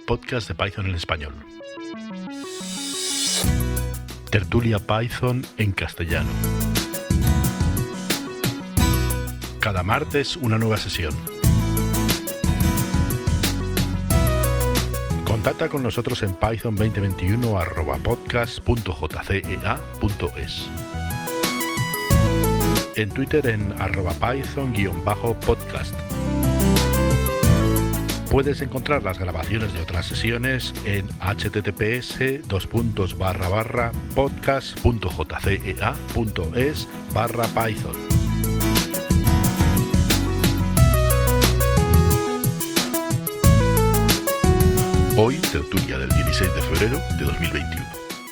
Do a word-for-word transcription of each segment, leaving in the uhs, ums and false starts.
podcast de Python en español. Tertulia Python en castellano. Cada martes una nueva sesión. Contacta con nosotros en python veinte veintiuno arroba podcast punto jcea punto es. En Twitter en arroba python-podcast. Puedes encontrar las grabaciones de otras sesiones en https dos puntos barra barra podcast punto jcea punto es barra python. Hoy, tertulia del dieciséis de febrero de dos mil veintiuno.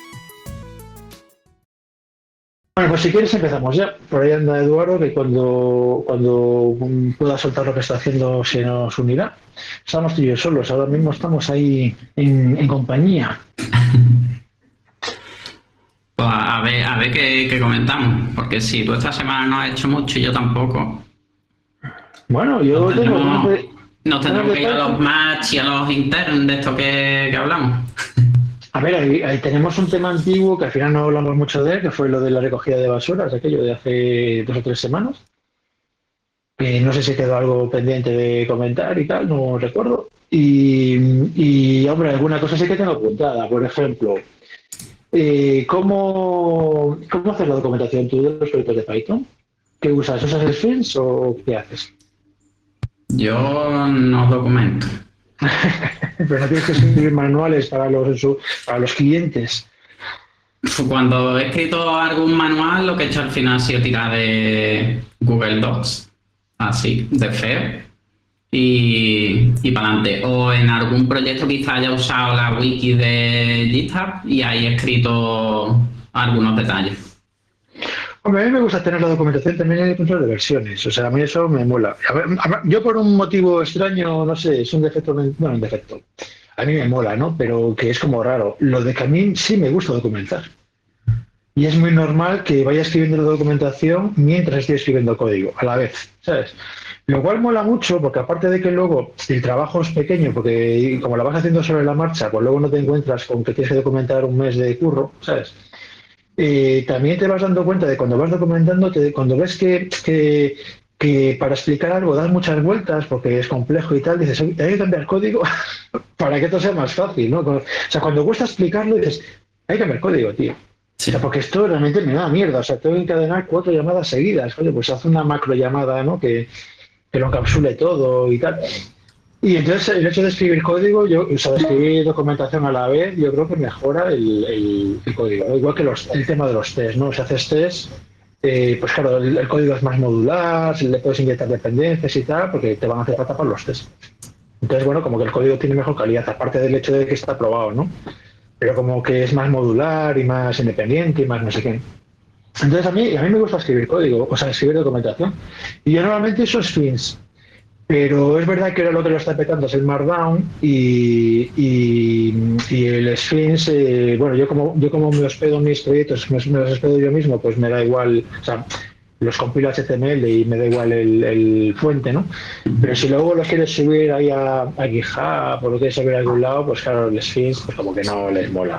Bueno, pues si quieres empezamos ya. Por ahí anda Eduardo, que cuando, cuando pueda soltar lo que está haciendo se nos unirá. Estamos tú y yo solos, ahora mismo estamos ahí en, en compañía. Pues a ver, a ver qué, qué comentamos, porque si tú esta semana no has hecho mucho y yo tampoco. Bueno, yo nos tengo... tendremos, de, nos tendremos que ir a los match y a los interns de esto que, que hablamos. A ver, ahí, ahí tenemos un tema antiguo que al final no hablamos mucho de él, que fue lo de la recogida de basuras, aquello de hace dos o tres semanas. Que no sé si quedó algo pendiente de comentar y tal, no recuerdo. Y, y hombre, alguna cosa sí que tengo apuntada. Por ejemplo, eh, ¿cómo, ¿cómo haces la documentación tú de los proyectos de Python? ¿Qué usas? ¿Usas Sphinx o qué haces? Yo no documento. Pero no tienes que escribir manuales para los, para los clientes. Cuando he escrito algún manual, lo que he hecho al final ha sido tirar de Google Docs, así, de feo, y, y para adelante. O en algún proyecto quizá haya usado la wiki de GitHub y ahí he escrito algunos detalles. Hombre, a mí me gusta tener la documentación también en el control de versiones, o sea, a mí eso me mola. A ver, a ver, yo por un motivo extraño, no sé, es un defecto, bueno, un defecto, a mí me mola, ¿no? Pero que es como raro. Lo de que a mí sí me gusta documentar. Y es muy normal que vaya escribiendo la documentación mientras estoy escribiendo código, a la vez, ¿sabes? Lo cual mola mucho porque aparte de que luego el trabajo es pequeño, porque como la vas haciendo sobre la marcha, pues luego no te encuentras con que tienes que documentar un mes de curro, ¿sabes? Eh, también te vas dando cuenta de cuando vas documentando, te, cuando ves que, que, que para explicar algo das muchas vueltas porque es complejo y tal, dices, hay que cambiar código para que esto sea más fácil, ¿no? O sea, cuando cuesta explicarlo, dices, hay que cambiar código, tío. Sí. O sea, porque esto realmente me da mierda, o sea, tengo que encadenar cuatro llamadas seguidas, oye, pues haz una macro llamada, ¿no? Que, que lo encapsule todo y tal. Y entonces el hecho de escribir código, yo, o sea, de escribir documentación a la vez, yo creo que mejora el, el, el código. Igual que los, el tema de los test, ¿no? Si haces test, eh, pues claro, el, el código es más modular, le puedes inyectar dependencias y tal, porque te van a hacer falta para los tests. Entonces, bueno, como que el código tiene mejor calidad, aparte del hecho de que está aprobado, ¿no? Pero como que es más modular y más independiente y más no sé qué. Entonces a mí, a mí me gusta escribir código, o sea, escribir documentación. Y yo normalmente uso Sphinx. Pero es verdad que ahora lo que lo está petando es el Markdown y, y, y el Sphinx, eh, bueno, yo como yo como me hospedo mis proyectos, me, me los hospedo yo mismo, pues me da igual, o sea, los compilo a H T M L y me da igual el, el fuente, ¿no? Pero si luego lo quieres subir ahí a, a GitHub o lo quieres subir a algún lado, pues claro, el Sphinx pues como que no les mola.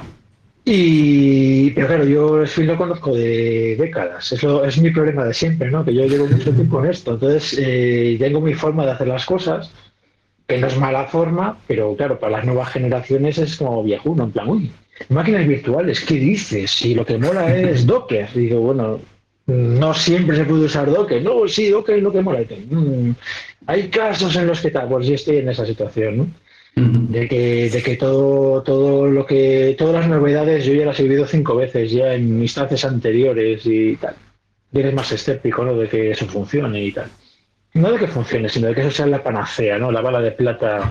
Y, pero claro, yo Sphinx lo conozco de décadas, es, lo, es mi problema de siempre, ¿no? Que yo llevo mucho tiempo en esto, entonces eh, tengo mi forma de hacer las cosas, que no es mala forma, pero claro, para las nuevas generaciones es como viejuno, en plan, uy, máquinas virtuales, ¿qué dices? Si lo que mola es Docker, y digo, bueno, no siempre se puede usar Docker, no, sí, Docker es lo que mola, mm, hay casos en los que tal, pues yo estoy en esa situación, ¿no? De que, de que todo, todo lo que, todas las novedades yo ya las he vivido cinco veces ya en instancias anteriores y tal. Y eres más escéptico, ¿no? De que eso funcione y tal. No de que funcione, sino de que eso sea la panacea, ¿no? La bala de plata.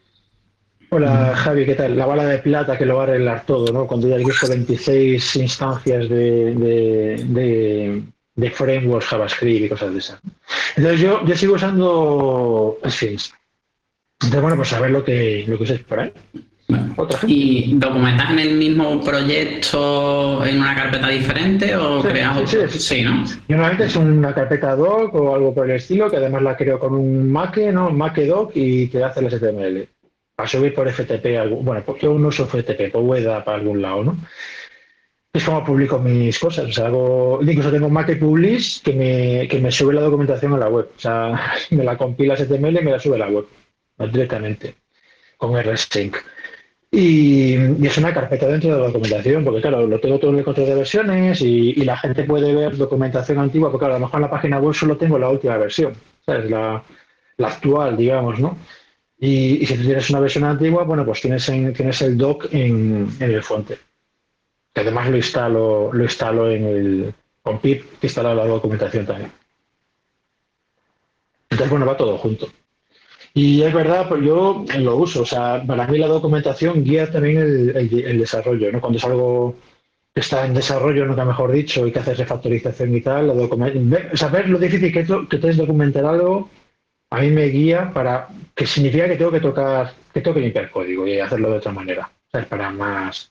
Hola Javi, ¿qué tal? La bala de plata que lo va a arreglar todo, ¿no? Cuando ya he visto veintiséis instancias de, de, de, de frameworks JavaScript y cosas de esas. Entonces yo, yo sigo usando Sphinx. Entonces, bueno, pues a ver lo que, lo que uséis por ahí. Bueno. ¿Y documentas en el mismo proyecto en una carpeta diferente o sí, creas sí, otro? Sí, sí, ¿no? Yo normalmente es una carpeta doc o algo por el estilo, que además la creo con un Make, ¿no? Make doc y te hace el H T M L. a subir por F T P, bueno, yo no uso F T P, pues voy a dar para algún lado, ¿no? Es como publico mis cosas, o sea, hago, incluso tengo Mac Publish que me, que me sube la documentación a la web, o sea, me la compila H T M L y me la sube a la web, directamente, con rsync. Y, y es una carpeta dentro de la documentación, porque claro, lo tengo todo en el control de versiones y, y la gente puede ver documentación antigua, porque claro, a lo mejor en la página web solo tengo la última versión, ¿sabes? La, la actual, digamos, ¿no? Y, y si tú tienes una versión antigua, bueno, pues tienes, en, tienes el doc en, en el fuente. Que además lo instalo, lo instalo en el con pip, que instala la documentación también. Entonces, bueno, va todo junto. Y es verdad, pues yo lo uso, o sea, para mí la documentación guía también el, el, el desarrollo, ¿no? Cuando es algo que está en desarrollo, nunca mejor dicho, y que haces refactorización y tal, la document... o sea, ver lo difícil que es, que es documentar algo, a mí me guía para, que significa que tengo que tocar, que tengo que limpiar código y hacerlo de otra manera, ¿sabes? Para más...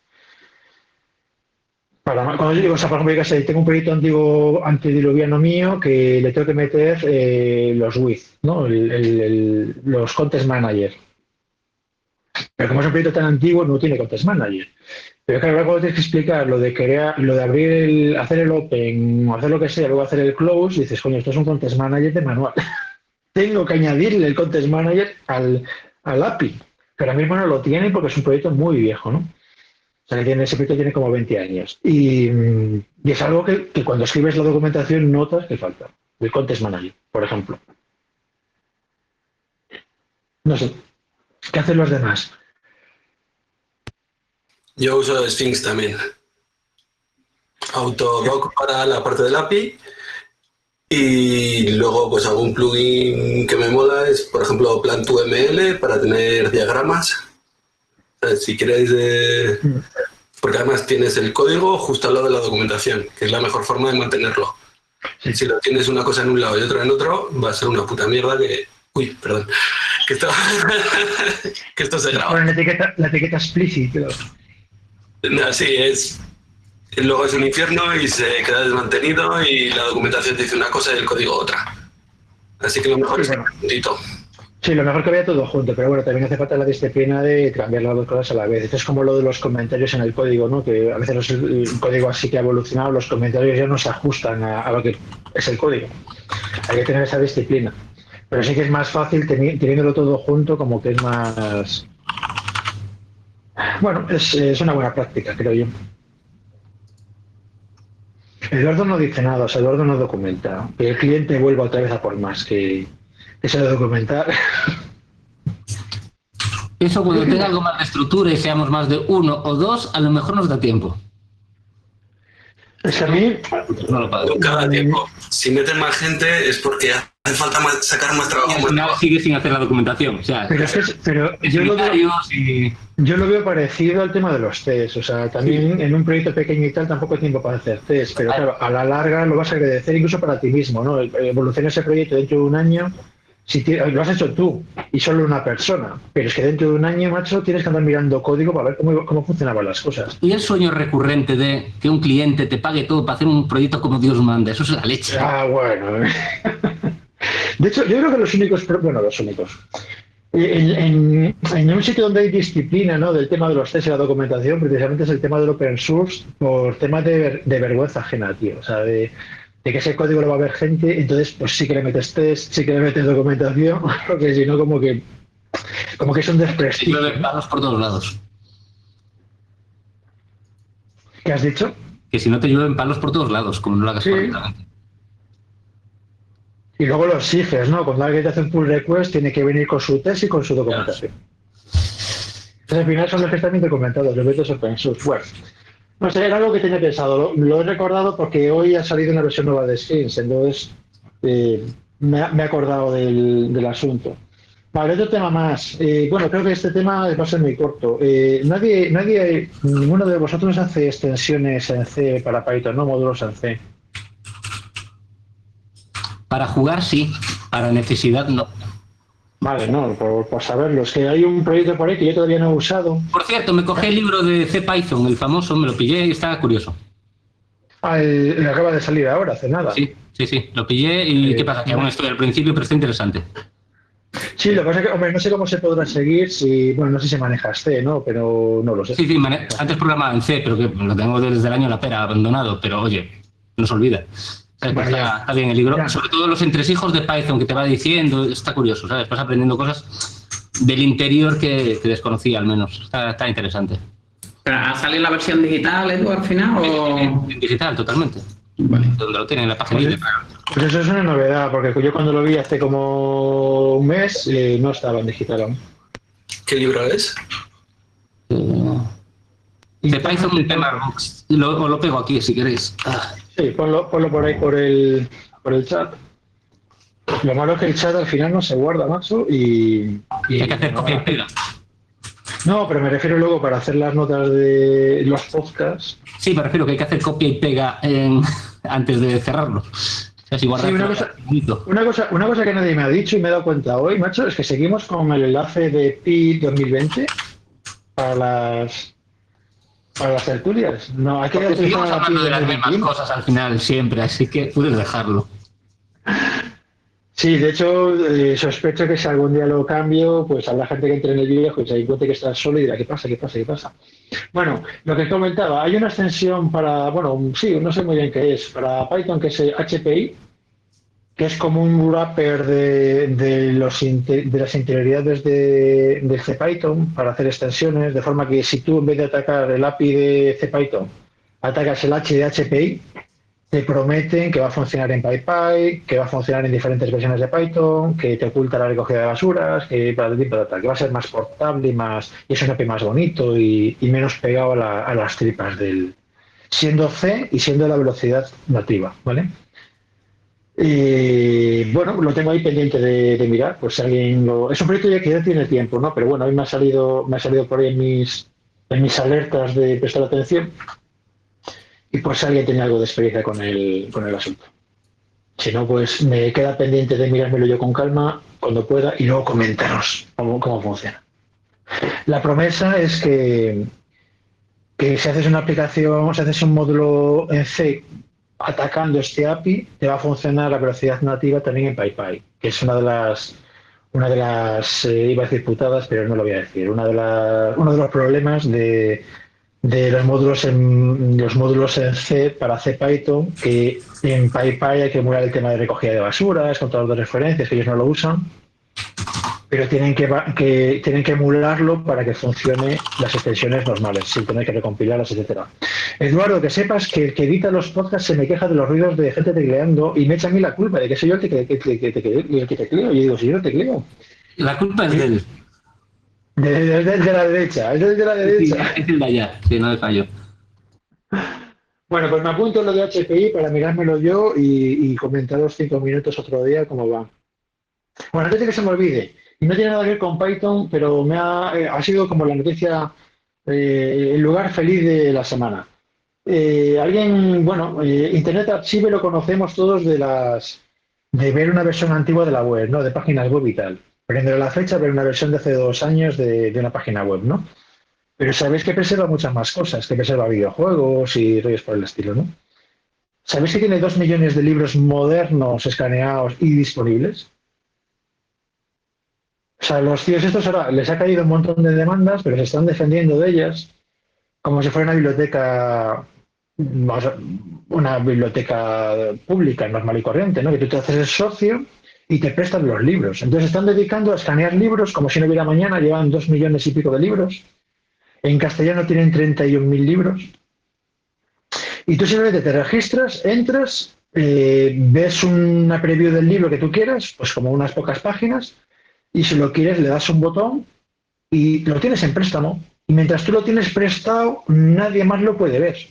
Para, cuando yo digo, o sea, por ejemplo, yo tengo un proyecto antiguo antediluviano mío que le tengo que meter eh, los with, ¿no? El, el, el, los context manager. Pero como es un proyecto tan antiguo, no tiene context manager. Pero claro, ahora cuando tienes que explicar lo de crear, lo de abrir el, hacer el open, o hacer lo que sea, luego hacer el close, dices, coño, esto es un context manager de manual. Tengo que añadirle el context manager al, al A P I. Pero ahora mismo no lo tiene porque es un proyecto muy viejo, ¿no? O sea, que tiene, ese proyecto tiene como veinte años. Y, y es algo que, que cuando escribes la documentación notas que falta. El context manager, por ejemplo. No sé. ¿Qué hacen los demás? Yo uso Sphinx también. Autodoc para la parte del A P I. Y luego pues hago un plugin que me mola, es por ejemplo Plant to M L para tener diagramas. Si queréis, de... porque además tienes el código justo al lado de la documentación, que es la mejor forma de mantenerlo. Sí. Si lo tienes una cosa en un lado y otra en otro, va a ser una puta mierda que... Uy, perdón. Que esto, que esto se graba. La etiqueta, la etiqueta explícita. No, sí, es... Luego es un infierno y se queda desmantenido y la documentación te dice una cosa y el código otra. Así que lo mejor sí, es bueno. Juntito. Sí, lo mejor que vaya todo junto, pero bueno, también hace falta la disciplina de cambiar las dos cosas a la vez. Esto es como lo de los comentarios en el código, ¿no? Que a veces los, el código así que ha evolucionado, los comentarios ya no se ajustan a, a lo que es el código. Hay que tener esa disciplina. Pero sí que es más fácil teni teniéndolo todo junto, como que es más... Bueno, es, es una buena práctica, creo yo. Eduardo no dice nada, o sea, Eduardo no documenta. Que el cliente vuelva otra vez a por más, que... Eso de documentar. Eso cuando tenga algo más de estructura y seamos más de uno o dos, a lo mejor nos da tiempo. Es que a mí... No lo pago. Cada tiempo. Si meten más gente es porque hace falta más, sacar más trabajo. Y al final sigue sin hacer la documentación. O sea, pero es que, pero es yo, lo veo, y... yo lo veo parecido al tema de los test. O sea, también sí. En un proyecto pequeño y tal tampoco hay tiempo para hacer test. Pero claro, a la larga lo vas a agradecer incluso para ti mismo, ¿no? Evoluciona ese proyecto dentro de un año... Si te, lo has hecho tú y solo una persona, pero es que dentro de un año, macho, tienes que andar mirando código para ver cómo, cómo funcionaban las cosas. Y el sueño recurrente de que un cliente te pague todo para hacer un proyecto como Dios manda, eso es la leche. Ah, bueno. De hecho, yo creo que los únicos, bueno, los únicos. En, en, en un sitio donde hay disciplina, ¿no?, del tema de los test y la documentación, precisamente es el tema del open source por temas de, de vergüenza ajena, tío. O sea, de... de que ese código lo va a ver gente, entonces pues sí que le metes test, sí que le metes documentación, porque si no como que como que es un desprestigio. Y llueven palos por todos lados. ¿Qué has dicho? Que si no te llueven palos por todos lados, como no lo hagas sí. Correctamente. Y luego los exiges, ¿no? Cuando alguien te hace un pull request tiene que venir con su test y con su documentación. Entonces al final son los que están bien documentados, los métodos open source. Bueno. No sé, era algo que tenía pensado. Lo, lo he recordado porque hoy ha salido una versión nueva de Sphinx, entonces eh, me, me he acordado del, del asunto. Vale, otro tema más. Eh, bueno, creo que este tema va a ser muy corto. Eh, nadie, nadie, ninguno de vosotros hace extensiones en C para Python, ¿no? Módulos en C. Para jugar sí, para necesidad no. Vale, no, por, por saberlo. Es que hay un proyecto por ahí que yo todavía no he usado. Por cierto, me cogí el libro de C Python, el famoso, me lo pillé y estaba curioso. Ah, el, el acaba de salir ahora, hace nada. Sí, sí, sí, lo pillé y eh, ¿qué pasa? Que aún estoy al principio, pero está interesante. Sí, lo que pasa es que, hombre, no sé cómo se podrá seguir si, bueno, no sé si manejas C, ¿no? Pero no lo sé. Sí, sí, mane- antes programaba en C, pero que lo tengo desde el año la pera abandonado, pero oye, no se olvida. ¿Sabes? Bueno, está, ya. está bien el libro, Ya. sobre todo los entresijos de Python que te va diciendo, está curioso, ¿sabes? Vas aprendiendo cosas del interior que, que desconocía al menos. Está, está interesante. ¿Pero ¿Ha salido la versión digital, Edu, al final? O... En digital, totalmente. Vale. Donde lo tienen en la página. Pues, pues eso es una novedad, porque yo cuando lo vi hace como un mes eh, no estaba en digital aún. ¿Qué libro es? De Python un tema, lo, os lo pego aquí si queréis. Ah. Sí, ponlo, ponlo por ahí por el, por el chat. Lo malo es que el chat al final no se guarda, macho, y... y Hay que hacer copia y pega. No, pero me refiero luego para hacer las notas de los podcasts. Sí, me refiero que hay que hacer copia y pega en, antes de cerrarlo. O sea, si guardas Sí, una, cosa, una, cosa, una cosa que nadie me ha dicho y me he dado cuenta hoy, macho, es que seguimos con el enlace de Pi dos mil veinte para las para las tertulias. No, hay que Porque seguimos utilizar hablando de las dos mil mismas veintiuno. cosas al final siempre, así que puedes dejarlo. Sí, de hecho, eh, sospecho que si algún día lo cambio, pues habrá gente que entre en el viejo y se dé cuenta que está solo y dirá, ¿qué pasa? ¿Qué pasa? ¿Qué pasa? Bueno, lo que comentaba, hay una extensión para, bueno, sí, no sé muy bien qué es, para Python, que es H P I, que es como un wrapper de, de, los, de las interioridades de, de CPython para hacer extensiones, de forma que si tú en vez de atacar el A P I de CPython, atacas el H de H P I, te prometen que va a funcionar en PyPy, que va a funcionar en diferentes versiones de Python, que te oculta la recogida de basuras, que, para, para, para, que va a ser más portable y, más, y es un A P I más bonito y, y menos pegado a, la, a las tripas del... siendo C y siendo la velocidad nativa, ¿vale? Y bueno, lo tengo ahí pendiente de, de mirar, pues si alguien lo... Es un proyecto ya que ya tiene tiempo, ¿no? Pero bueno, hoy me ha salido, me ha salido por ahí en mis, en mis alertas de prestar atención. Y por si alguien tiene algo de experiencia con el, con el asunto. Si no, pues me queda pendiente de mirármelo yo con calma cuando pueda y luego comentaros cómo, cómo funciona. La promesa es que, que si haces una aplicación, si haces un módulo en C atacando este A P I, te va a funcionar a velocidad nativa también en PyPy, que es una de las, una de las eh, iba a decir putadas, pero no lo voy a decir, una de las, uno de los problemas de de los módulos en los módulos en C para CPython, que en PyPy hay que emular el tema de recogida de basuras, control de referencias, que ellos no lo usan, pero tienen que, que tienen que emularlo para que funcione las extensiones normales, sin tener que recompilarlas, etcétera. Eduardo, que sepas que el que edita los podcasts se me queja de los ruidos de gente tecleando y me echa a mí la culpa de que soy yo el que, que, que, que, que, que, que tecleo. Y yo digo, si yo no tecleo. La culpa es de él. De, de, de, de la derecha, es de la derecha. Es el de allá, sí, no de fallo. Bueno, pues me apunto lo de H P I para mirármelo yo y, y comentaros cinco minutos otro día cómo va. Bueno, antes de que se me olvide, y no tiene nada que ver con Python, pero me ha, eh, ha sido como la noticia, eh, el lugar feliz de la semana. Eh, alguien, bueno, eh, Internet Archive lo conocemos todos de las de ver una versión antigua de la web, ¿no? De páginas web y tal. Prender la fecha, ver una versión de hace dos años de, de una página web, ¿no? Pero sabéis que preserva muchas más cosas, que preserva videojuegos y rollos por el estilo, ¿no? ¿Sabéis que tiene dos millones de libros modernos escaneados y disponibles? O sea, los tíos estos ahora les ha caído un montón de demandas, pero se están defendiendo de ellas como si fuera una biblioteca, una biblioteca pública, normal y corriente, ¿no? Que tú te haces el socio y te prestan los libros. Entonces están dedicando a escanear libros como si no hubiera mañana, llevan dos millones y pico de libros. En castellano tienen treinta y un mil libros. Y tú simplemente te registras, entras, eh, ves una preview del libro que tú quieras, pues como unas pocas páginas, y si lo quieres le das un botón y lo tienes en préstamo. Y mientras tú lo tienes prestado, nadie más lo puede ver.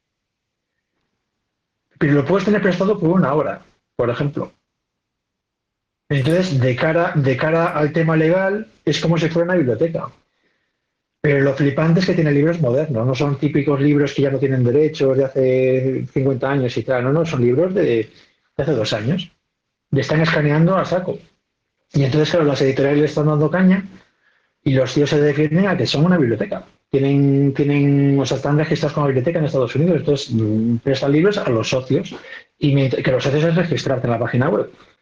Pero lo puedes tener prestado por una hora, por ejemplo. Entonces, de cara, de cara al tema legal, es como si fuera una biblioteca. Pero lo flipante es que tiene libros modernos, no son típicos libros que ya no tienen derechos de hace cincuenta años y tal, no, no, son libros de, de hace dos años. Le están escaneando a saco. Y entonces, claro, las editoriales le están dando caña y los tíos se defienden a que son una biblioteca. Tienen, tienen, o sea, están registrados como biblioteca en Estados Unidos, entonces mmm, prestan libros a los socios y mientras, que los socios es registrarte en la página web.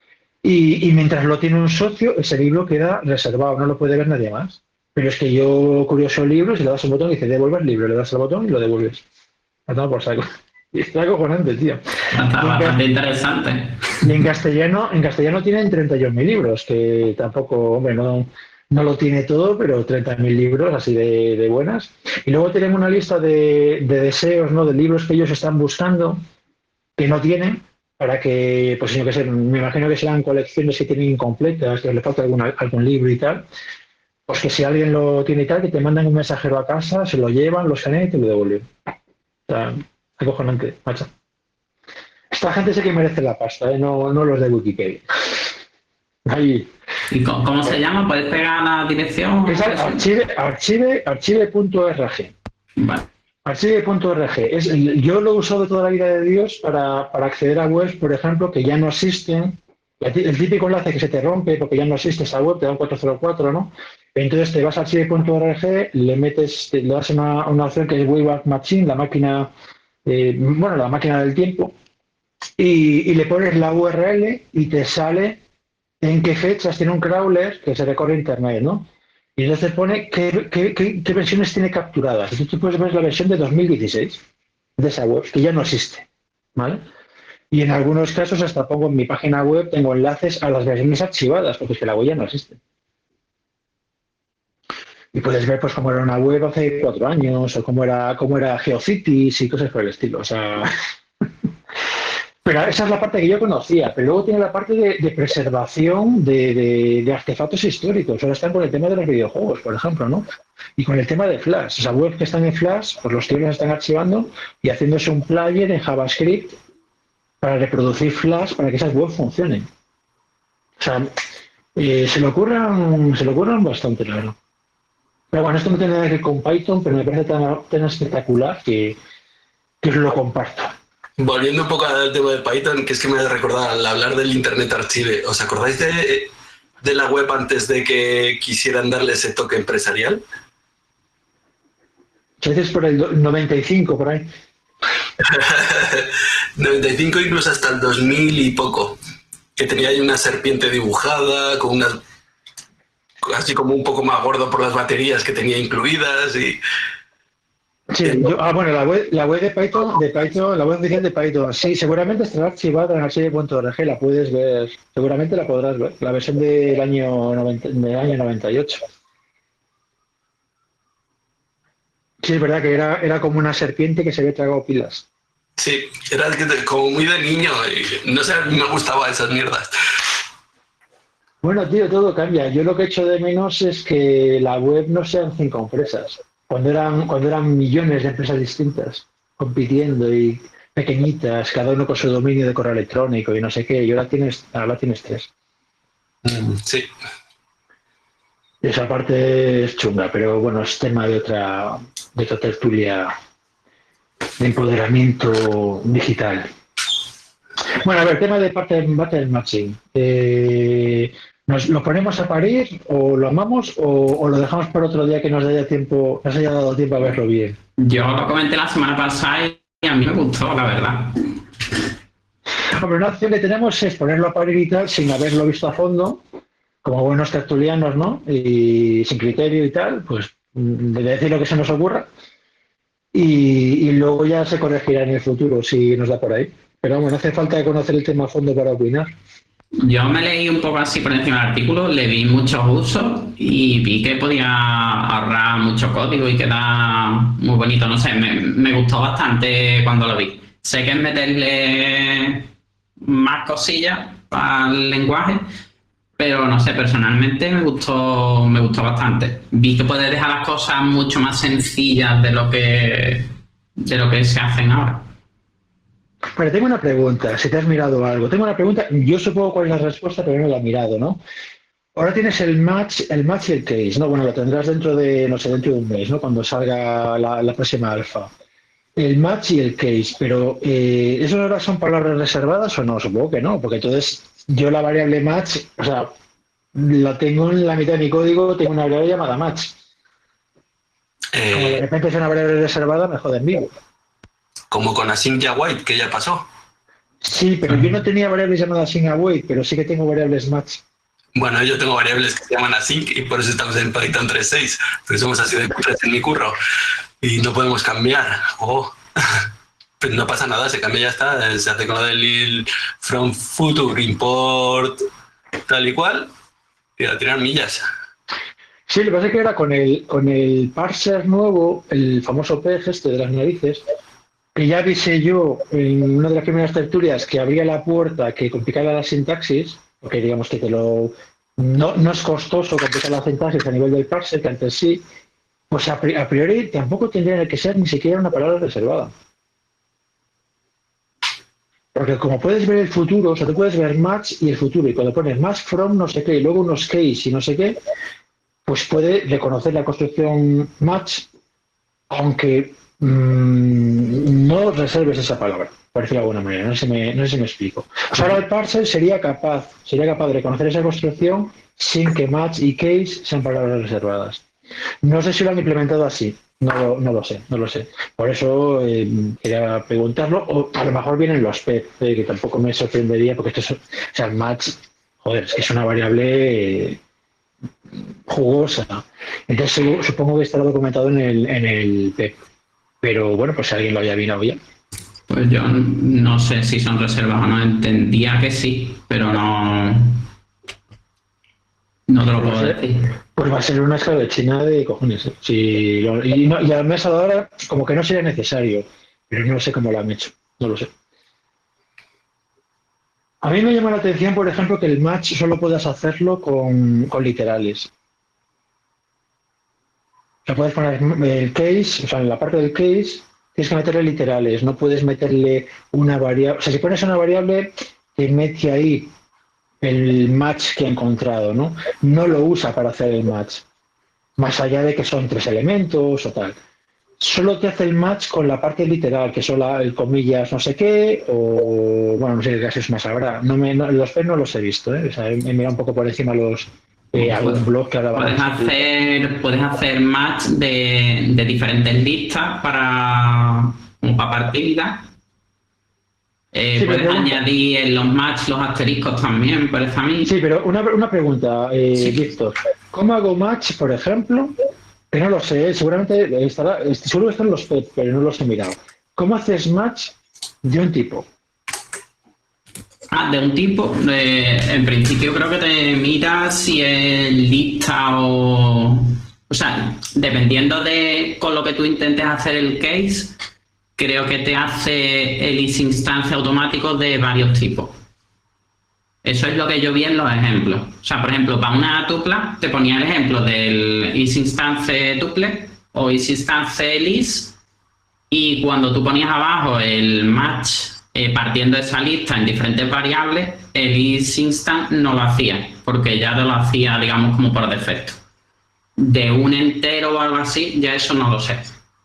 Y, y mientras lo tiene un socio, ese libro queda reservado, no lo puede ver nadie más. Pero es que yo, curioso el libro, si le das un botón y dice devolver libro, le das el botón y lo devuelves. Lo tomo por saco. Y está acojonante, tío. Está bastante interesante. Y en castellano, en castellano tienen treinta y un mil libros, que tampoco, hombre, no, no lo tiene todo, pero treinta mil libros así de, de buenas. Y luego tenemos una lista de, de deseos, ¿no? De libros que ellos están buscando, que no tienen, para que, pues yo que sé, me imagino que serán colecciones que tienen incompletas, que les falta alguna, algún libro y tal. Pues que si alguien lo tiene y tal, que te mandan un mensajero a casa, se lo llevan, lo escanean y te lo devuelven. O sea, acojonante, macho. Esta gente sí que merece la pasta, ¿eh? no, no los de Wikipedia. Ahí. ¿Y cómo, cómo se llama? ¿Puedes pegar la dirección? Es archive, archive, archive.org. Vale. Archive.org. Es, yo lo he usado toda la vida de Dios para, para acceder a webs, por ejemplo, que ya no existen. El típico enlace que se te rompe porque ya no existe esa web, te da un cuatro cero cuatro, ¿no? Entonces te vas a archive.org, le metes, le das una, una opción que es Wayback Machine, la máquina, eh, bueno, la máquina del tiempo, y, y le pones la U R L y te sale en qué fechas tiene un crawler que se recorre internet, ¿no? Y entonces pone qué, qué, qué, qué versiones tiene capturadas. Entonces tú puedes ver la versión de dos mil dieciséis de esa web, que ya no existe, ¿vale? Y en algunos casos hasta pongo en mi página web, tengo enlaces a las versiones archivadas, porque es que la web ya no existe. Y puedes ver pues cómo era una web hace cuatro años, o cómo era, cómo era GeoCities y cosas por el estilo. O sea... Pero esa es la parte que yo conocía, pero luego tiene la parte de, de preservación de, de, de artefactos históricos. Ahora están con el tema de los videojuegos, por ejemplo, ¿no? Y con el tema de Flash. O sea, webs que están en Flash, pues los tíos los están archivando y haciéndose un player en JavaScript para reproducir Flash para que esas webs funcionen. O sea, eh, se le ocurran, se le ocurran bastante, claro. Pero bueno, esto no tiene nada que ver con Python, pero me parece tan, tan espectacular que, que os lo comparto. Volviendo un poco al tema de Python, que es que me ha recordado al hablar del Internet Archive. ¿Os acordáis de, de la web antes de que quisieran darle ese toque empresarial? A veces por el noventa y cinco, por ahí. noventa y cinco, incluso hasta el dos mil y poco. Que tenía ahí una serpiente dibujada, con unas, así como un poco más gordo por las baterías que tenía incluidas y... Sí, yo, ah, bueno, la web, la web de Python, de Python, la web oficial de Python, sí, seguramente estará archivada en archive punto org, la puedes ver, seguramente la podrás ver, la versión del año, noventa, del año noventa y ocho. Sí, es verdad que era, era como una serpiente que se había tragado pilas. Sí, era como muy de niño, y no sé, a mí me gustaban esas mierdas. Bueno, tío, todo cambia. Yo lo que echo de menos es que la web no sean cinco empresas. Cuando eran, cuando eran millones de empresas distintas compitiendo y pequeñitas, cada uno con su dominio de correo electrónico y no sé qué, y ahora tienes, ahora tienes tres. Sí. Esa parte es chunga, pero bueno, es tema de otra, de otra tertulia de empoderamiento digital. Bueno, a ver, tema de parte del Battle Matching. Eh, ¿Nos lo ponemos a parir o lo amamos o, o lo dejamos para otro día que nos haya tiempo, nos haya dado tiempo a verlo bien? Yo lo comenté la semana pasada y a mí me gustó, la verdad. Hombre, una opción que tenemos es ponerlo a parir y tal sin haberlo visto a fondo, como buenos tertulianos, ¿no? Y sin criterio y tal, pues de decir lo que se nos ocurra y, y luego ya se corregirá en el futuro si nos da por ahí. Pero bueno, no hace falta conocer el tema a fondo para opinar. Yo me leí un poco así por encima del artículo, le vi muchos usos y vi que podía ahorrar mucho código y queda muy bonito. No sé, me, me gustó bastante cuando lo vi. Sé que es meterle más cosillas al lenguaje, pero no sé, personalmente me gustó, me gustó bastante. Vi que puedes dejar las cosas mucho más sencillas de lo que, de lo que se hacen ahora. Bueno, tengo una pregunta, si te has mirado algo. Tengo una pregunta, yo supongo cuál es la respuesta, pero no la he mirado, ¿no? Ahora tienes el match, el match y el case, ¿no? Bueno, lo tendrás dentro de, no sé, dentro de un mes, ¿no? Cuando salga la, la próxima alfa. El match y el case, pero eh, ¿eso ahora son palabras reservadas o no? Supongo que no, porque entonces yo la variable match, o sea, la tengo en la mitad de mi código, tengo una variable llamada match. Eh, Como de repente es una variable reservada, me joden vivo. Como con Async ya White, que ya pasó. Sí, pero yo no tenía variables llamadas async await, pero sí que tengo variables match. Bueno, yo tengo variables que se llaman async y por eso estamos en Python tres punto seis, porque somos así de cutres en mi curro y no podemos cambiar. Oh. Pues no pasa nada, se cambia y ya está, se hace con lo del from future import tal y cual y a tirar millas. Sí, lo que pasa es que era con el, con el parser nuevo, el famoso P E G este de las narices, que ya avisé yo en una de las primeras tertulias que abría la puerta que complicara la sintaxis, porque digamos que te lo no, no es costoso complicar la sintaxis a nivel del parser, que antes sí, pues a priori, a priori tampoco tendría que ser ni siquiera una palabra reservada. Porque como puedes ver el futuro, o sea, tú puedes ver match y el futuro, y cuando pones match from no sé qué, y luego unos case y no sé qué, pues puede reconocer la construcción match, aunque mmm, no reserves esa palabra, por decirlo de alguna manera, no sé si me, no sé si me explico. O sea, ahora el parser sería capaz, sería capaz de reconocer esa construcción sin que match y case sean palabras reservadas. No sé si lo han implementado así, no, no lo sé, no lo sé. Por eso eh, quería preguntarlo, o a lo mejor vienen los P E P, eh, que tampoco me sorprendería, porque esto es, o sea, el match, joder, es que es una variable eh, jugosa. Entonces supongo que estará documentado en el, en el P E P. Pero bueno, pues si alguien lo haya mirado ya. Pues yo no sé si son reservas o no, entendía que sí, pero no, no te lo puedo decir. Pues va a ser una escabechina de cojones. ¿eh? Si lo, y, no, y al mes ahora como que no sería necesario, pero no sé cómo lo han hecho, no lo sé. A mí me llama la atención, por ejemplo, que el match solo puedas hacerlo con, con literales. O sea, puedes poner el case, o sea, en la parte del case tienes que meterle literales, no puedes meterle una variable. O sea, si pones una variable, te mete ahí el match que ha encontrado, ¿no? No lo usa para hacer el match, más allá de que son tres elementos o tal. Solo te hace el match con la parte literal, que son la, el comillas no sé qué, o bueno, no sé qué casos más habrá. No me, no, los P E P no los he visto, ¿eh? O sea, he, he mirado un poco por encima los eh, algún blog que ahora puedes hacer puedes hacer match de, de diferentes listas para como para partidas. Eh, sí, puedes añadir en los match los asteriscos también, parece a mí. Sí, pero una, una pregunta, eh, sí. Víctor. ¿Cómo hago match, por ejemplo? Que no lo sé, seguramente estará, seguro que están los P E P, pero no los he mirado. ¿Cómo haces match de un tipo? Ah, de un tipo, eh, en principio creo que te mira si es lista o... O sea, dependiendo de con lo que tú intentes hacer el case, creo que te hace el isInstance automático de varios tipos. Eso es lo que yo vi en los ejemplos. O sea, por ejemplo, para una tupla te ponía el ejemplo del isInstance tuple o isInstance list, y cuando tú ponías abajo el match eh, partiendo de esa lista en diferentes variables, el isInstance no lo hacía, porque ya te lo hacía, digamos, como por defecto. De un entero o algo así, ya eso no lo sé.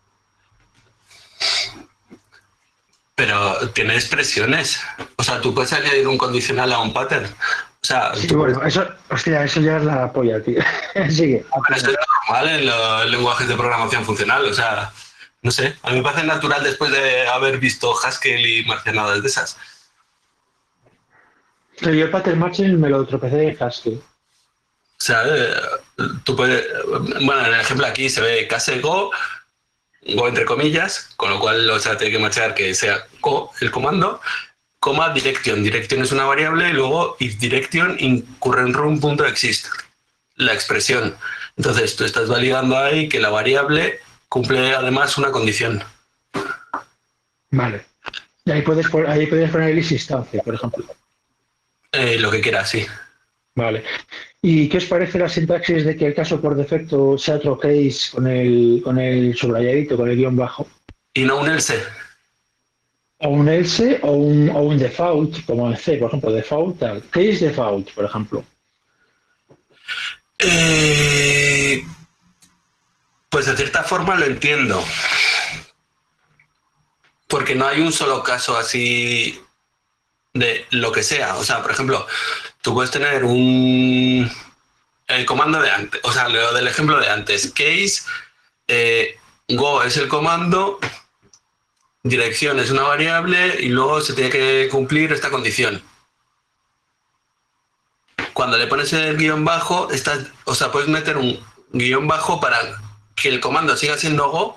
Pero tiene expresiones. O sea, tú puedes añadir un condicional a un pattern. O sea, sí, bueno, puedes... eso, hostia, eso ya es la polla, tío. Sigue. Pero eso es normal en los lenguajes de programación funcional. O sea, no sé. A mí me parece natural después de haber visto Haskell y marcianadas de esas. Pero yo el pattern matching me lo tropecé en Haskell. O sea, tú puedes... Bueno, en el ejemplo aquí se ve case go, go entre comillas, con lo cual, o sea, tiene que machar que sea go el comando, coma direction. Direction es una variable y luego if direction in current room.exist, la expresión. Entonces tú estás validando ahí que la variable cumple además una condición. Vale. Y ahí puedes, ahí puedes poner el isInstance, por ejemplo. Eh, lo que quieras, sí. Vale. ¿Y qué os parece la sintaxis de que el caso por defecto sea otro case con el, con el subrayadito, con el guión bajo? Y no un else. O un else o un, o un default, como en C, por ejemplo, default, tal. Case default, por ejemplo. Eh, pues de cierta forma lo entiendo. Porque no hay un solo caso así de lo que sea. O sea, por ejemplo, tú puedes tener un... El comando de antes, o sea, lo del ejemplo de antes. Case, eh, go es el comando dirección es una variable y luego se tiene que cumplir esta condición. Cuando le pones el guión bajo, estás, o sea, puedes meter un guión bajo para que el comando siga siendo Go,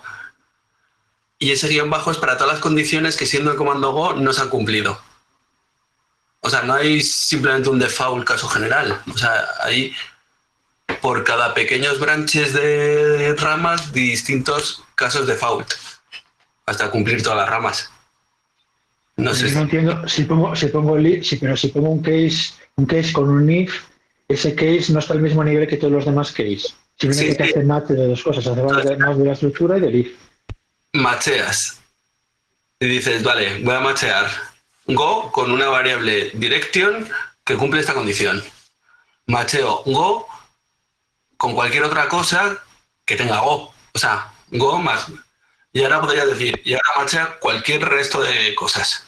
y ese guión bajo es para todas las condiciones que siendo el comando Go no se han cumplido. O sea, no hay simplemente un default caso general. O sea, hay por cada pequeños branches de ramas distintos casos default hasta cumplir todas las ramas. No sé. Yo no entiendo si pongo, si pongo li- si, pero si pongo un case, un case con un if, ese case no está al mismo nivel que todos los demás case. Simplemente Sí, que sí. hace match de dos cosas, hace más de la estructura y del if. Macheas y dices, vale, voy a machear Go con una variable direction que cumple esta condición. Macheo Go con cualquier otra cosa que tenga Go. O sea, Go más. Y ahora podría decir, y ahora machea cualquier resto de cosas.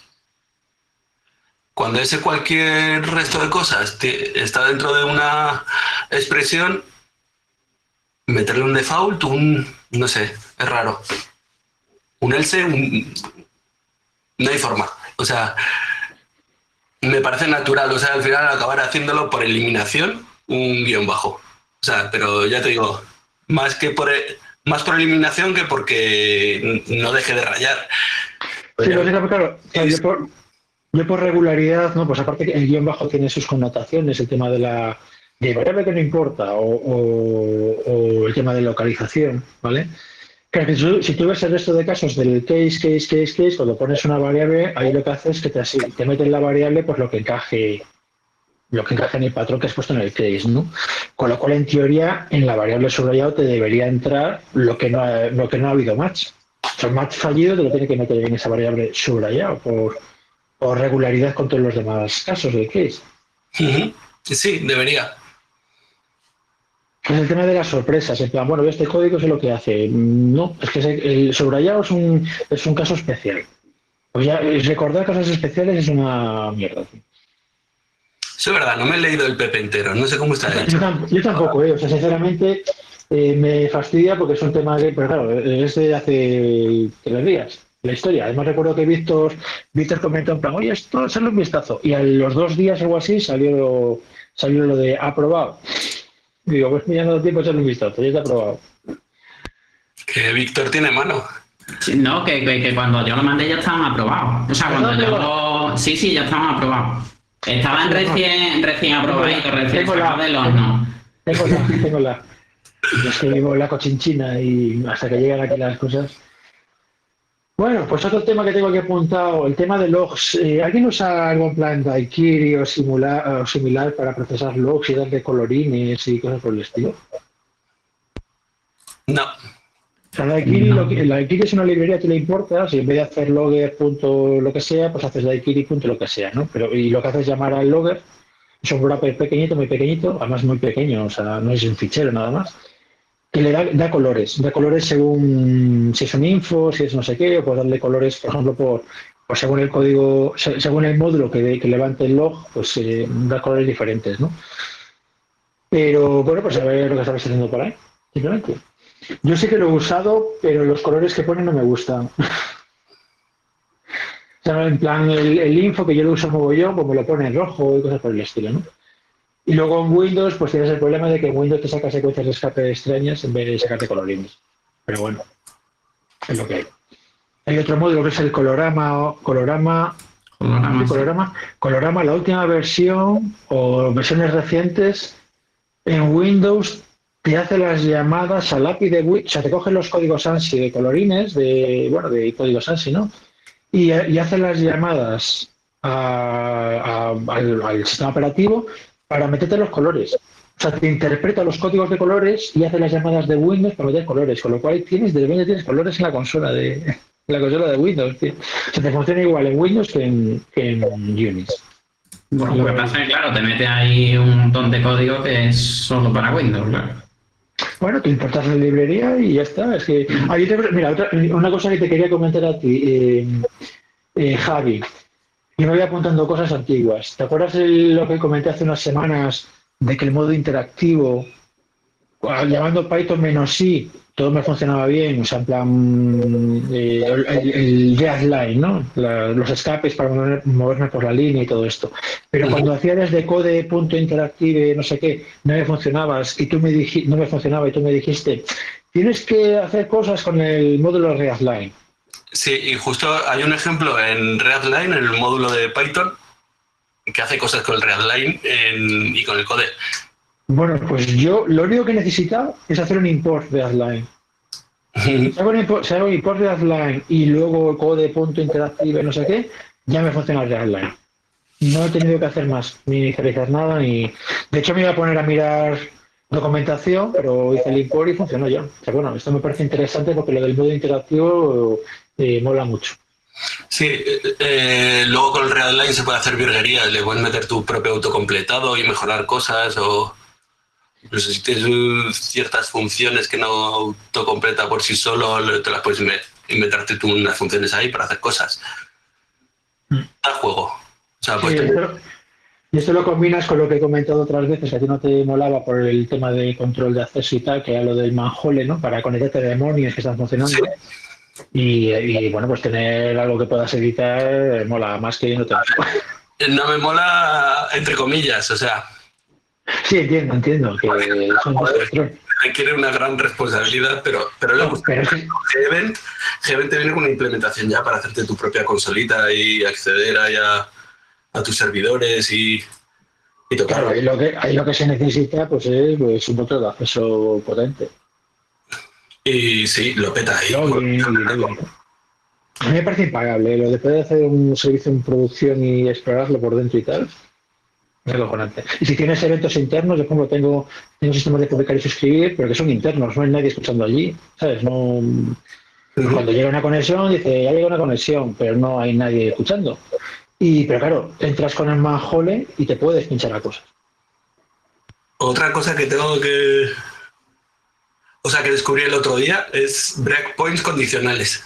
Cuando ese cualquier resto de cosas te- está dentro de una expresión, meterle un default, un, no sé, es raro. Un else, un, no hay forma. O sea, me parece natural. O sea, al final acabar haciéndolo por eliminación, un guión bajo. O sea, pero ya te digo, más que por más por eliminación que porque no deje de rayar. Sí, lo digo, claro, claro, yo, por, yo por regularidad, ¿no? Pues aparte que el guión bajo tiene sus connotaciones, el tema de la de variable que no importa, o, o, o el tema de localización, ¿vale? Claro, que si, si tú ves el resto de casos del case, case, case, case, cuando pones una variable, ahí lo que hace es que te, asi- te mete en la variable pues lo que encaje, lo que encaje en el patrón que has puesto en el case, ¿no? Con lo cual, en teoría, en la variable subrayado te debería entrar lo que no ha, lo que no ha habido match. O sea, el match fallido te lo tiene que meter en esa variable subrayado por, por regularidad con todos los demás casos del case. Ujú. Sí, debería. Es el tema de las sorpresas, en plan, bueno, este código sé lo que hace. No, es que el subrayado es un, es un caso especial. Pues ya, recordar cosas especiales es una mierda. Eso es verdad, no me he leído el P P entero, no sé cómo está Yo, hecho. tam- yo tampoco, eh, o sea, sinceramente eh, me fastidia porque es un tema que, pero claro, es de hace tres días, la historia. Además recuerdo que Víctor, Víctor comentó en plan, oye, esto, echarle un vistazo. Y a los dos días o algo así salió, salió lo de aprobado. Y digo, pues mira, no da tiempo a echarle un vistazo, ya está aprobado. Que Víctor tiene mano. Sí, no, que, que, que cuando yo lo mandé ya estaban aprobados. O sea, cuando ¿Estaban yo aprobados? lo... Sí, sí, ya estaban aprobados. Estaban recién, recién aprobaditos, recién Tengo la- sacados del horno. Tengo la, tengo la. Yo es que vivo en la cochinchina y hasta que llegan aquí las cosas. Bueno, pues otro tema que tengo aquí apuntado, el tema de logs. Eh, ¿Alguien usa algo en plan Daiquiri o, simular, o similar para procesar logs y darle colorines y cosas por el estilo? No. O sea, Daiquiri, lo que- la Daiquiri es una librería que le importa, si en vez de hacer logger punto lo que sea, pues haces Daiquiri punto lo que sea, ¿no? Pero, y lo que haces es llamar al logger, es un wrapper pequeñito, muy pequeñito, además muy pequeño, o sea, no es un fichero nada más, que le da, da colores, da colores según si es un info, si es no sé qué, o puedes darle colores, por ejemplo, por, por según el código, se- según el módulo que, de- que levante el log, pues eh, da colores diferentes, ¿no? Pero bueno, pues a ver lo que estabais haciendo por ahí, simplemente. Yo sí que lo he usado, pero los colores que pone no me gustan. O sea, en plan, el, el info que yo lo uso mogollón, pues me lo pone en rojo y cosas por el estilo, ¿no? Y luego en Windows, pues tienes el problema de que en Windows te saca secuencias de escape extrañas en vez de sacarte colorines. Pero bueno, es lo que hay. Hay otro módulo que es el colorama, colorama, Colorama, sí. colorama, colorama, la última versión o versiones recientes en Windows te hace las llamadas al A P I de Windows, o sea, te coge los códigos ANSI de colorines, de, bueno, de códigos ANSI, ¿no? Y, y hace las llamadas a- a- al, al sistema operativo para meterte los colores. O sea, te interpreta los códigos de colores y hace las llamadas de Windows para meter colores, con lo cual tienes, de repente tienes colores en la consola de, en la consola de Windows, tío. O sea, te funciona igual en Windows que en, que en Unix. Bueno, lo que pasa es que, claro, te mete ahí un montón de código que es solo para Windows, claro. Bueno, te importas la librería y ya está. Es que, ah, yo te- mira, otra- una cosa que te quería comentar a ti, eh, eh, Javi. Yo me voy apuntando cosas antiguas. ¿Te acuerdas de lo que comenté hace unas semanas de que el modo interactivo, ah, llamando Python menos i, todo me funcionaba bien, o sea, en plan, eh, el, el react line, ¿no? La, los escapes para mover, moverme por la línea y todo esto. Pero cuando hacía desde code.interactive, no sé qué, no me funcionabas y tú me dijiste, no me funcionaba y tú me dijiste, tienes que hacer cosas con el módulo react line. Sí, y justo hay un ejemplo en Reactline, en el módulo de Python, que hace cosas con el Reactline en, y con el code. Bueno, pues yo lo único que necesitaba es hacer un import de Reactline. Si hago un import, si hago un import de Reactline y luego code.interactive, no sé qué, ya me funciona el Reactline. No he tenido que hacer más, ni inicializar nada, ni... De hecho, me iba a poner a mirar documentación, pero hice el import y funcionó ya. O sea, bueno, esto me parece interesante porque lo del modo interactivo eh, mola mucho. Sí, eh, luego con el Reactline se puede hacer virguerías, le puedes meter tu propio autocompletado y mejorar cosas, o incluso si tienes ciertas funciones que no autocompleta por sí solo, te las puedes inventarte tú unas funciones ahí para hacer cosas. Da juego. O sea, pues sí, pero... Y esto lo combinas con lo que he comentado otras veces, que a ti no te molaba por el tema de control de acceso y tal, que era lo del manhole, ¿no? Para conectarte a demonios que están funcionando. Sí. Y, y bueno, pues tener algo que puedas editar mola más que no te... No me mola entre comillas, o sea... Sí, entiendo, entiendo. Que son requiere una gran responsabilidad, pero, pero le gusta. Pero sí. Heaven, Heaven te viene con una implementación ya para hacerte tu propia consolita y acceder ahí a... a tus servidores y, y tocar. Claro, ahí lo, que, ahí lo que se necesita pues es pues, un botón de acceso potente. Y sí, lo peta ahí. Login, login. A mí me parece impagable lo de poder hacer un servicio en producción y explorarlo por dentro y tal. Es acojonante. Y si tienes eventos internos, yo por ejemplo tengo, tengo sistemas de publicar y suscribir, pero que son internos, no hay nadie escuchando allí, ¿sabes? No, uh-huh. Cuando llega una conexión, dice, ya llega una conexión, pero no hay nadie escuchando. Y, pero claro, entras con el manhole y te puedes pinchar a cosas. Otra cosa que tengo que... O sea, que descubrí el otro día es breakpoints condicionales.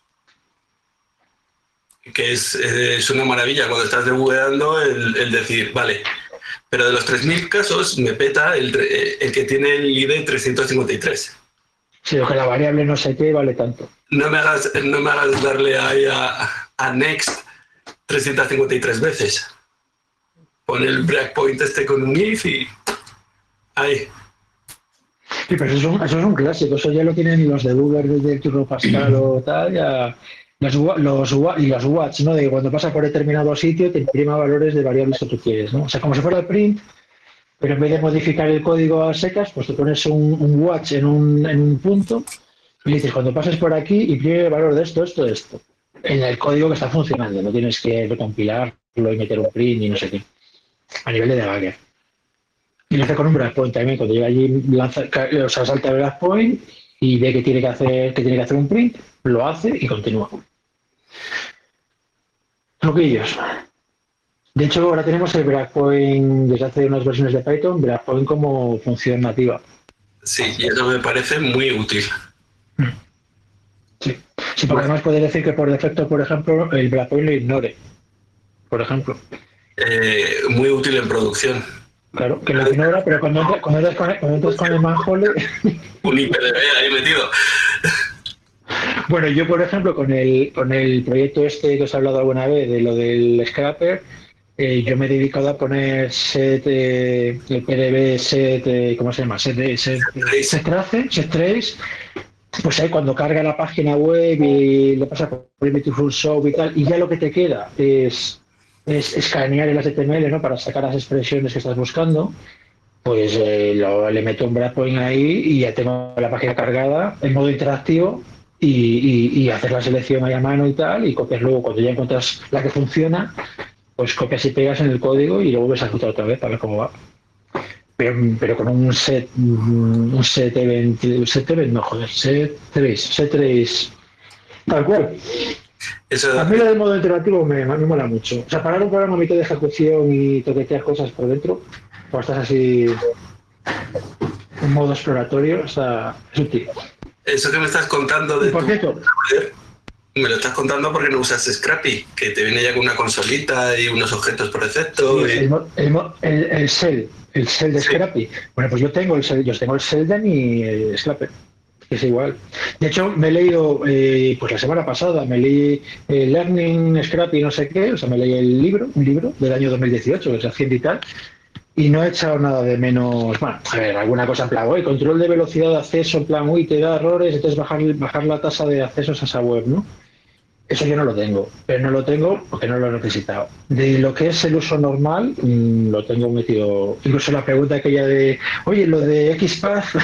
Que es, es una maravilla cuando estás debugueando el, el decir, vale, pero de los tres mil casos me peta el, el que tiene el I D trescientos cincuenta y tres. Sí, o que la variable no sé qué vale tanto. No me hagas, no me hagas darle ahí a, a next trescientas cincuenta y tres veces. Pon el breakpoint este con un if y... ahí. Sí, pero eso es, un, eso es un clásico, eso ya lo tienen los debuggers desde el Turbo Pascal o tal, ya... Los, los, y los watch, ¿no? De cuando pasa por determinado sitio te imprima valores de variables que tú quieres, ¿no? O sea, como si fuera el print, pero en vez de modificar el código a secas, pues te pones un, un watch en un, en un punto y dices, cuando pases por aquí, imprime el valor de esto, esto, esto. En el código que está funcionando, no tienes que recompilarlo y meter un print y no sé qué. A nivel de debugger. Y lo hace con un breakpoint también, cuando llega allí, lanza, o sea, salta el breakpoint y ve que tiene que hacer, que tiene que hacer un print, lo hace y continúa. Truquillos. De hecho, ahora tenemos el breakpoint desde hace unas versiones de Python, breakpoint como función nativa. Sí, y eso me parece muy útil. Sí, sí, porque además puede decir que por defecto, por ejemplo, el breakpoint lo ignore. Por ejemplo. Eh, muy útil en producción. Claro, que lo ignora, pero cuando entras, cuando entras, con, cuando entras con el manhole... Un I P D B ahí metido. Bueno, yo, por ejemplo, con el con el proyecto este que os he hablado alguna vez, de lo del scraper, eh, yo me he dedicado a poner set, eh, el P D B, set, eh, ¿cómo se llama? Set, set, set trace, set trace, pues ahí cuando carga la página web y le pasa por Beautiful Shop y tal, y ya lo que te queda es, es escanear el H T M L, ¿no? Para sacar las expresiones que estás buscando, pues eh, lo, le meto un breakpoint ahí y ya tengo la página cargada en modo interactivo. Y, y, y hacer la selección ahí a mano y tal, y copias luego, cuando ya encuentras la que funciona, pues copias y pegas en el código y luego vuelves a ejecutar otra vez para ver cómo va. Pero, pero con un set, un set event, un set event, no joder, set trace, set trace, tal cual. Eso... A mí lo del modo interactivo me, me mola mucho. O sea, parar un programa a mitad de ejecución y toquetear cosas por dentro, pues estás así en modo exploratorio, o sea, es útil. Eso que me estás contando de ¿Por qué tu... me lo estás contando porque no usas Scrappy, que te viene ya con una consolita y unos objetos por defecto. Sí, y... el, el, el, el shell, el shell de sí. Scrappy. Bueno, pues yo tengo el shell, yo tengo el shell de mi eh, Scrappy. que es igual. De hecho, me he leído, eh, pues la semana pasada, me leí eh, Learning Scrappy no sé qué, o sea, me leí el libro, un libro del año dos mil dieciocho, que es Hacienda y tal, y no he echado nada de menos, bueno, a ver, alguna cosa en plan, oye, control de velocidad de acceso, en plan, uy, te da errores, entonces bajar, bajar la tasa de accesos a esa web, ¿no? Eso yo no lo tengo, pero no lo tengo porque no lo he necesitado. De lo que es el uso normal, mmm, lo tengo metido. Incluso la pregunta aquella de, oye, lo de X P A T,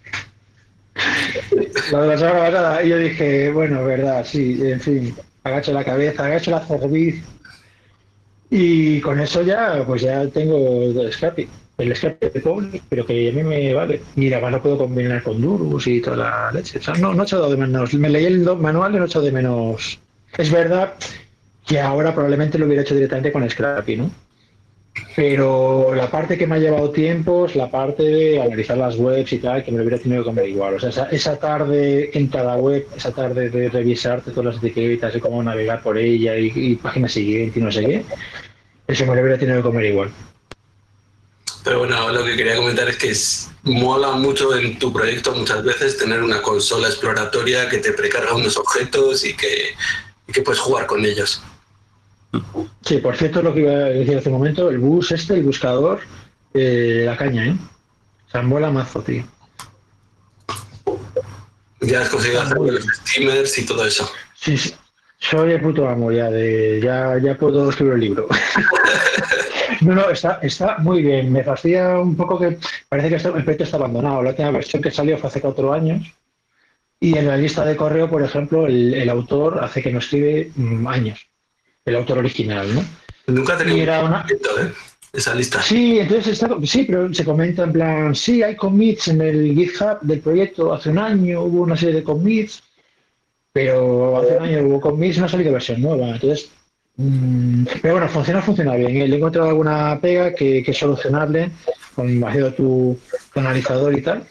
lo de la semana pasada, y yo dije, bueno, verdad, sí, en fin, agacho la cabeza, agacho la cerviz, y con eso ya, pues ya tengo el escape. El escape de pobre, pero que a mí me vale. Y además lo puedo combinar con Durus y toda la leche. O sea, no, no he echado de menos. Me leí el manual y no he echado de menos. Es verdad que ahora probablemente lo hubiera hecho directamente con Scrappy, ¿no? Pero la parte que me ha llevado tiempo es la parte de analizar las webs y tal, que me lo hubiera tenido que comer igual. O sea, esa, esa tarde en cada web, esa tarde de revisarte todas las etiquetas y cómo navegar por ella y, y página siguiente y no sé qué, eso me lo hubiera tenido que comer igual. Pero bueno, lo que quería comentar es que es, mola mucho en tu proyecto muchas veces tener una consola exploratoria que te precarga unos objetos y que, y que puedes jugar con ellos. Sí, por cierto, lo que iba a decir hace un momento, el bus este, el buscador, eh, la caña, ¿eh? O sea, mola mazo, tío. Ya has conseguido hacer los steamers y todo eso. Sí, sí. Soy el puto amo ya de ya, ya puedo escribir el libro. No, no, está, está muy bien. Me fastidia un poco que parece que está, el proyecto está abandonado. La última versión que salió fue hace cuatro años y en la lista de correo, por ejemplo, el, el autor hace que no escribe mm, años. El autor original, ¿no? Nunca he tenido era un una... proyecto, ¿eh? Esa lista. Sí, entonces está, sí, pero se comenta en plan, sí, hay commits en el GitHub del proyecto. Hace un año hubo una serie de commits, pero hace un año hubo commits y no ha salido versión nueva. Entonces, mmm, pero bueno, funciona, funciona bien. Le he encontrado alguna pega que, que es solucionable con haciendo tu, tu analizador y tal.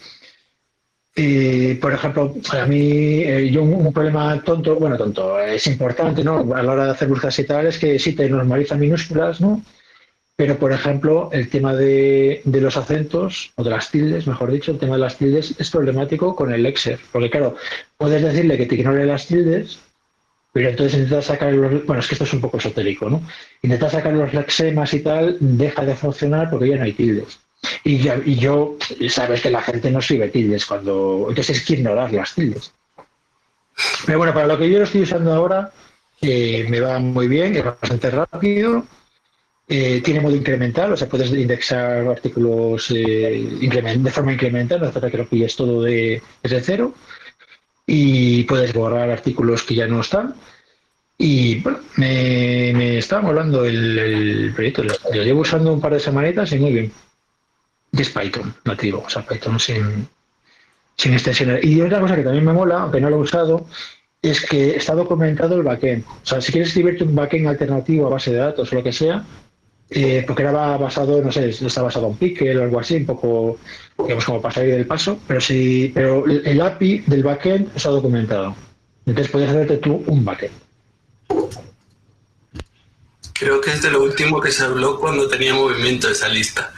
Y, por ejemplo, para mí, eh, yo un, un problema tonto, bueno, tonto, es importante, ¿no? A la hora de hacer búsquedas y tal, es que sí te normalizan minúsculas, ¿no? Pero, por ejemplo, el tema de, de los acentos, o de las tildes, mejor dicho, el tema de las tildes es problemático con el Lexer. Porque, claro, puedes decirle que te ignore las tildes, pero entonces intentas sacar los... Bueno, es que esto es un poco esotérico, ¿no? Intentas sacar los lexemas y tal, deja de funcionar porque ya no hay tildes. Y, ya, y yo, sabes que la gente no escribe tildes cuando... Entonces es que ignorar las tildes. Pero bueno, para lo que yo lo estoy usando ahora, eh, me va muy bien, es bastante rápido. Eh, tiene modo incremental, o sea, puedes indexar artículos eh, de forma incremental, no hace falta que lo pilles todo de, desde cero, y puedes borrar artículos que ya no están. Y bueno, me, me está molando el, el proyecto, lo, lo llevo usando un par de semanitas y muy bien. Y es Python nativo, o sea, Python sin, sin extensiones. Y otra cosa que también me mola, aunque no lo he usado, es que está documentado el backend. O sea, si quieres escribirte un backend alternativo a base de datos o lo que sea, Eh, porque era basado, no sé, está basado en Pickle o algo así, un poco, digamos, como para salir del paso, pero sí, pero el A P I del backend está documentado. Entonces puedes hacerte tú un backend. Creo que es de lo último que se habló cuando tenía movimiento esa lista.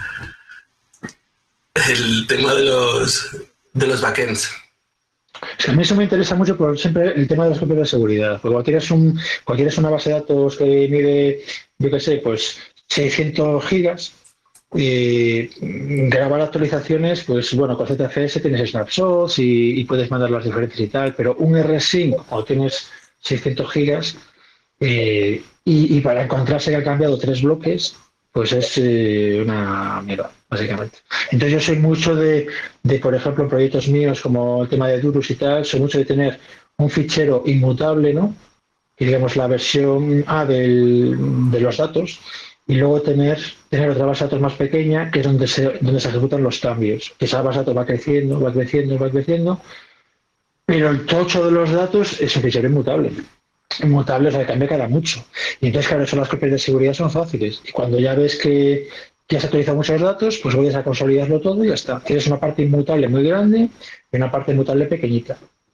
El tema de los, de los backends. Es que a mí eso me interesa mucho por siempre el tema de las copias de seguridad. Porque cuando tienes, un, cuando tienes una base de datos que mide, yo qué sé, pues seiscientos gigas, y grabar actualizaciones, pues bueno, con Z F S tienes snapshots y, y puedes mandar las diferencias y tal, pero un rsync cuando tienes seiscientos gigas eh, y, y para encontrarse que ha cambiado tres bloques, pues es eh, una mierda, básicamente. Entonces yo soy mucho de, de, por ejemplo, en proyectos míos como el tema de Durus y tal, soy mucho de tener un fichero inmutable, ¿no? Y digamos la versión A del, de los datos, y luego tener, tener otra base de datos más pequeña, que es donde se, donde se ejecutan los cambios. Que esa base de datos va creciendo, va creciendo, va creciendo, pero el tocho de los datos es un fichero inmutable. Inmutable, o sea, que cambia cada mucho. Y entonces, claro, eso las copias de seguridad son fáciles. Y cuando ya ves que ya se actualizan muchos datos, pues vuelves a consolidarlo todo y ya está. Tienes una parte inmutable muy grande y una parte inmutable pequeñita,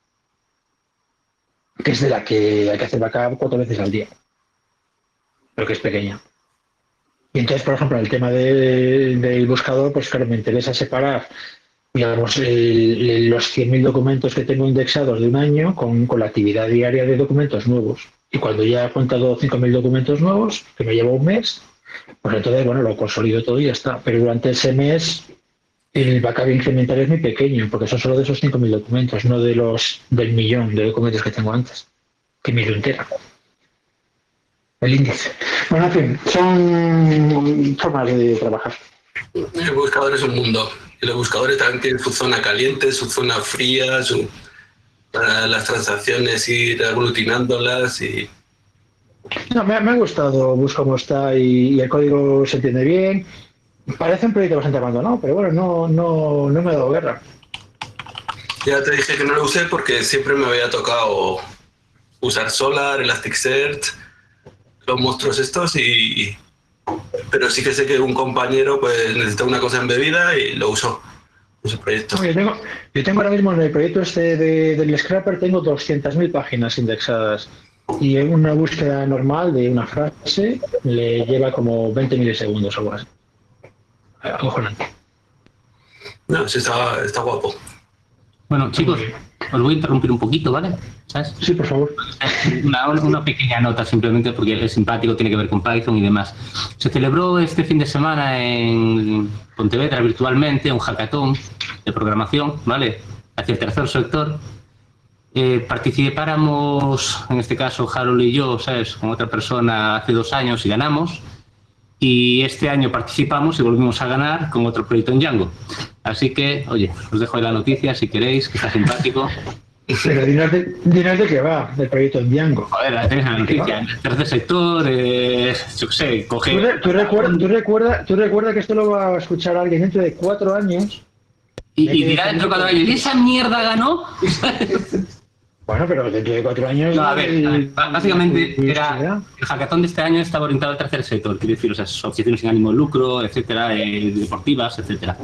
que es de la que hay que hacer backup cuatro veces al día, pero que es pequeña. Y entonces, por ejemplo, el tema de, del buscador, pues claro, me interesa separar digamos, el, el, los cien mil documentos que tengo indexados de un año con, con la actividad diaria de documentos nuevos. Y cuando ya he contado cinco mil documentos nuevos, que me lleva un mes, pues entonces, bueno, lo consolido todo y ya está. Pero durante ese mes el backup incremental es muy pequeño, porque son solo de esos cinco mil documentos, no de los del millón de documentos que tengo antes, que me lo entera. El índice. Bueno, en fin, son formas de trabajar. El buscador es un mundo. Y los buscadores también tienen su zona caliente, su zona fría, su, para las transacciones ir aglutinándolas y... No, me, me ha gustado, busco cómo está y, y el código se entiende bien. Parece un proyecto bastante abandonado, pero bueno, no, no, no me ha dado guerra. Ya te dije que no lo usé porque siempre me había tocado usar Solar, Elasticsearch, los monstruos estos y... Pero sí que sé que un compañero pues necesita una cosa embebida y lo usó en su proyecto. Yo tengo, yo tengo ahora mismo en el proyecto este de, del Scrapper, tengo doscientas mil páginas indexadas y en una búsqueda normal de una frase le lleva como veinte milisegundos o algo así. Acojonante. No, sí está, está guapo. Bueno, chicos, os voy a interrumpir un poquito, ¿vale? ¿Sabes? Sí, por favor. Una, una pequeña nota simplemente porque es simpático, tiene que ver con Python y demás. Se celebró este fin de semana en Pontevedra virtualmente un hackathon de programación, ¿vale? Hacia el tercer sector. Eh, participáramos, en este caso Harold y yo, ¿sabes? Con otra persona hace dos años y ganamos. Y este año participamos y volvimos a ganar con otro proyecto en Django. Así que, oye, os dejo ahí la noticia si queréis, que está simpático. Pero dinos de, dinos de qué va, del proyecto en Django. Joder, tenéis la noticia. En el tercer sector, eh, yo qué sé, coge... ¿Tú, re, tú, recuerda, tú, recuerda, tú recuerda que esto lo va a escuchar alguien dentro de cuatro años. Y, y dirá dentro de cuatro años, ¿y esa mierda ganó? Bueno, pero dentro de cuatro años... No, a ver, a ver, básicamente y, era, el hackathon de este año estaba orientado al tercer sector, quiero decir, o sea, asociaciones sin ánimo de lucro, etcétera, eh, deportivas, etcétera.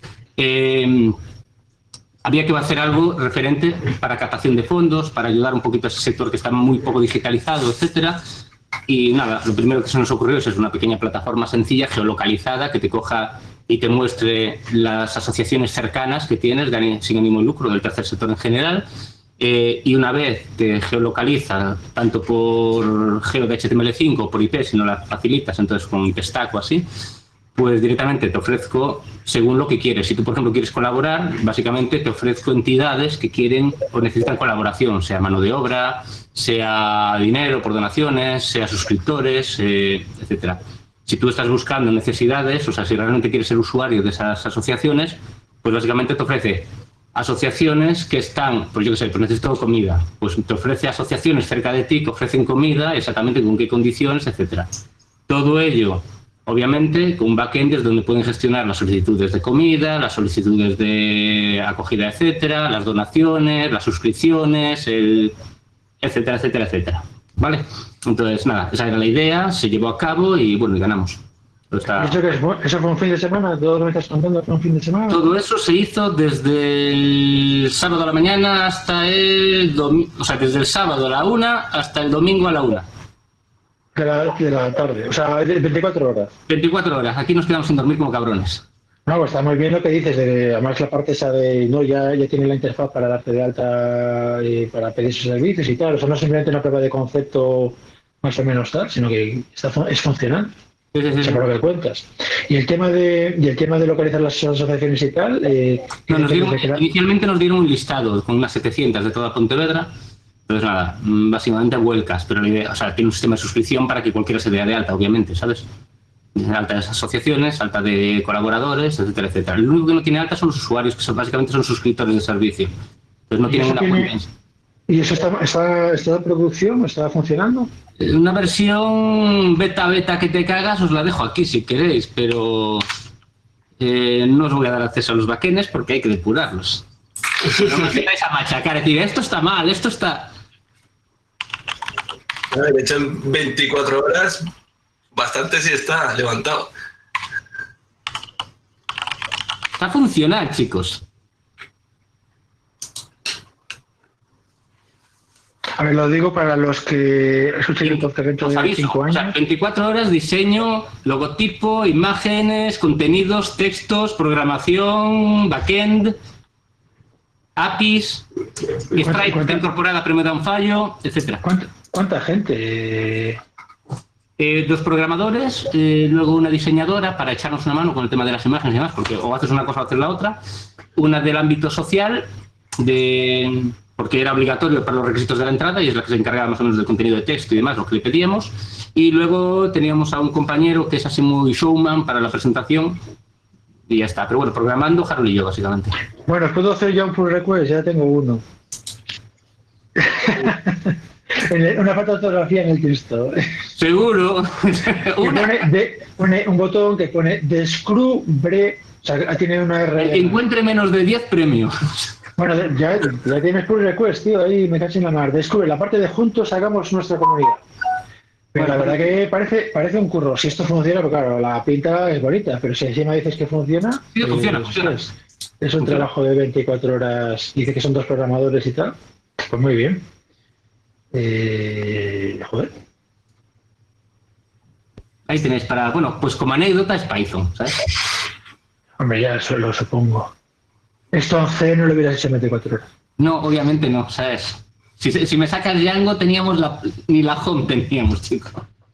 Eh, había que hacer algo referente para captación de fondos, para ayudar un poquito a ese sector que está muy poco digitalizado, etcétera. Y nada, lo primero que se nos ocurrió es una pequeña plataforma sencilla, geolocalizada, que te coja y te muestre las asociaciones cercanas que tienes de sin ánimo de lucro del tercer sector en general. Eh, y una vez te geolocaliza tanto por geo de H T M L cinco o por I P, si no la facilitas, entonces con I P Stack o así, pues directamente te ofrezco según lo que quieres. Si tú, por ejemplo, quieres colaborar, básicamente te ofrezco entidades que quieren o necesitan colaboración, sea mano de obra, sea dinero por donaciones, sea suscriptores, eh, etcétera. Si tú estás buscando necesidades, o sea, si realmente quieres ser usuario de esas asociaciones, pues básicamente te ofrece asociaciones que están, pues yo qué sé, pues necesito comida, pues te ofrece asociaciones cerca de ti que ofrecen comida, exactamente con qué condiciones, etcétera. Todo ello, obviamente, con un backend es donde pueden gestionar las solicitudes de comida, las solicitudes de acogida, etcétera, las donaciones, las suscripciones, el, etcétera, etcétera, etcétera. ¿Vale? Entonces, nada, esa era la idea, se llevó a cabo y, bueno, y ganamos. Está... ¿Eso, que es, ¿Eso fue un fin de semana? ¿Todo lo que estás contando fue un fin de semana? Todo eso se hizo desde el sábado a la mañana hasta el domingo, o sea, desde el sábado a la una hasta el domingo a la una. De la, de la tarde, o sea, veinticuatro horas. veinticuatro horas, aquí nos quedamos sin dormir como cabrones. No, pues está muy bien lo que dices, de, además la parte esa de, no, ya, ya tiene la interfaz para darte de alta y para pedir sus servicios y tal, o sea, no es simplemente una prueba de concepto más o menos tal, sino que está, es funcional. Sí, sí, sí. O sea, por lo que cuentas. Y el tema de, y el tema de localizar las asociaciones y tal... Eh, no, nos dieron, inicialmente nos dieron un listado con unas setecientas de toda Pontevedra. Entonces, nada, básicamente vuelcas, pero la idea, o sea, tiene un sistema de suscripción para que cualquiera se dé de alta, obviamente, ¿sabes? Alta de asociaciones, alta de colaboradores, etcétera, etcétera. Lo único que no tiene alta son los usuarios, que son, básicamente son suscriptores de servicio. Entonces no tienen una tiene, cuenta. ¿Y eso está, está, está en producción? ¿Está funcionando? Una versión beta beta que te cagas os la dejo aquí si queréis, pero eh, no os voy a dar acceso a los backends porque hay que depurarlos. No me empezáis a machacar, decir, esto está mal, esto está... De hecho, en veinticuatro horas, bastante sí está levantado. Está funcional, chicos. A ver, lo digo para los que escuchen el podcast dentro de cinco años. O sea, veinticuatro horas, diseño, logotipo, imágenes, contenidos, textos, programación, backend, A P Is, Stripe está incorporada pero me da un fallo, etcétera. ¿Cuánta, cuánta gente? Eh, dos programadores, eh, luego una diseñadora para echarnos una mano con el tema de las imágenes y demás, porque o haces una cosa o haces la otra. Una del ámbito social, de, porque era obligatorio para los requisitos de la entrada y es la que se encargaba más o menos del contenido de texto y demás, lo que le pedíamos. Y luego teníamos a un compañero que es así muy showman para la presentación y ya está. Pero bueno, programando, Harold y yo, básicamente. Bueno, puedo hacer ya un pull request, ya tengo uno. Una fotografía en el texto. Seguro. Una... Pone de, pone un botón que pone descubre, o sea, tiene una R. El que encuentre menos de diez premios. Bueno, ya, ya tienes pull request, tío, ahí me cacho en la mar. Descubre la parte de juntos hagamos nuestra comunidad. Pero la verdad que parece, parece un curro. Si esto funciona, pues claro, la pinta es bonita, pero si encima dices que funciona... Sí, eh, funciona, pues, funciona. Es, es un funciona. trabajo de veinticuatro horas, dice que son dos programadores y tal. Pues muy bien. Eh, joder. Ahí tenéis para... Bueno, pues como anécdota es Python, ¿sabes? Hombre, ya eso lo supongo. Esto en C no lo hubieras hecho en veinticuatro horas. No, obviamente no, ¿sabes? Si, si me sacas Django, teníamos la... Ni la home teníamos, chicos.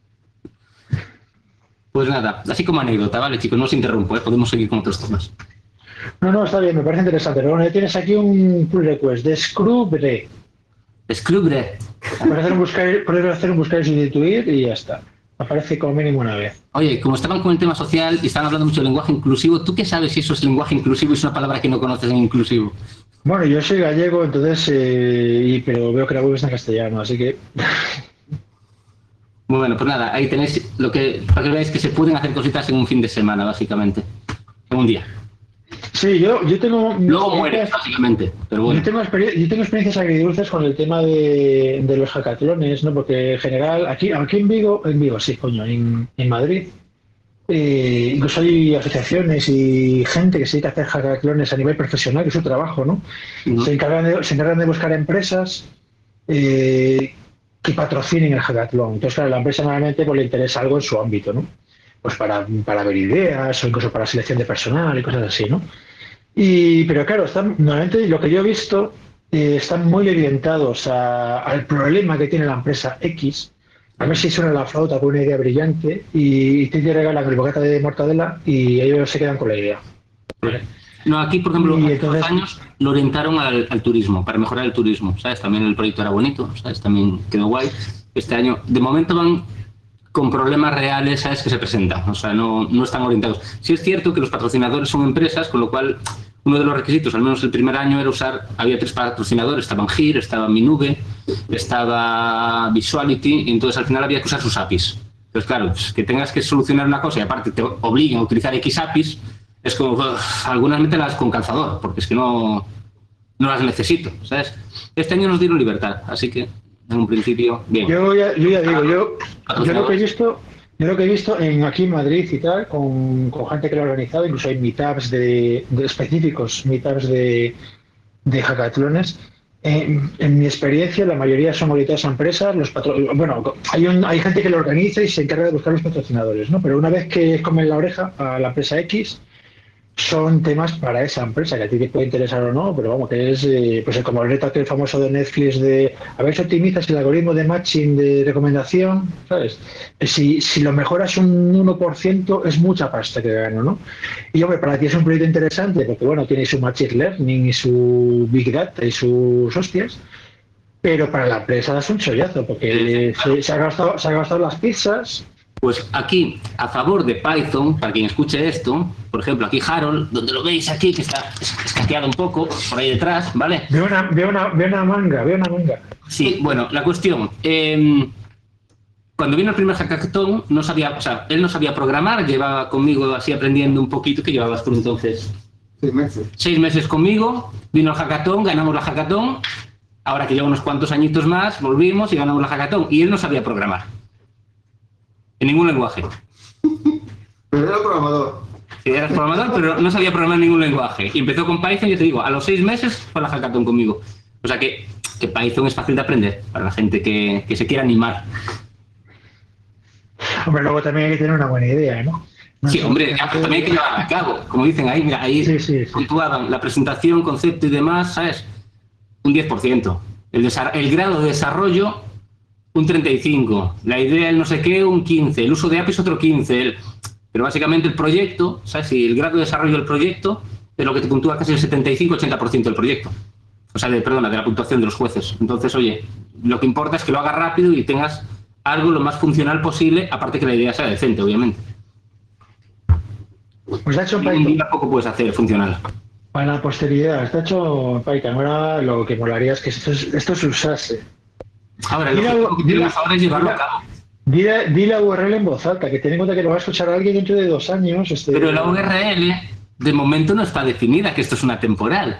Pues nada, así como anécdota, ¿vale, chicos? No os interrumpo, ¿eh? Podemos seguir con otros temas. No, no, está bien, me parece interesante. Pero bueno, ya tienes aquí un pull request. Descubre. Descubre. Puedes hacer un buscar, puedes hacer un buscar y sustituir y ya está. Aparece como mínimo una vez. Oye, como estaban con el tema social y estaban hablando mucho de lenguaje inclusivo, ¿tú qué sabes si eso es lenguaje inclusivo y es una palabra que no conoces en inclusivo? Bueno, yo soy gallego, entonces, eh, y, pero veo que la web está en castellano, así que... Muy bueno, pues nada, ahí tenéis lo que, para que veáis que se pueden hacer cositas en un fin de semana, básicamente. En un día. Sí, yo, yo tengo... Luego mueres, básicamente, pero bueno. Yo tengo, yo tengo experiencias agridulces con el tema de, de los hackatlones, ¿no? Porque en general, aquí, aquí en Vigo, en Vigo, sí, coño, en, en Madrid, eh, incluso hay asociaciones y gente que se dedica a hacer hackatlones a nivel profesional, que es su trabajo, ¿no? Uh-huh. Se encargan de, se encargan de buscar empresas eh, que patrocinen el hackatlón. Entonces, claro, la empresa normalmente pues, le interesa algo en su ámbito, ¿no? Pues para, para ver ideas o incluso para selección de personal y cosas así, ¿no? Y, pero claro, están, normalmente lo que yo he visto eh, están muy orientados a, al problema que tiene la empresa X, a ver si suena la flauta con una idea brillante y, y te regalan el bocata de mortadela y ellos se quedan con la idea. ¿Vale? No, aquí, por ejemplo, y hace entonces, dos años lo orientaron al, al turismo, para mejorar el turismo, ¿sabes? También el proyecto era bonito, ¿sabes? También quedó guay. Este año, de momento van con problemas reales, ¿sabes? Que se presentan, o sea, no, no están orientados. Sí es cierto que los patrocinadores son empresas, con lo cual uno de los requisitos, al menos el primer año, era usar, había tres patrocinadores, estaban Gir, estaba Minube, estaba Visuality, y entonces al final había que usar sus A P Is. Entonces, claro, pues, que tengas que solucionar una cosa y aparte te obliguen a utilizar X A P Is, es como, uf, algunas mételas con calzador, porque es que no, no las necesito, ¿sabes? Este año nos dieron libertad, así que en un principio, bien. Yo ya, yo ya digo, yo, yo lo que he visto, yo lo que he visto en aquí en Madrid y tal, con, con gente que lo ha organizado, incluso hay meetups de, de específicos, meetups de, de hackatlones. En, en mi experiencia, la mayoría son orientadas a empresas. Los patro... Bueno, hay, un, hay gente que lo organiza y se encarga de buscar los patrocinadores, ¿no? Pero una vez que comen la oreja a la empresa X, son temas para esa empresa, que a ti te puede interesar o no, pero vamos, que es eh, pues como el reto aquel famoso de Netflix de a ver si optimizas el algoritmo de matching de recomendación, ¿sabes? Si, si lo mejoras un uno por ciento es mucha pasta que gano, ¿no? Y hombre, para ti es un proyecto interesante porque, bueno, tiene su machine learning y su big data y sus hostias, pero para la empresa es un chollazo porque se, se, ha gastado, se ha gastado las pizzas. Pues aquí, a favor de Python, para quien escuche esto, por ejemplo, aquí Harold, donde lo veis aquí, que está escaqueado un poco, por ahí detrás, ¿vale? Veo una, veo una, veo una manga, veo una manga. Sí, bueno, la cuestión, eh, cuando vino el primer hackathon, no sabía, o sea, él no sabía programar, llevaba conmigo así aprendiendo un poquito, que llevabas por entonces... Seis meses. Seis meses conmigo, vino el hackathon, ganamos la hackathon, ahora que lleva unos cuantos añitos más, volvimos y ganamos la hackathon, y él no sabía programar. En ningún lenguaje. Pero era programador. Sí, eras programador, pero no sabía programar en ningún lenguaje. Y empezó con Python, yo te digo, a los seis meses fue la hackathon conmigo. O sea que que Python es fácil de aprender para la gente que, que se quiera animar. Hombre, luego también hay que tener una buena idea, ¿no? No Sí, sé, hombre, ya, pero también hay que llevarla a cabo. Como dicen ahí, mira, ahí Sí, sí, sí. puntuaban la presentación, concepto y demás, ¿sabes? Un diez por ciento. El, el grado de desarrollo, un treinta y cinco por ciento. La idea, el no sé qué, un quince por ciento. El uso de A P Is, otro quince por ciento. El, pero básicamente el proyecto, ¿sabes? Y el grado de desarrollo del proyecto es lo que te puntúa casi el setenta y cinco a ochenta por ciento del proyecto. O sea, de, perdona, de la puntuación de los jueces. Entonces, oye, lo que importa es que lo hagas rápido y tengas algo lo más funcional posible, aparte que la idea sea decente, obviamente. Pues ha hecho En un Python. día poco puedes hacer funcional. Para la posteridad, está hecho Python. Ahora lo que molaría es que esto, esto se usase. Ahora, el Mira, objetivo que mira, tenemos ahora es llevarlo mira. a cabo. Di, di la U R L en voz alta, que ten en cuenta que lo va a escuchar alguien dentro de dos años. Este... Pero la U R L, de momento, no está definida, que esto es una temporal.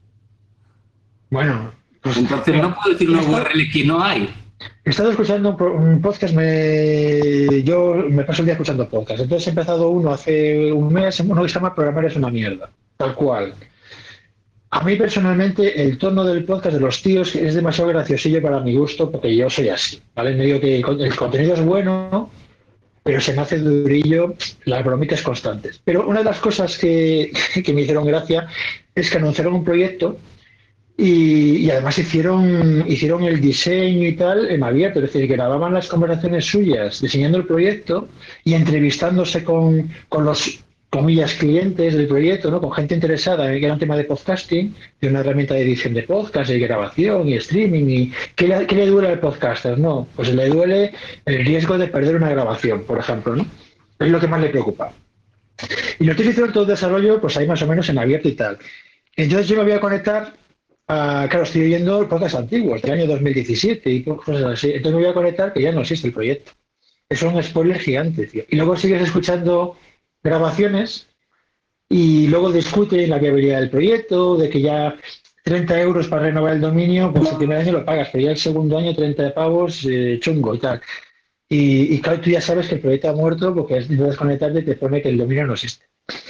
Bueno, pues, Entonces no puedo decir una U R L que no hay. he estado escuchando un, pro- un podcast, me, yo me paso el día escuchando podcasts. Entonces he empezado uno hace un mes, uno que se llama Programar es una mierda, tal cual. A mí personalmente el tono del podcast de los tíos es demasiado graciosillo para mi gusto, porque yo soy así, ¿vale? Me digo que el, con- el contenido es bueno, pero se me hace durillo las bromitas constantes. Pero una de las cosas que, que me hicieron gracia es que anunciaron un proyecto y, y además hicieron, hicieron el diseño y tal en abierto, es decir, que grababan las conversaciones suyas diseñando el proyecto y entrevistándose con, con los, comillas, clientes del proyecto, ¿no? Con gente interesada, que era un tema de podcasting, de una herramienta de edición de podcast, y grabación y streaming. Y ¿qué le, qué le duele al podcaster? No, pues le duele el riesgo de perder una grabación, por ejemplo, ¿no? Es lo que más le preocupa. Y lo que hicieron todo el desarrollo, pues ahí más o menos en abierto y tal. Entonces yo me voy a conectar, a, claro, estoy oyendo podcasts antiguos, del año dos mil diecisiete y cosas así. Entonces me voy a conectar que ya no existe el proyecto. Es un spoiler gigante, tío. Y luego sigues escuchando grabaciones y luego discuten la viabilidad del proyecto, de que ya treinta euros para renovar el dominio, pues el primer año lo pagas, pero ya el segundo año treinta de pavos, eh, chungo y tal. Y, y claro, tú ya sabes que el proyecto ha muerto porque es de desconectarte y te pone que el dominio no existe.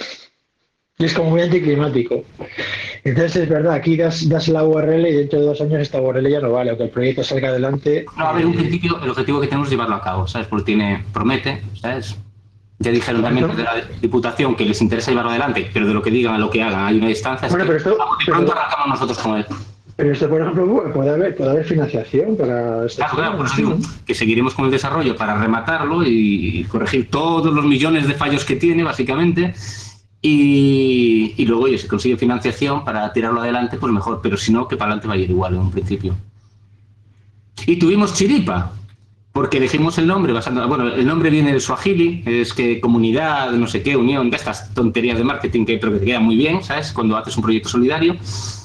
Y es como muy anticlimático. Entonces es verdad, aquí das, das la U R L y dentro de dos años esta U R L ya no vale, aunque el proyecto salga adelante. No, a ver, un eh, principio, el objetivo que tenemos es llevarlo a cabo, ¿sabes? Porque tiene, promete, ¿sabes? Ya dijeron también de la Diputación que les interesa llevarlo adelante, pero de lo que digan a lo que hagan hay una distancia. Bueno, pero esto, vamos, de pero, pronto arrancamos nosotros con él. pero esto, por ejemplo, puede haber, puede haber financiación para este Claro, claro, por eso digo ¿no? que seguiremos con el desarrollo para rematarlo y corregir todos los millones de fallos que tiene, básicamente. Y, y luego, oye, si consigue financiación para tirarlo adelante, pues mejor. Pero si no, que para adelante va a ir igual en un principio. Y tuvimos chiripa, porque elegimos el nombre basando... Bueno, el nombre viene del Swahili, es que comunidad, no sé qué, unión, de estas tonterías de marketing que creo que te queda muy bien, ¿sabes? Cuando haces un proyecto solidario.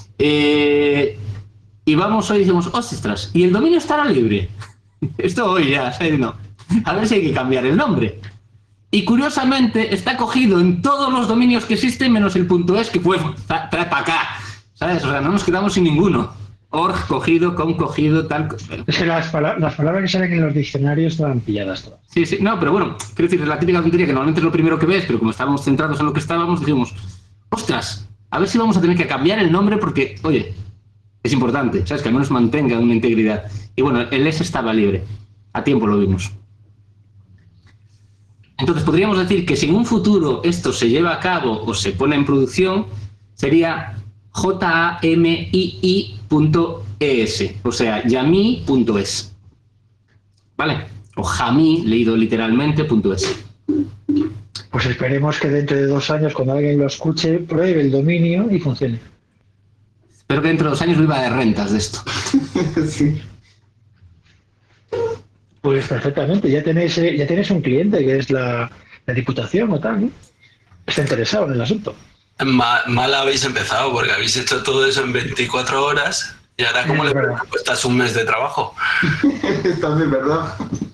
Eh, y vamos hoy y decimos, ostras, ¿y el dominio estará libre? Esto hoy ya, ¿sabes? No. A ver si hay que cambiar el nombre. Y curiosamente está cogido en todos los dominios que existen, menos el .es, que fue trae para acá, ¿sabes? O sea, no nos quedamos sin ninguno. Org cogido, con cogido, tal... Es que las, pala- las palabras que salen en los diccionarios estaban pilladas todas. Sí, sí, no, pero bueno, quiero decir, es la típica tontería que normalmente es lo primero que ves, pero como estábamos centrados en lo que estábamos, dijimos, ostras, a ver si vamos a tener que cambiar el nombre porque, oye, es importante, ¿sabes? Que al menos mantenga una integridad. Y bueno, el S estaba libre, a tiempo lo vimos. Entonces podríamos decir que si en un futuro esto se lleva a cabo o se pone en producción, sería jamii punto es, o sea, yami punto es. ¿Vale? O jami, leído literalmente, punto es. Pues esperemos que dentro de dos años, cuando alguien lo escuche, pruebe el dominio y funcione. Espero que dentro de dos años viva de rentas de esto. Sí. Pues perfectamente, ya tenéis, eh, ya tenéis un cliente que es la, la Diputación o tal, ¿no? Está interesado en el asunto. Mal, mal habéis empezado porque habéis hecho todo eso en veinticuatro horas y ahora como Sí, le es verdad. cuestas un mes de trabajo. También, ¿verdad?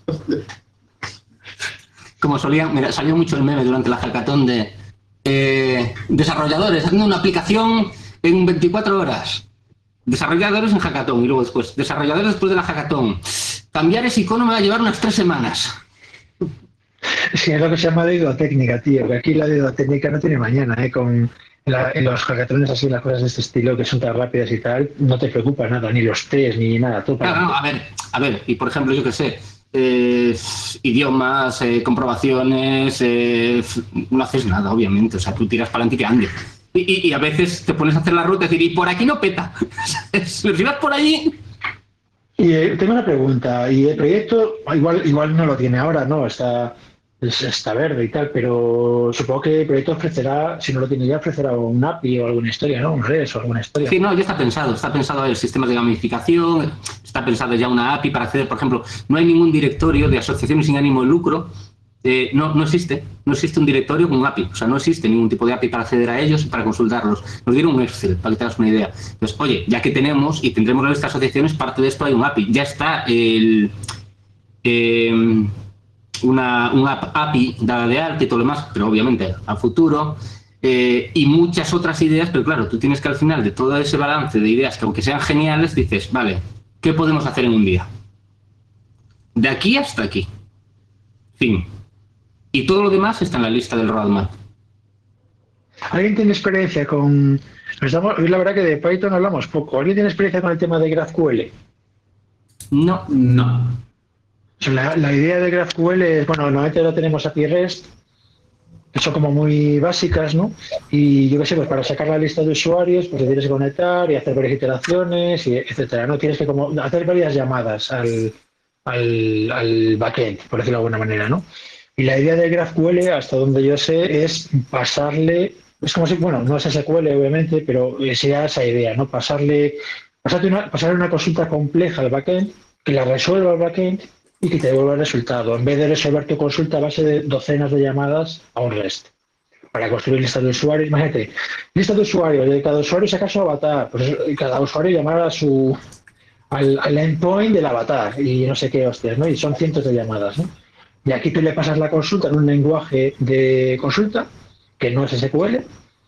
Como solían, mira, salió mucho el meme durante la hackathon de eh, desarrolladores haciendo una aplicación en veinticuatro horas. Desarrolladores en hackathon y luego después, desarrolladores después de la hackathon. Cambiar ese icono me va a llevar unas tres semanas. Sí, es lo que se llama deuda técnica, tío, que aquí la deuda técnica no tiene mañana, ¿eh? Con la, en los hackathons así, las cosas de este estilo que son tan rápidas y tal, no te preocupa nada, ni los test, ni nada. Todo Claro, no, a ver, a ver, y por ejemplo, yo qué sé, eh, idiomas, eh, comprobaciones, eh, no haces nada, obviamente, o sea, tú tiras para adelante y que ande. Y, y, y a veces te pones a hacer la ruta y decir, y por aquí no peta. Si vas por allí... Y eh, tengo una pregunta, y el proyecto igual igual no lo tiene ahora, ¿no? Está, está verde y tal, pero supongo que el proyecto ofrecerá, si no lo tiene ya, ofrecerá un A P I o alguna historia, ¿no? Un REST o alguna historia. Sí, no, ya está pensado, está pensado el sistema de gamificación, está pensado ya una A P I para acceder, por ejemplo, no hay ningún directorio de asociaciones sin ánimo de lucro, eh, no, no existe, no existe un directorio con un A P I, o sea, no existe ningún tipo de A P I para acceder a ellos y para consultarlos. Nos dieron un Excel, para que te hagas una idea. Entonces, oye, ya que tenemos y tendremos la lista de asociaciones, parte de esto hay un A P I, ya está el... Eh, una, una A P I dada de alta y todo lo demás, pero obviamente a futuro, eh, y muchas otras ideas, pero claro, tú tienes que al final de todo ese balance de ideas que aunque sean geniales, dices, vale, ¿qué podemos hacer en un día? De aquí hasta aquí. Fin. Y todo lo demás está en la lista del roadmap. ¿Alguien tiene experiencia con... Nos damos, la verdad que de Python hablamos poco. ¿Alguien tiene experiencia con el tema de GraphQL? No. No. O sea, la, la idea de GraphQL es, bueno, normalmente lo tenemos A P I REST, que son como muy básicas, ¿no? Y yo qué sé, pues para sacar la lista de usuarios, pues te tienes que conectar y hacer varias iteraciones, y etcétera, ¿no? Tienes que como hacer varias llamadas al, al, al backend, por decirlo de alguna manera, ¿no? Y la idea de GraphQL, hasta donde yo sé, es pasarle, es como si, bueno, no es S Q L obviamente, pero sería esa idea, ¿no? Pasarle, pasarle una, pasarle una consulta compleja al backend, que la resuelva el backend y que te devuelva el resultado, en vez de resolver tu consulta a base de docenas de llamadas a un REST. Para construir listas de usuarios, imagínate, lista de usuarios, de cada usuario saca su avatar, pues cada usuario llamará a su, al, al endpoint del avatar y no sé qué hostias, ¿no? Y son cientos de llamadas, ¿no? Y aquí tú le pasas la consulta en un lenguaje de consulta, que no es S Q L,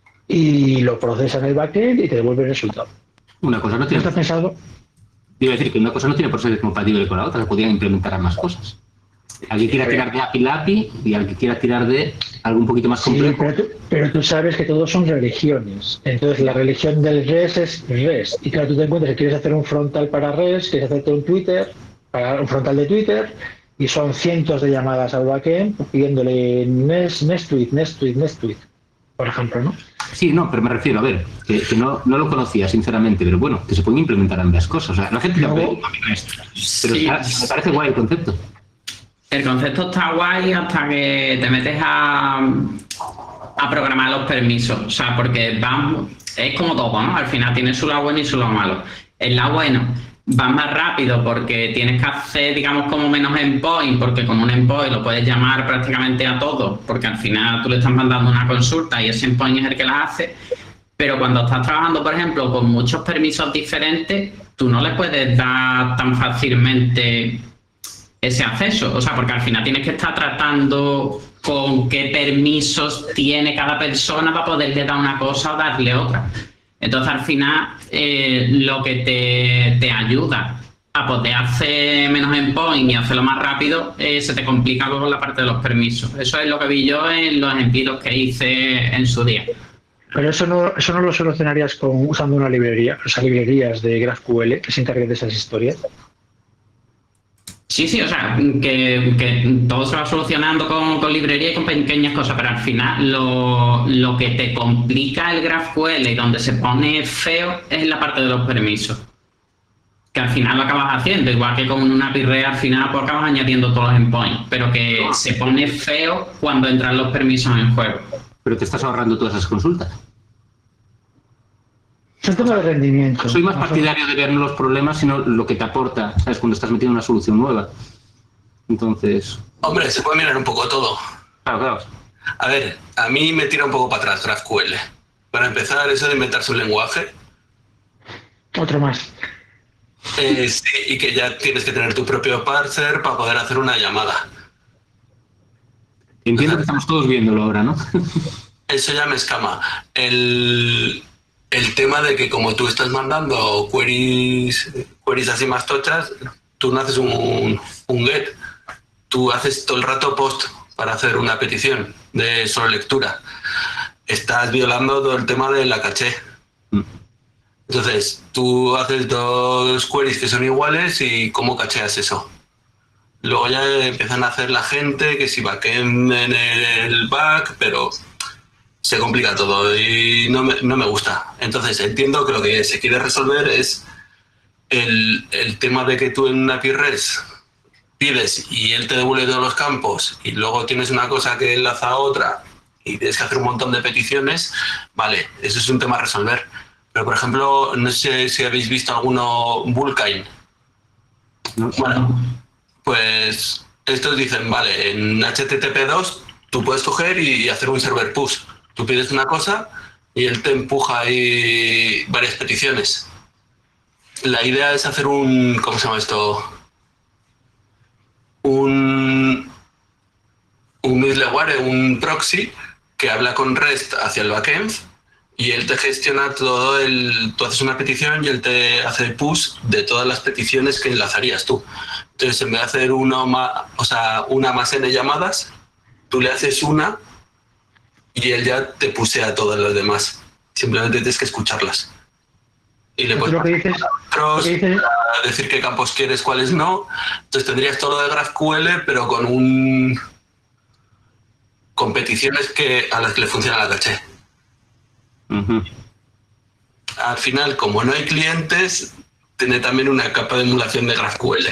y lo procesa en el backend y te devuelve el resultado. Una cosa no tiene... ¿No está pensado? Iba a decir que una cosa no tiene por ser compatible con la otra, se podían implementar más cosas. Alguien quiera tirar de A P I la A P I y alguien quiera tirar de algo un poquito más complejo. Sí, pero tú, pero tú sabes que todos son religiones. Entonces la religión del REST es REST. Y claro, tú te encuentras que quieres hacer un frontal para REST, quieres hacerte un Twitter, para un frontal de Twitter, y son cientos de llamadas al backend pidiéndole next, next tweet, next tweet, next tweet, por ejemplo, ¿no? Sí, no, pero me refiero, a ver, que, que no, no lo conocía, sinceramente, pero bueno, que se pueden implementar ambas cosas. O sea, la gente No. ya ve esto, pero Sí. está- me parece guay el concepto. El concepto está guay hasta que te metes a, a programar los permisos. O sea, porque van, es como todo, ¿no? Al final tiene su lado bueno y su lado malo. El lado bueno va más rápido porque tienes que hacer, digamos, como menos endpoint, porque con un endpoint lo puedes llamar prácticamente a todo, porque al final tú le estás mandando una consulta y ese endpoint es el que la hace. Pero cuando estás trabajando, por ejemplo, con muchos permisos diferentes, tú no le puedes dar tan fácilmente ese acceso. O sea, porque al final tienes que estar tratando con qué permisos tiene cada persona para poderle dar una cosa o darle otra. Entonces, al final, eh, lo que te, te ayuda a poder hacer menos endpoint y hacerlo más rápido, eh, se te complica luego la parte de los permisos. Eso es lo que vi yo en los ejemplos que hice en su día. Pero eso no, eso no lo solucionarías con, usando una librería, o sea, librerías de GraphQL que se encarguen de esas historias. Sí, sí, o sea, que, que todo se va solucionando con, con librería y con pequeñas cosas, pero al final lo, lo que te complica el GraphQL y donde se pone feo es la parte de los permisos. Que al final lo acabas haciendo, igual que con una A P I REST al final pues acabas añadiendo todos los endpoints, pero que se pone feo cuando entran los permisos en juego. Pero te estás ahorrando todas esas consultas. Es un tema de rendimiento. Soy más partidario de ver no los problemas, sino lo que te aporta, ¿sabes? Cuando estás metiendo una solución nueva. Entonces... Hombre, se puede mirar un poco todo. Claro, claro. A ver, a mí me tira un poco para atrás GraphQL. Para empezar, eso de inventarse un lenguaje, Otro más. eh, sí, y que ya tienes que tener tu propio parser para poder hacer una llamada. Entiendo que estamos todos viéndolo ahora, ¿no? Eso ya me escama. El, el tema de que como tú estás mandando queries, queries así más tochas, tú no haces un, un get. Tú haces todo el rato post para hacer una petición de solo lectura. estás violando todo el tema de la caché. Entonces, tú haces dos queries que son iguales y ¿cómo cacheas eso? Luego ya empiezan a hacer la gente que si backend en el back, pero se complica todo y no me, no me gusta. Entonces, entiendo que lo que se quiere resolver es el, el tema de que tú en una A P I REST pides y él te devuelve todos los campos y luego tienes una cosa que enlaza a otra y tienes que hacer un montón de peticiones. Vale, eso es un tema a resolver. Pero, por ejemplo, no sé si habéis visto alguno Vulkan. No, Bueno, pues estos dicen, vale, en H T T P dos tú puedes coger y hacer un server push. Tú pides una cosa y él te empuja ahí varias peticiones. La idea es hacer un, ¿cómo se llama esto? Un, un middleware, un proxy que habla con REST hacia el backend y él te gestiona todo el... Tú haces una petición y él te hace el push de todas las peticiones que enlazarías tú. Entonces, en vez de hacer uno más, o sea, una más n llamadas, tú le haces una y él ya te pusea todas las demás. Simplemente tienes que escucharlas. Y le puedes Lo que dices, pasar lo que dices- para decir qué campos quieres, cuáles no. Entonces tendrías todo lo de GraphQL, pero con un con peticiones que, a las que le funciona la caché. Ujú. Al final, como no hay clientes, tiene también una capa de emulación de GraphQL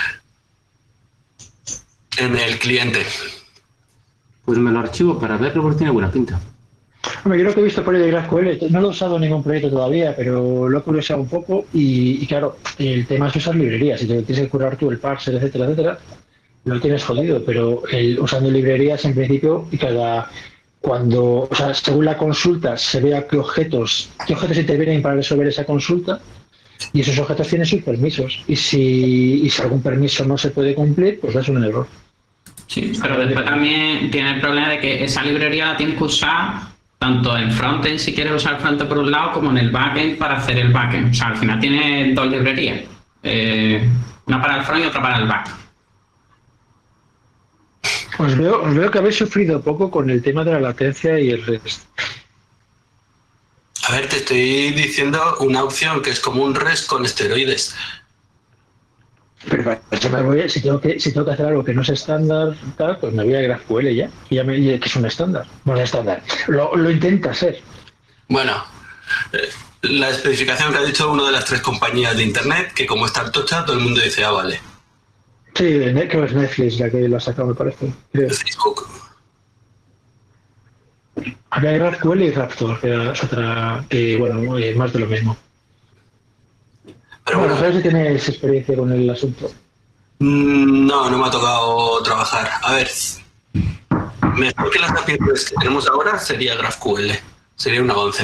en el cliente. Pues me lo archivo para verlo porque tiene buena pinta. Hombre, yo lo que he visto por ahí de GraphQL, no lo he usado en ningún proyecto todavía, pero lo he curioseado un poco y, y claro, el tema es usar librerías. Si te tienes que curar tú el parser, etcétera, etcétera, lo tienes jodido, pero el, usando librerías en principio y cada cuando, o sea, según la consulta se vea qué objetos, qué objetos intervienen para resolver esa consulta y esos objetos tienen sus permisos y si, y si algún permiso no se puede cumplir, pues das un error. Sí, pero después también tiene el problema de que esa librería la tienes que usar tanto en frontend, si quieres usar frontend por un lado, como en el backend para hacer el backend. O sea, al final tiene dos librerías, eh, una para el front y otra para el back. Os veo, os veo que habéis sufrido poco con el tema de la latencia y el REST. A ver, te estoy diciendo una opción que es como un REST con esteroides. Pero para eso me voy, si tengo que si tengo que hacer algo que no es estándar, tal, pues me voy a GraphQL ya, y ya me, y que es un estándar. Bueno, estándar. Lo, lo intenta ser. Bueno, eh, la especificación que ha dicho una de las tres compañías de internet, que como está tocha, todo el mundo dice, ah, vale. Sí, creo que es Netflix la que lo ha sacado, me parece. Creo. Facebook. Había GraphQL y Raptor, que es otra, que bueno, eh, más de lo mismo. Pero Bueno, bueno, ¿sabes si tienes experiencia con el asunto? mm, no, no me ha tocado trabajar. A ver, mejor que las A P Is que tenemos ahora sería GraphQL, sería una once.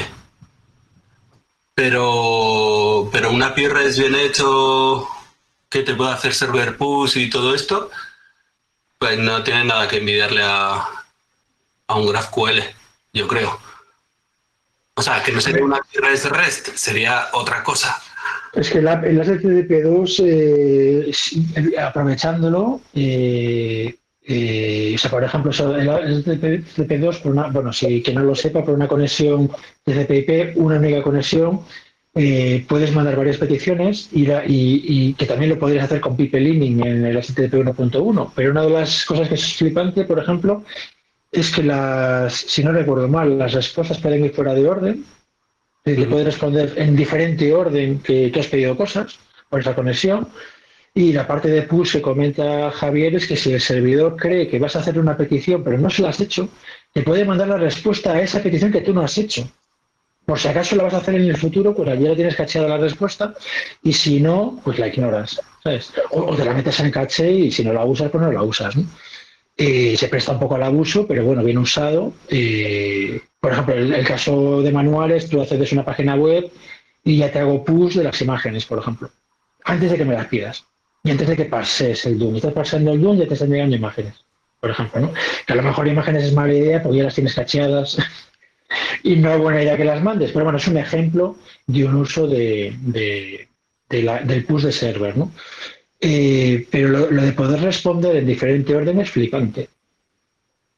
Pero, pero una A P I REST bien hecho que te pueda hacer server push y todo esto, pues no tiene nada que envidiarle a, a un GraphQL, yo creo. O sea, que no sería una A P I REST REST, sería otra cosa. Es que la, el H T T P dos, eh, aprovechándolo, eh, eh, o sea, por ejemplo, el H T T P dos, por una, bueno, si que no lo sepa, por una conexión T C P I P, una única conexión, eh, puedes mandar varias peticiones y, la, y, y que también lo podrías hacer con pipe lining en el H T T P uno punto uno. Pero una de las cosas que es flipante, por ejemplo, es que las, si no recuerdo mal, las respuestas pueden ir fuera de orden. Te puede responder en diferente orden que, que has pedido cosas por esa conexión. Y la parte de push que comenta Javier es que si el servidor cree que vas a hacer una petición pero no se la has hecho, te puede mandar la respuesta a esa petición que tú no has hecho. Por si acaso la vas a hacer en el futuro, pues allí la tienes cacheada la respuesta y si no, pues la ignoras, ¿sabes? O, o te la metes en caché y si no la usas, pues no la usas, ¿no? Eh, se presta un poco al abuso, pero bueno, bien usado. Eh, por ejemplo, el, el caso de manuales, tú accedes a una página web y ya te hago push de las imágenes, por ejemplo, antes de que me las pidas y antes de que pases el D U M. Estás pasando el D U M y ya te están llegando imágenes, por ejemplo, ¿no? Que a lo mejor imágenes es mala idea porque ya las tienes cacheadas y no es buena idea que las mandes, pero bueno, es un ejemplo de un uso de, de, de la, del push de server, ¿no? Eh, pero lo, lo de poder responder en diferente orden es flipante.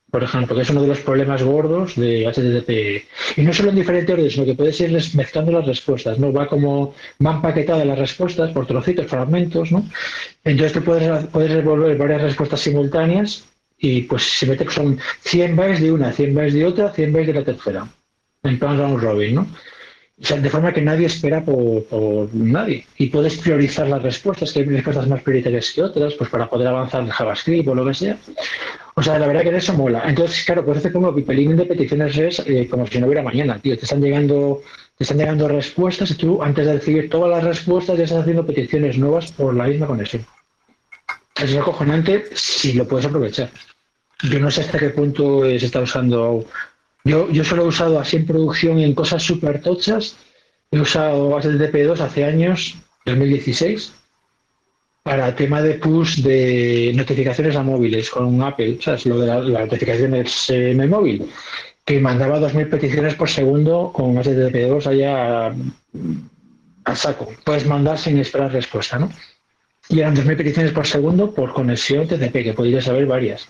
por ejemplo, que es uno de los problemas gordos de H T T P. Y no solo en diferente orden, sino que puedes ir mezclando las respuestas, ¿no? Va como, van paquetadas las respuestas por trocitos, fragmentos, ¿no? Entonces tú puedes, puedes revolver varias respuestas simultáneas y pues se mete que son cien bytes de una, cien bytes de otra, cien bytes de la tercera. En plan round robin, ¿no? O sea, de forma que nadie espera por, por nadie. Y puedes priorizar las respuestas, que hay respuestas más prioritarias que otras, pues para poder avanzar en JavaScript o lo que sea. O sea, la verdad que eso mola. Entonces, claro, puedes hacer como pipelín de peticiones REST eh, como si no hubiera mañana, tío. Te están llegando, te están llegando respuestas y tú, antes de recibir todas las respuestas, ya estás haciendo peticiones nuevas por la misma conexión. Es acojonante si lo puedes aprovechar. Yo no sé hasta qué punto se está usando. Yo, yo solo he usado así en producción y en cosas súper tochas. He usado H T T P dos hace años, dos mil dieciséis, para tema de push de notificaciones a móviles con Apple, ¿sabes? Lo de la, las notificaciones eh, en el móvil, que mandaba dos mil peticiones por segundo con H T T P dos allá al saco. Puedes mandar sin esperar respuesta, ¿no? Y eran dos mil peticiones por segundo por conexión T C P, que podrías saber varias.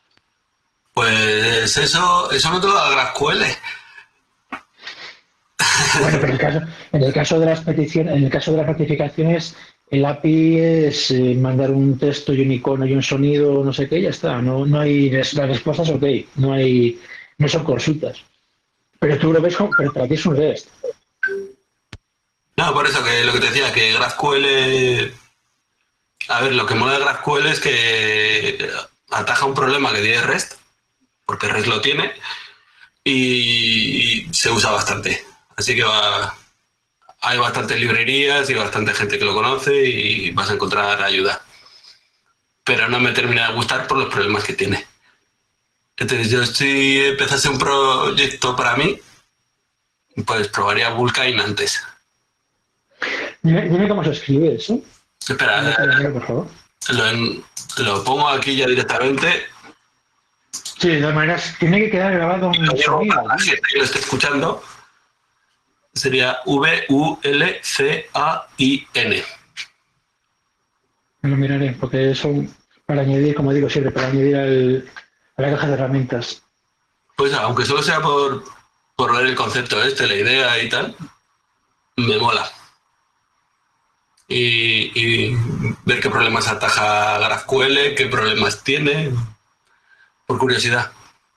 Pues eso, eso no te lo da GraphQL. Bueno, pero en el caso, en el caso de las peticiones, en el caso de las notificaciones, el A P I es eh, mandar un texto y un icono y un sonido, no sé qué, ya está. No, no hay las respuestas, ok, no hay, no son consultas. Pero tú lo ves como, pero para ti es un REST. No, por eso que lo que te decía, que GraphQL, a ver, lo que mola de GraphQL es que ataja un problema que tiene REST, porque REST lo tiene, y se usa bastante. Así que va, hay bastantes librerías y bastante gente que lo conoce y vas a encontrar ayuda. Pero no me termina de gustar por los problemas que tiene. Entonces yo si empezase un proyecto para mí, pues probaría Vulkan antes. Dime, dime cómo se escribe eso. Espera, Dime, por favor. Lo, en, lo pongo aquí ya directamente. Sí, de todas maneras, tiene que quedar grabado en el sonido. Para la gente que lo esté escuchando, sería V U L C A I N. Me lo miraré, porque son para añadir, como digo siempre, para añadir al, a la caja de herramientas. Pues aunque solo sea por, por ver el concepto este, la idea y tal, me mola. Y, y ver qué problemas ataja GraphQL, qué problemas tiene, por curiosidad.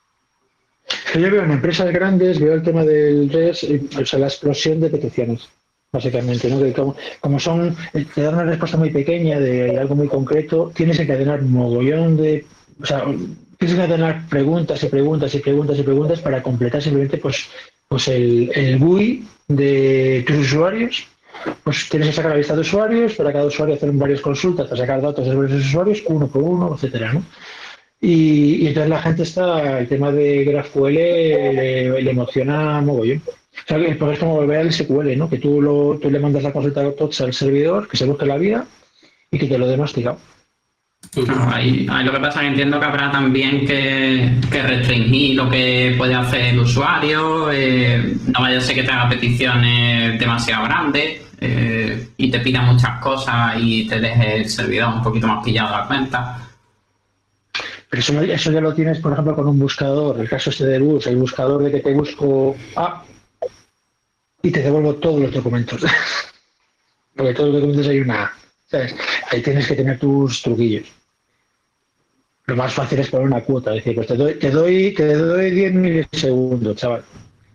Yo veo en empresas grandes, veo el tema del REST, o sea, la explosión de peticiones, básicamente, ¿no? Que como, como son, te dan una respuesta muy pequeña de algo muy concreto, tienes que encadenar un mogollón de, o sea, tienes que encadenar preguntas y preguntas y preguntas y preguntas para completar simplemente pues, pues el, el G U I de tus usuarios. Pues tienes que sacar la lista de usuarios, para cada usuario hacer varias consultas, para sacar datos de varios usuarios, uno por uno, etcétera, ¿no? Y, y entonces la gente está, el tema de GraphQL le, le emociona mogollón. O sea, porque es como volver al S Q L, ¿no? Que tú, lo, tú le mandas la consulta de todos al servidor, que se busque la vida y que te lo dé masticado. No, ahí, ahí lo que pasa es que entiendo que habrá también que, que restringir lo que puede hacer el usuario, eh, no vaya a ser que te haga peticiones demasiado grandes eh, y te pida muchas cosas y te deje el servidor un poquito más pillado la cuenta. Pero eso, eso ya lo tienes, por ejemplo, con un buscador. El caso este de bus, el buscador de que te busco A y te devuelvo todos los documentos. Porque todos los documentos hay una A. ¿Sabes? Ahí tienes que tener tus truquillos. Lo más fácil es poner una cuota, es decir, pues te doy, te doy, te doy diez milisegundos, chaval.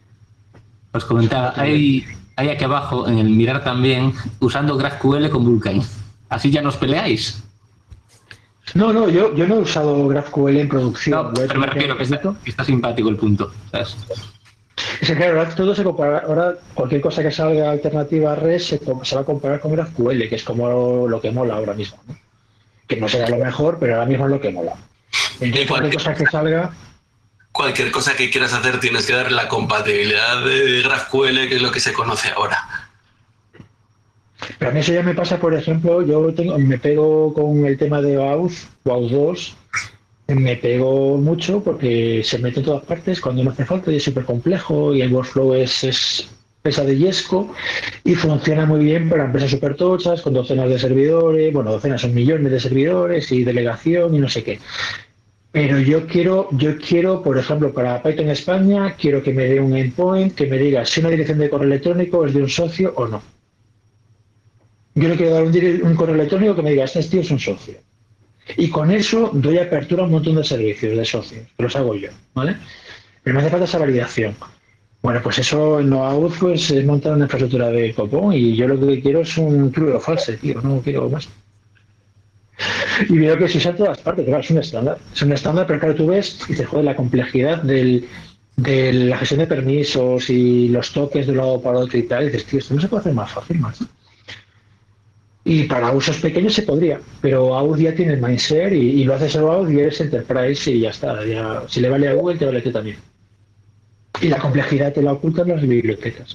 Os comentaba, hay, hay aquí abajo en el mirar también usando GraphQL con Vulkan. Así ya no os peleáis. No, no, yo, yo no he usado GraphQL en producción. No, pero me refiero que está, que está simpático el punto, ¿sabes? Es que claro, ahora todo se compara, ahora cualquier cosa que salga alternativa a REST se, se va a comparar con GraphQL, que es como lo, lo que mola ahora mismo, ¿no? Que no será lo mejor, pero ahora mismo es lo que mola. Entonces, cualquier cosa que salga... Cualquier cosa que quieras hacer tienes que darle la compatibilidad de GraphQL, que es lo que se conoce ahora. Pero a mí eso ya me pasa, por ejemplo, yo tengo, me pego con el tema de WAUZ, WAUZ dos, me pego mucho porque se mete en todas partes cuando no hace falta y es súper complejo y el workflow es, es pesadillesco y funciona muy bien para empresas súper tochas con docenas de servidores, bueno, docenas son millones de servidores y delegación y no sé qué. Pero yo quiero, yo quiero, por ejemplo, para Python España, quiero que me dé un endpoint que me diga si una dirección de correo electrónico es de un socio o no. Yo le quiero dar un, dire- un correo electrónico que me diga, este tío es un socio. Y con eso doy apertura a un montón de servicios de socios, que los hago yo, ¿vale? Pero me hace falta esa validación. Bueno, pues eso en Noaud pues es montar una infraestructura de copón y yo lo que quiero es un true o false, tío, no quiero más. Y veo que se usa en todas partes, claro, es un estándar. Es un estándar, pero claro, tú ves y te jode la complejidad del, de la gestión de permisos y los toques de un lado para otro y tal, y dices, tío, esto no se puede hacer más fácil, más. Y para usos pequeños se podría, pero Aud ya tiene el mindshare y, y lo hace solo Aud y eres Enterprise y ya está. Ya, si le vale a Google, te vale a ti también. Y la complejidad te la ocultan las bibliotecas.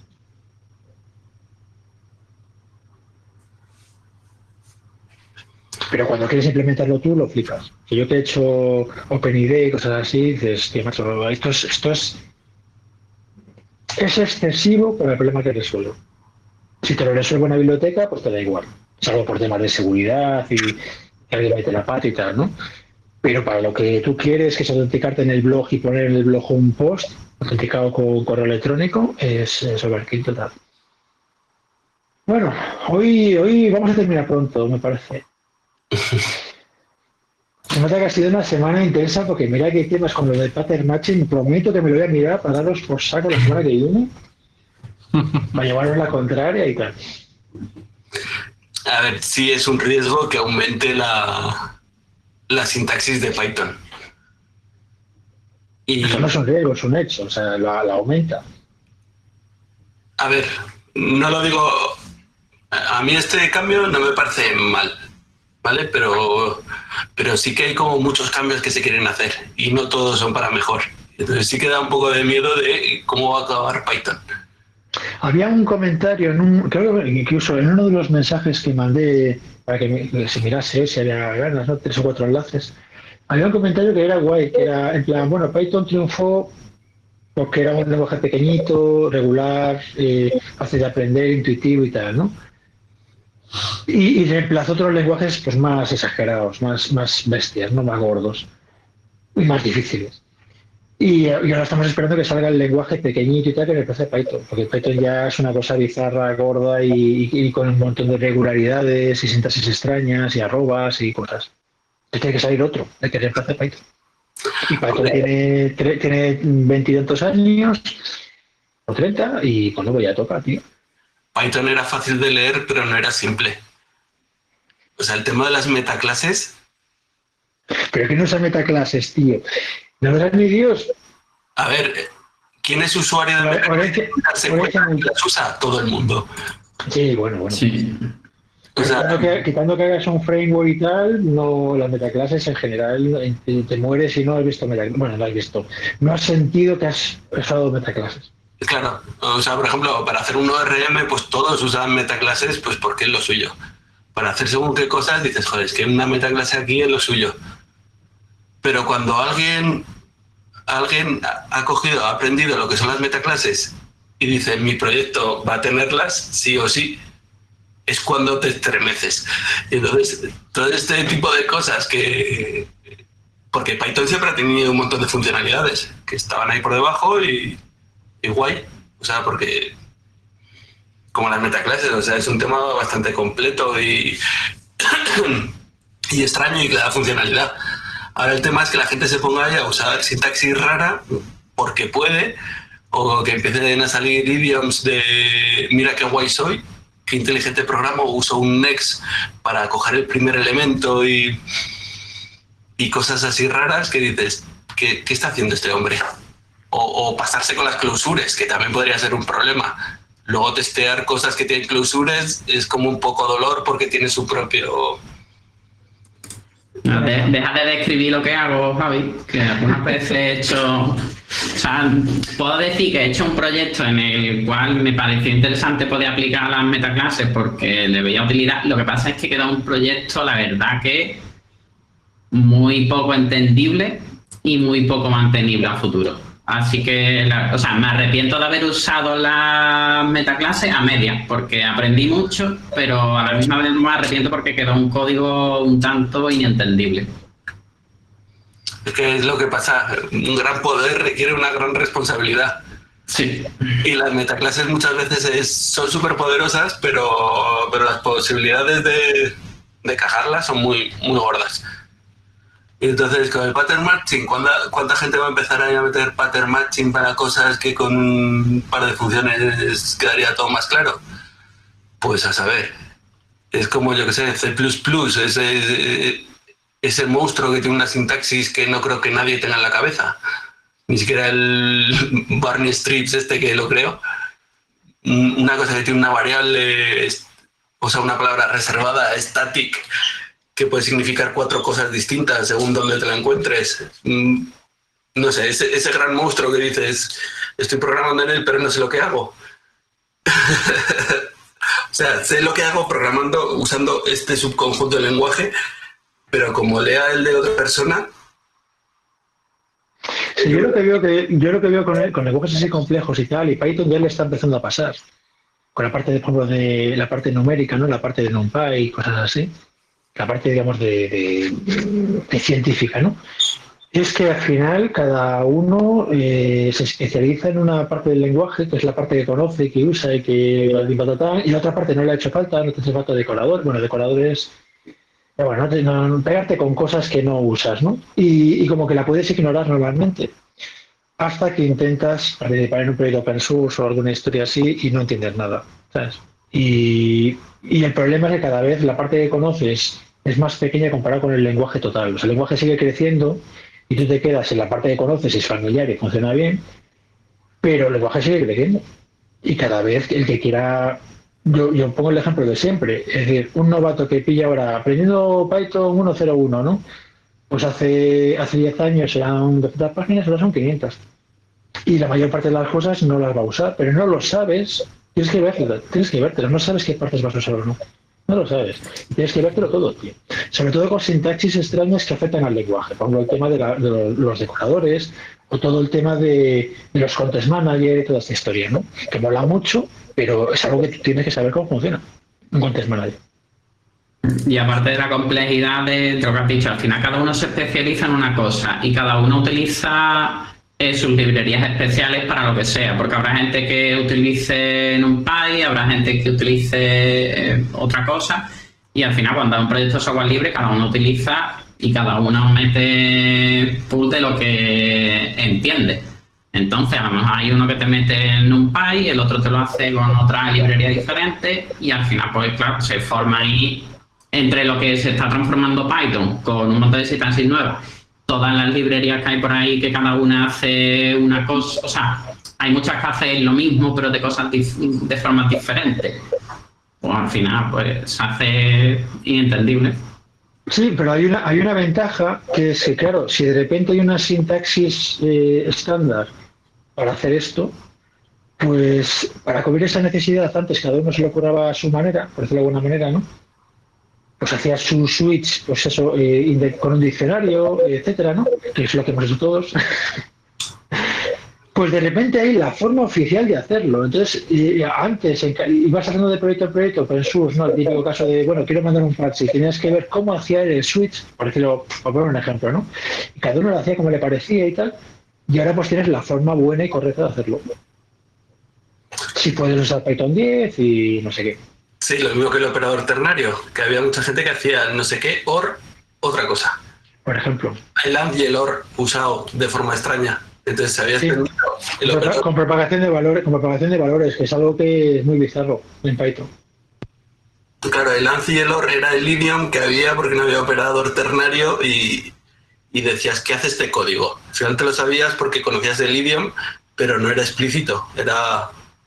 Pero cuando quieres implementarlo tú, lo flipas. Que yo que he hecho OpenID y cosas así, dices, tío, macho, esto es, esto es, es excesivo para el problema que resuelvo. Si te lo resuelve una biblioteca, pues te da igual. Salvo por temas de seguridad y que alguien mete la pata y tal, ¿no? Pero para lo que tú quieres, que es autenticarte en el blog y poner en el blog un post autenticado con correo electrónico, es, es overkill total. Bueno, hoy, hoy vamos a terminar pronto, me parece. Se nota que ha sido una semana intensa porque mira que hay temas con lo del pattern matching. Prometo que me lo voy a mirar para daros por saco la semana que viene. Para llevaros la contraria y tal. A ver, sí es un riesgo que aumente la, la sintaxis de Python. Y, Eso no es un riesgo, es un hecho, o sea, la, la aumenta. a ver, no lo digo... A mí este cambio no me parece mal, ¿vale? Pero, pero sí que hay como muchos cambios que se quieren hacer y no todos son para mejor. Entonces sí que da un poco de miedo de cómo va a acabar Python. Había un comentario, en un, creo que incluso en uno de los mensajes que mandé para que, me, que se mirase si había ganas, ¿no? Tres o cuatro enlaces. Había un comentario que era guay, que era en plan, bueno, Python triunfó porque era un lenguaje pequeñito, regular, eh, fácil de aprender, intuitivo y tal, ¿no? Y, y reemplazó otros lenguajes pues más exagerados, más, más bestias, ¿no? Más gordos y más difíciles. Y, y ahora estamos esperando que salga el lenguaje pequeñito y tal que reemplace Python, porque Python ya es una cosa bizarra, gorda y, y, y con un montón de irregularidades y sintaxis extrañas y arrobas y cosas. Entonces tiene que salir otro, el que reemplace Python. Y Python tiene, tiene veintitantos años o treinta y con nuevo ya toca, tío. Python era fácil de leer, pero no era simple. O sea, el tema de las metaclases... Pero que no usa metaclases, tío. No lo sabe ni Dios. A ver, ¿quién es usuario de metaclases? ¿Darse cuenta que las usa? Todo el mundo. Sí, bueno, bueno. Sí. O sea, Quitando que, quitando que hagas un framework y tal, no, las metaclases en general te, te mueres si no has visto metaclases. Bueno, no has visto. No has sentido que has usado metaclases. claro, o sea, por ejemplo, para hacer un O R M, pues todos usan metaclases, pues porque es lo suyo. Para hacer según qué cosas, dices, joder, es que una metaclase aquí es lo suyo. Pero cuando alguien, alguien ha cogido, ha aprendido lo que son las metaclases y dice, mi proyecto va a tenerlas, sí o sí, es cuando te estremeces. Entonces, todo este tipo de cosas que... Porque Python siempre ha tenido un montón de funcionalidades que estaban ahí por debajo y, y guay. O sea, porque... Como las metaclases, o sea, es un tema bastante completo y, y extraño y que da funcionalidad. Ahora el tema es que la gente se ponga ahí a usar sintaxis rara porque puede, o que empiecen a salir idioms de mira qué guay soy, qué inteligente programa, uso un next para coger el primer elemento y, y cosas así raras que dices, ¿qué, qué está haciendo este hombre? O, o pasarse con las clausures, que también podría ser un problema. Luego testear cosas que tienen clausures es como un poco dolor porque tiene su propio... No, de, deja de describir lo que hago, Javi, que algunas veces he hecho... O sea, puedo decir que he hecho un proyecto en el cual me pareció interesante poder aplicar las metaclases porque le veía utilidad. Lo que pasa es que queda un proyecto, la verdad, que muy poco entendible y muy poco mantenible a futuro. Así que, la, o sea, me arrepiento de haber usado la metaclase a medias, porque aprendí mucho, pero a la misma vez me arrepiento porque quedó un código un tanto inentendible. Es que es lo que pasa, un gran poder requiere una gran responsabilidad. Sí. Y las metaclases muchas veces es, son súper poderosas, pero, pero las posibilidades de, de cagarlas son muy, muy gordas. Y entonces con el pattern matching, ¿cuánta, ¿cuánta gente va a empezar a meter pattern matching para cosas que con un par de funciones quedaría todo más claro? Pues a saber. Es como, yo que sé, C plus plus, ese, ese monstruo que tiene una sintaxis que no creo que nadie tenga en la cabeza. Ni siquiera el Barney Strips este que lo creó. Una cosa que tiene una variable, o sea, una palabra reservada, static, que puede significar cuatro cosas distintas según donde te la encuentres. No sé, ese, ese gran monstruo que dices, estoy programando en él, pero no sé lo que hago. O sea, sé lo que hago programando, usando este subconjunto de lenguaje, pero como lea el de otra persona... Sí, yo lo que veo que yo lo que veo con, con lenguajes así complejos y tal, y Python ya le está empezando a pasar. Con la parte, de, por ejemplo, de la parte numérica, ¿no? La parte de NumPy y cosas así. La parte, digamos, de, de, de científica, ¿no? Es que al final cada uno eh, se especializa en una parte del lenguaje, que es la parte que conoce, que usa y que y la otra parte no le ha hecho falta, no te hace falta decorador. Bueno, decoradores, eh, bueno, no, te, no pegarte con cosas que no usas, ¿no? Y, y como que la puedes ignorar normalmente, hasta que intentas participar en un proyecto open source o alguna historia así y no entiendes nada, ¿sabes? Y, y el problema es que cada vez la parte que conoces es más pequeña comparada con el lenguaje total. O sea, el lenguaje sigue creciendo y tú te quedas en la parte que conoces, es familiar y funciona bien, pero el lenguaje sigue creciendo. Y cada vez el que quiera... Yo, yo pongo el ejemplo de siempre. Es decir, un novato que pilla ahora aprendiendo Python uno punto cero uno, ¿no? Pues hace hace diez años eran doscientas páginas, ahora son quinientas. Y la mayor parte de las cosas no las va a usar, pero no lo sabes. Tienes que verlo, tienes que vértelo. No sabes qué partes vas a usar o no. No lo sabes. Tienes que vértelo todo, tío. Sobre todo con sintaxis extrañas que afectan al lenguaje. Por ejemplo, el tema de, la, de los decoradores o todo el tema de, de los context manager y toda esta historia, ¿no? Que mola mucho, pero es algo que tienes que saber cómo funciona un context manager. Y aparte de la complejidad de lo que has dicho, al final cada uno se especializa en una cosa y cada uno utiliza eh, sus librerías especiales para lo que sea, porque habrá gente que utilice NumPy, habrá gente que utilice eh, otra cosa, y al final cuando hay un proyecto de software libre cada uno utiliza y cada uno mete pool de lo que entiende. Entonces a lo mejor hay uno que te mete en NumPy, el otro te lo hace con otra librería diferente y al final pues claro, se forma ahí entre lo que se está transformando Python con un montón de sintaxis nuevas, todas las librerías que hay por ahí que cada una hace una cosa, o sea, hay muchas que hacen lo mismo pero de cosas de formas diferentes. Pues al final pues se hace inentendible. Sí, pero hay una hay una ventaja que es que claro, si de repente hay una sintaxis eh, estándar para hacer esto, pues para cubrir esa necesidad antes cada uno se lo curaba a su manera, por decirlo de alguna manera, ¿no? Pues hacía su switch, pues eso, eh, con un diccionario, etcétera, ¿no? Que es lo que hemos hecho todos. Pues de repente hay la forma oficial de hacerlo. Entonces, eh, antes ibas haciendo de proyecto en proyecto, open source, ¿no? El típico caso de, bueno, quiero mandar un fax y tenías que ver cómo hacía el switch, por decirlo, por poner un ejemplo, ¿no? Y cada uno lo hacía como le parecía y tal. Y ahora pues tienes la forma buena y correcta de hacerlo. Si puedes usar Python diez y no sé qué. Sí, lo mismo que el operador ternario, que había mucha gente que hacía no sé qué, or, otra cosa. Por ejemplo. El and y el or usado de forma extraña. Entonces se había sí. extendido el con, operador. Con propagación de valores, con propagación de valores, que es algo que es muy bizarro en Python. Claro, el and y el or era el idiom que había porque no había operador ternario y, y decías, ¿qué hace este código? Al final te lo sabías porque conocías el idiom, pero no era explícito, era...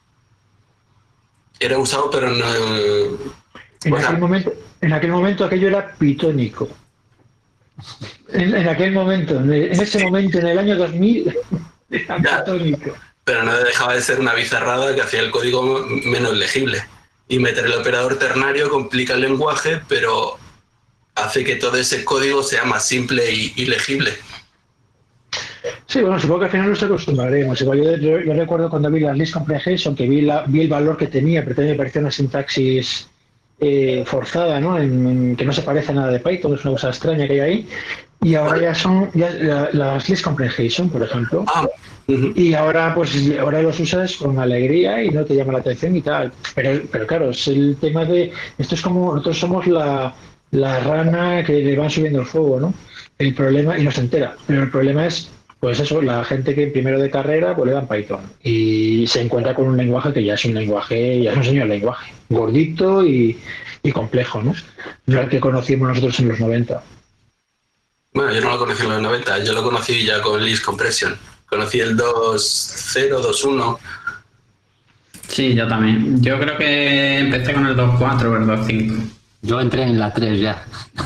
Era usado, pero no... En, bueno. aquel momento, en aquel momento aquello era pitónico. En, en aquel momento, en, en ese momento, en el año dos mil, era ya, pitónico. Pero no dejaba de ser una bizarrada que hacía el código menos legible. Y meter el operador ternario complica el lenguaje, pero hace que todo ese código sea más simple y, y legible. Sí, bueno, supongo que al final nos acostumbraremos. Igual yo, yo, yo recuerdo cuando vi las list comprehension, que vi, la, vi el valor que tenía, pero también me parecía una sintaxis eh, forzada, ¿no? En, en que no se parece a nada de Python, es una cosa extraña que hay ahí. Y ahora ya son ya, la, las list comprehension, por ejemplo. Ah, uh-huh. Y ahora pues ahora los usas con alegría y no te llama la atención y tal. Pero, pero claro, es el tema de... Esto es como nosotros somos la, la rana que le van subiendo el fuego, ¿no? El problema, y no se entera. Pero el problema es, pues eso, la gente que primero de carrera pues le dan Python. Y se encuentra con un lenguaje que ya es un lenguaje, ya es un señor lenguaje. Gordito y, y complejo, ¿no? No el que conocimos nosotros en los noventa. Bueno, yo no lo conocí en los noventa, yo lo conocí ya con list compression. Conocí el dos punto cero, dos punto uno. Sí, yo también. Yo creo que empecé con el dos punto cuatro o el dos punto cinco. Yo entré en la tres ya.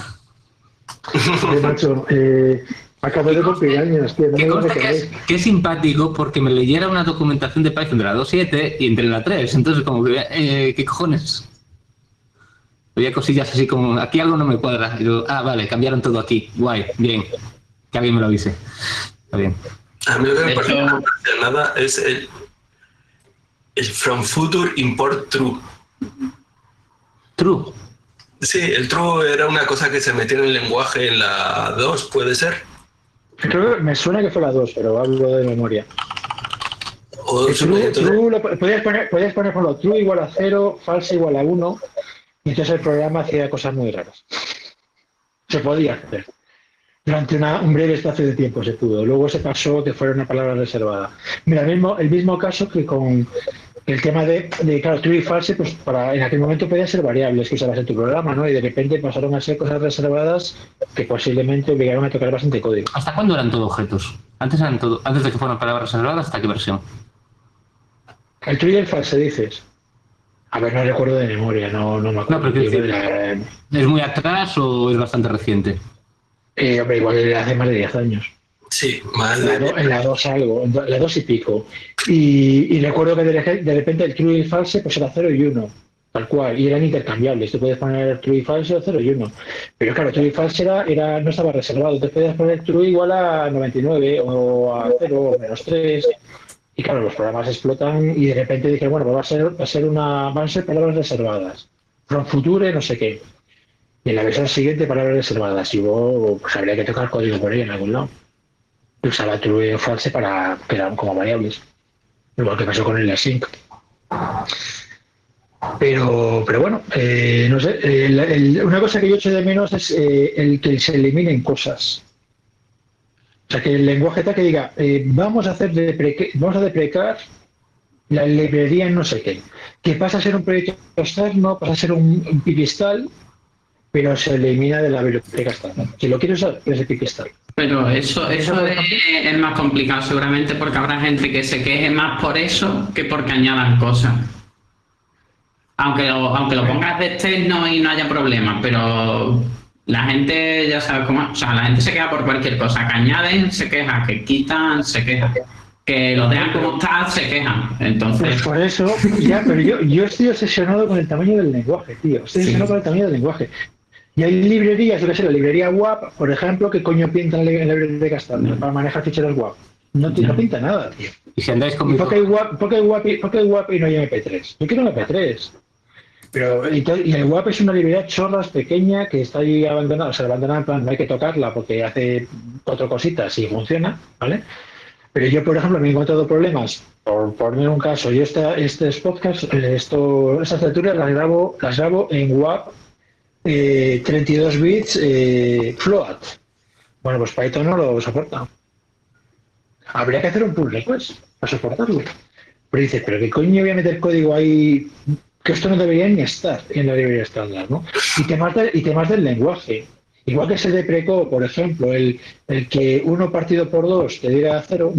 Eh, macho, eh, acabo de cumplir años, tío. No Qué, me cosa lo que, queréis. es, qué simpático porque me leyera una documentación de Python de la dos punto siete y entré en la tres. Entonces, como que, eh, ¿qué cojones? Había cosillas así como, aquí algo no me cuadra. Y yo, ah, vale, cambiaron todo aquí. Guay, bien. Que alguien me lo avise. Está bien. A mí lo que me De parece hecho- que no parece nada es el, el from future import true. True. Sí, el true era una cosa que se metió en el lenguaje en la dos, ¿puede ser? Creo que me suena que fue la dos, pero hablo de memoria. O Que true, entonces- true lo, podías poner, podías poner por lo true igual a cero, falsa igual a uno, y entonces el programa hacía cosas muy raras. Se podía hacer. Durante una, un breve espacio de tiempo se pudo. Luego se pasó que fuera una palabra reservada. Mira, el mismo, el mismo caso que con el tema de, de claro, true y false, pues para, en aquel momento podían ser variables que usabas en tu programa, ¿no? Y de repente pasaron a ser cosas reservadas que posiblemente obligaron a tocar bastante código. ¿Hasta cuándo eran todo objetos? Antes eran todo, antes de que fueran palabras reservadas, ¿hasta qué versión? El true y el false dices. A ver, no recuerdo de memoria, no, no me acuerdo. No, pero quiero decir- La- ¿Es muy atrás o es bastante reciente? eh, hombre, igual hace más de diez años. Sí, más En la, de... do- en la dos algo, en la dos y pico. Y, y recuerdo que de, de repente el true y el false pues era cero y uno, tal cual, y eran intercambiables. Tú puedes poner true y false o cero y uno. Pero claro, true y false era, era, no estaba reservado. Tú podías poner true igual a noventa y nueve o a cero o menos tres. Y claro, los programas explotan y de repente dije, bueno, pues va a ser, va a ser una, van a ser palabras reservadas. From future, no sé qué. Y en la versión siguiente, palabras reservadas. Y luego, pues habría que tocar código por ahí en algún lado. Y usaba true o false para que eran como variables. Igual que pasó con el async. Pero, pero bueno, eh, no sé. El, el, una cosa que yo echo de menos es eh, el que se eliminen cosas. O sea, que el lenguaje tal que diga, eh, vamos a hacer depreque, vamos a deprecar la librería en no sé qué. Que pasa a ser un proyecto externo, pasa a ser un, un pipistal, pero se elimina de la biblioteca estándar. Si lo quieres usar, es el pipistal. Pero eso, eso es, es más complicado seguramente porque habrá gente que se queje más por eso que porque añadan cosas. Aunque lo, aunque lo pongas de externo y no haya problema, pero la gente ya sabe cómo, o sea, la gente se queja por cualquier cosa, que añaden, se queja, que quitan, se queja, que lo dejan como está, se quejan. Entonces, Pues por eso, ya, pero yo, yo estoy obsesionado con el tamaño del lenguaje, tío. Estoy obsesionado Sí. con el tamaño del lenguaje. Y hay librerías, yo qué sé, la librería W A P, por ejemplo, que coño pinta en la en la librería estándar para manejar ficheros W A P. No, no pinta nada, tío. Y si andáis con ¿Y mi... por qué hay W A P, por qué hay W A P, por qué hay W A P y no hay M P tres? Yo quiero un M P tres. Pero, y, to- y el W A P es una librería chorras pequeña que está ahí abandonada, o sea, abandonada en plan, no hay que tocarla porque hace cuatro cositas y funciona, ¿vale? Pero yo, por ejemplo, me he encontrado problemas, por poner un caso, yo esta, este podcast, eh, esto, estas lecturas las grabo, las grabo en W A P eh, treinta y dos bits eh, float. Bueno, pues Python no lo soporta. Habría que hacer un pull request para soportarlo. Pero dices, pero ¿qué coño voy a meter código ahí? Que esto no debería ni estar en la librería estándar, ¿no? Y temas, de, y temas del lenguaje. Igual que se deprecó, por ejemplo, el, el que uno partido por dos te diera cero.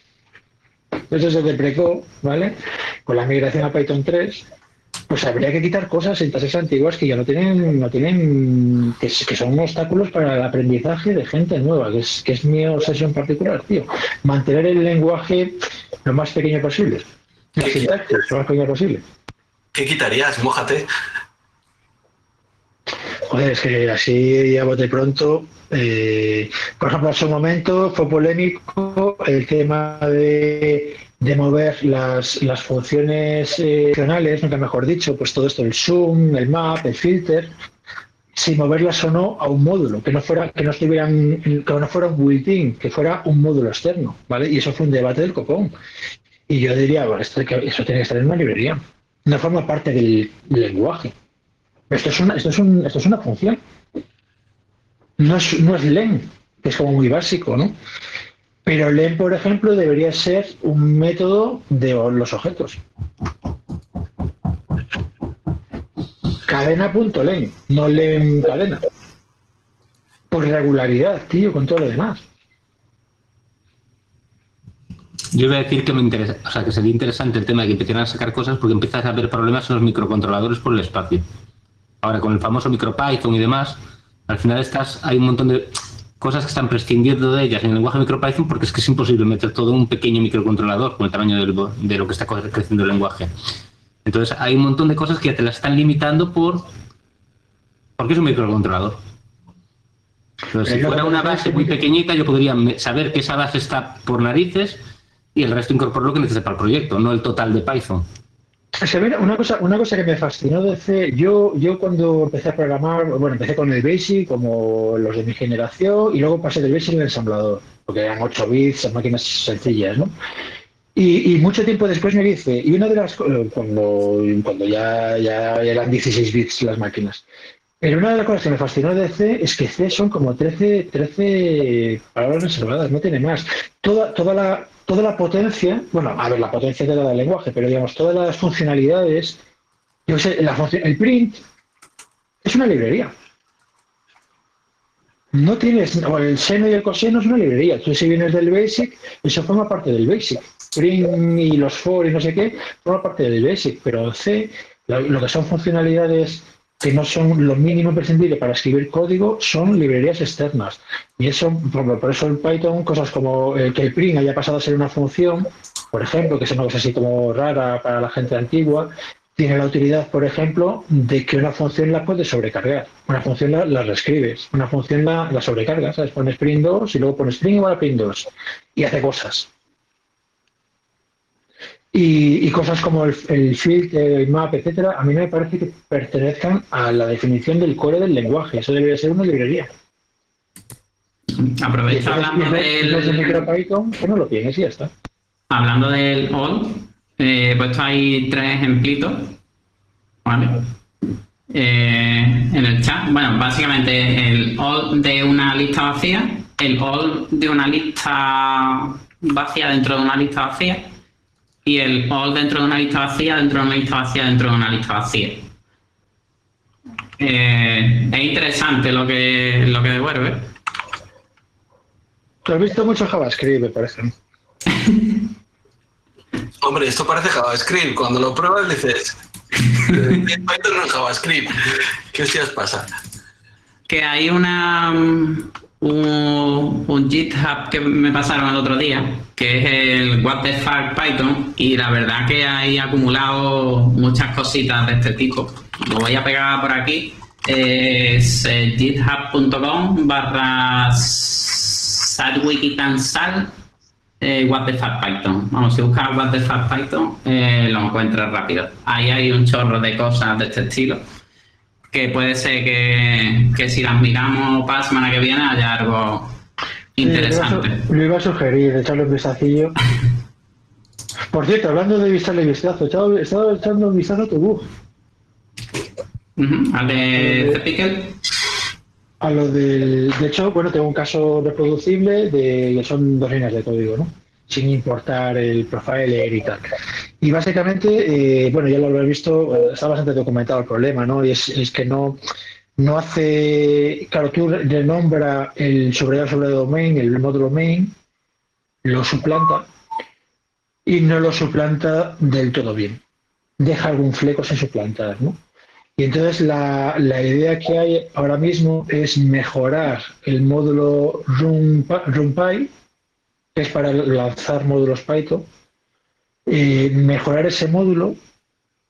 Eso se deprecó, ¿vale? Con la migración a Python tres. Pues habría que quitar cosas, sintaxis antiguas que ya no tienen, no tienen, que, que son obstáculos para el aprendizaje de gente nueva, que es, que es mi obsesión particular, tío. Mantener el lenguaje lo más pequeño posible. La sintaxis lo más pequeño posible. ¿Qué quitarías? Mójate. Joder, es que así a bote pronto, eh, por ejemplo, en su momento fue polémico el tema de, de mover las, las funciones eh, funcionales, nunca mejor dicho, pues todo esto, el zoom, el map, el filter, si moverlas o no a un módulo, que no fuera, que no estuvieran, que no fuera un built-in, que fuera un módulo externo, ¿vale? Y eso fue un debate del copón. Y yo diría, bueno, esto, eso tiene que estar en una librería, no forma parte del, del lenguaje. Esto es una, esto es un, esto es una función. No es, no es len, que es como muy básico, ¿no? Pero len, por ejemplo, debería ser un método de los objetos. Cadena.len, no len cadena. Por regularidad, tío, con todo lo demás. Yo iba a decir que me interesa, o sea, que sería interesante el tema de que empezaran a sacar cosas porque empiezas a haber problemas en los microcontroladores por el espacio. Ahora, con el famoso MicroPython y demás, al final estás, hay un montón de cosas que están prescindiendo de ellas en el lenguaje MicroPython porque es que es imposible meter todo en un pequeño microcontrolador con el tamaño del, de lo que está creciendo el lenguaje. Entonces, hay un montón de cosas que ya te las están limitando por porque es un microcontrolador. Entonces, si fuera una base muy pequeñita, yo podría saber que esa base está por narices y el resto incorporar lo que necesite para el proyecto, no el total de Python. Se ve una cosa, una cosa que me fascinó de C, yo, yo cuando empecé a programar, bueno, empecé con el BASIC, como los de mi generación, y luego pasé del BASIC al ensamblador, porque eran ocho bits, máquinas sencillas, ¿no? Y, y mucho tiempo después me dice, y una de las cuando, cuando ya, ya eran dieciséis bits las máquinas, pero una de las cosas que me fascinó de C es que C son como trece, trece palabras reservadas, no tiene más. Toda, toda la Toda la potencia, bueno, a ver, la potencia te da el lenguaje, pero digamos, todas las funcionalidades, yo sé, la función, el print es una librería. No tienes, o el seno y el coseno es una librería. Tú si vienes del BASIC, eso forma parte del BASIC. Print y los for y no sé qué, forma parte del BASIC, pero C, lo, lo que son funcionalidades que no son lo mínimo imprescindible para escribir código, son librerías externas. Y eso, por, por eso el Python, cosas como el que el print haya pasado a ser una función, por ejemplo, que es una cosa así como rara para la gente antigua, tiene la utilidad, por ejemplo, de que una función la puedes sobrecargar. Una función la, la reescribes, una función la, la sobrecargas, ¿sabes? Pones print dos y luego pones print igual a print dos y hace cosas. Y, y cosas como el, el filter, el map, etcétera, a mí me parece que pertenezcan a la definición del core del lenguaje. Eso debería ser una librería. Aprovecho hablando del... Los de MicroPython, pues no lo tienes y ya está. Hablando del all, eh, he puesto ahí tres ejemplitos, ¿vale? Eh, en el chat, bueno, básicamente el all de una lista vacía, el all de una lista vacía dentro de una lista vacía, y el all dentro de una lista vacía, dentro de una lista vacía, dentro de una lista vacía. Eh, es interesante lo que, lo que devuelve. Tú has visto mucho JavaScript, me parece. Hombre, esto parece JavaScript. Cuando lo pruebas dices, Python no es JavaScript. ¿Qué hostias pasa? Que hay una... Un, un GitHub que me pasaron el otro día, que es el What the fuck Python, y la verdad que hay acumulado muchas cositas de este tipo. Lo voy a pegar por aquí. Es eh, github.com barra sadwikitansal eh, What the fuck Python. Vamos, si buscas What the fuck Python eh, lo encuentras rápido. Ahí hay un chorro de cosas de este estilo, que puede ser que, que si las miramos para la semana que viene haya algo interesante. Sí, lo iba a sugerir, echarle un vistacillo. Por cierto, hablando de echarle vistazo, he estado echando un vistazo a tu bug. Uh-huh. ¿Al de Eh, Zepikel? A lo del... De hecho, bueno, tengo un caso reproducible de que son dos líneas de código, ¿no? Sin importar el profiler y tal. Y básicamente, eh, bueno, ya lo habrás visto, está bastante documentado el problema, ¿no? Y es, es que no, no hace... Claro, tú renombra el subrayado sobre domain, el módulo main, lo suplanta y no lo suplanta del todo bien. Deja algún fleco sin suplantar, ¿no? Y entonces la, la idea que hay ahora mismo es mejorar el módulo RunPy, que es para lanzar módulos Python, eh, mejorar ese módulo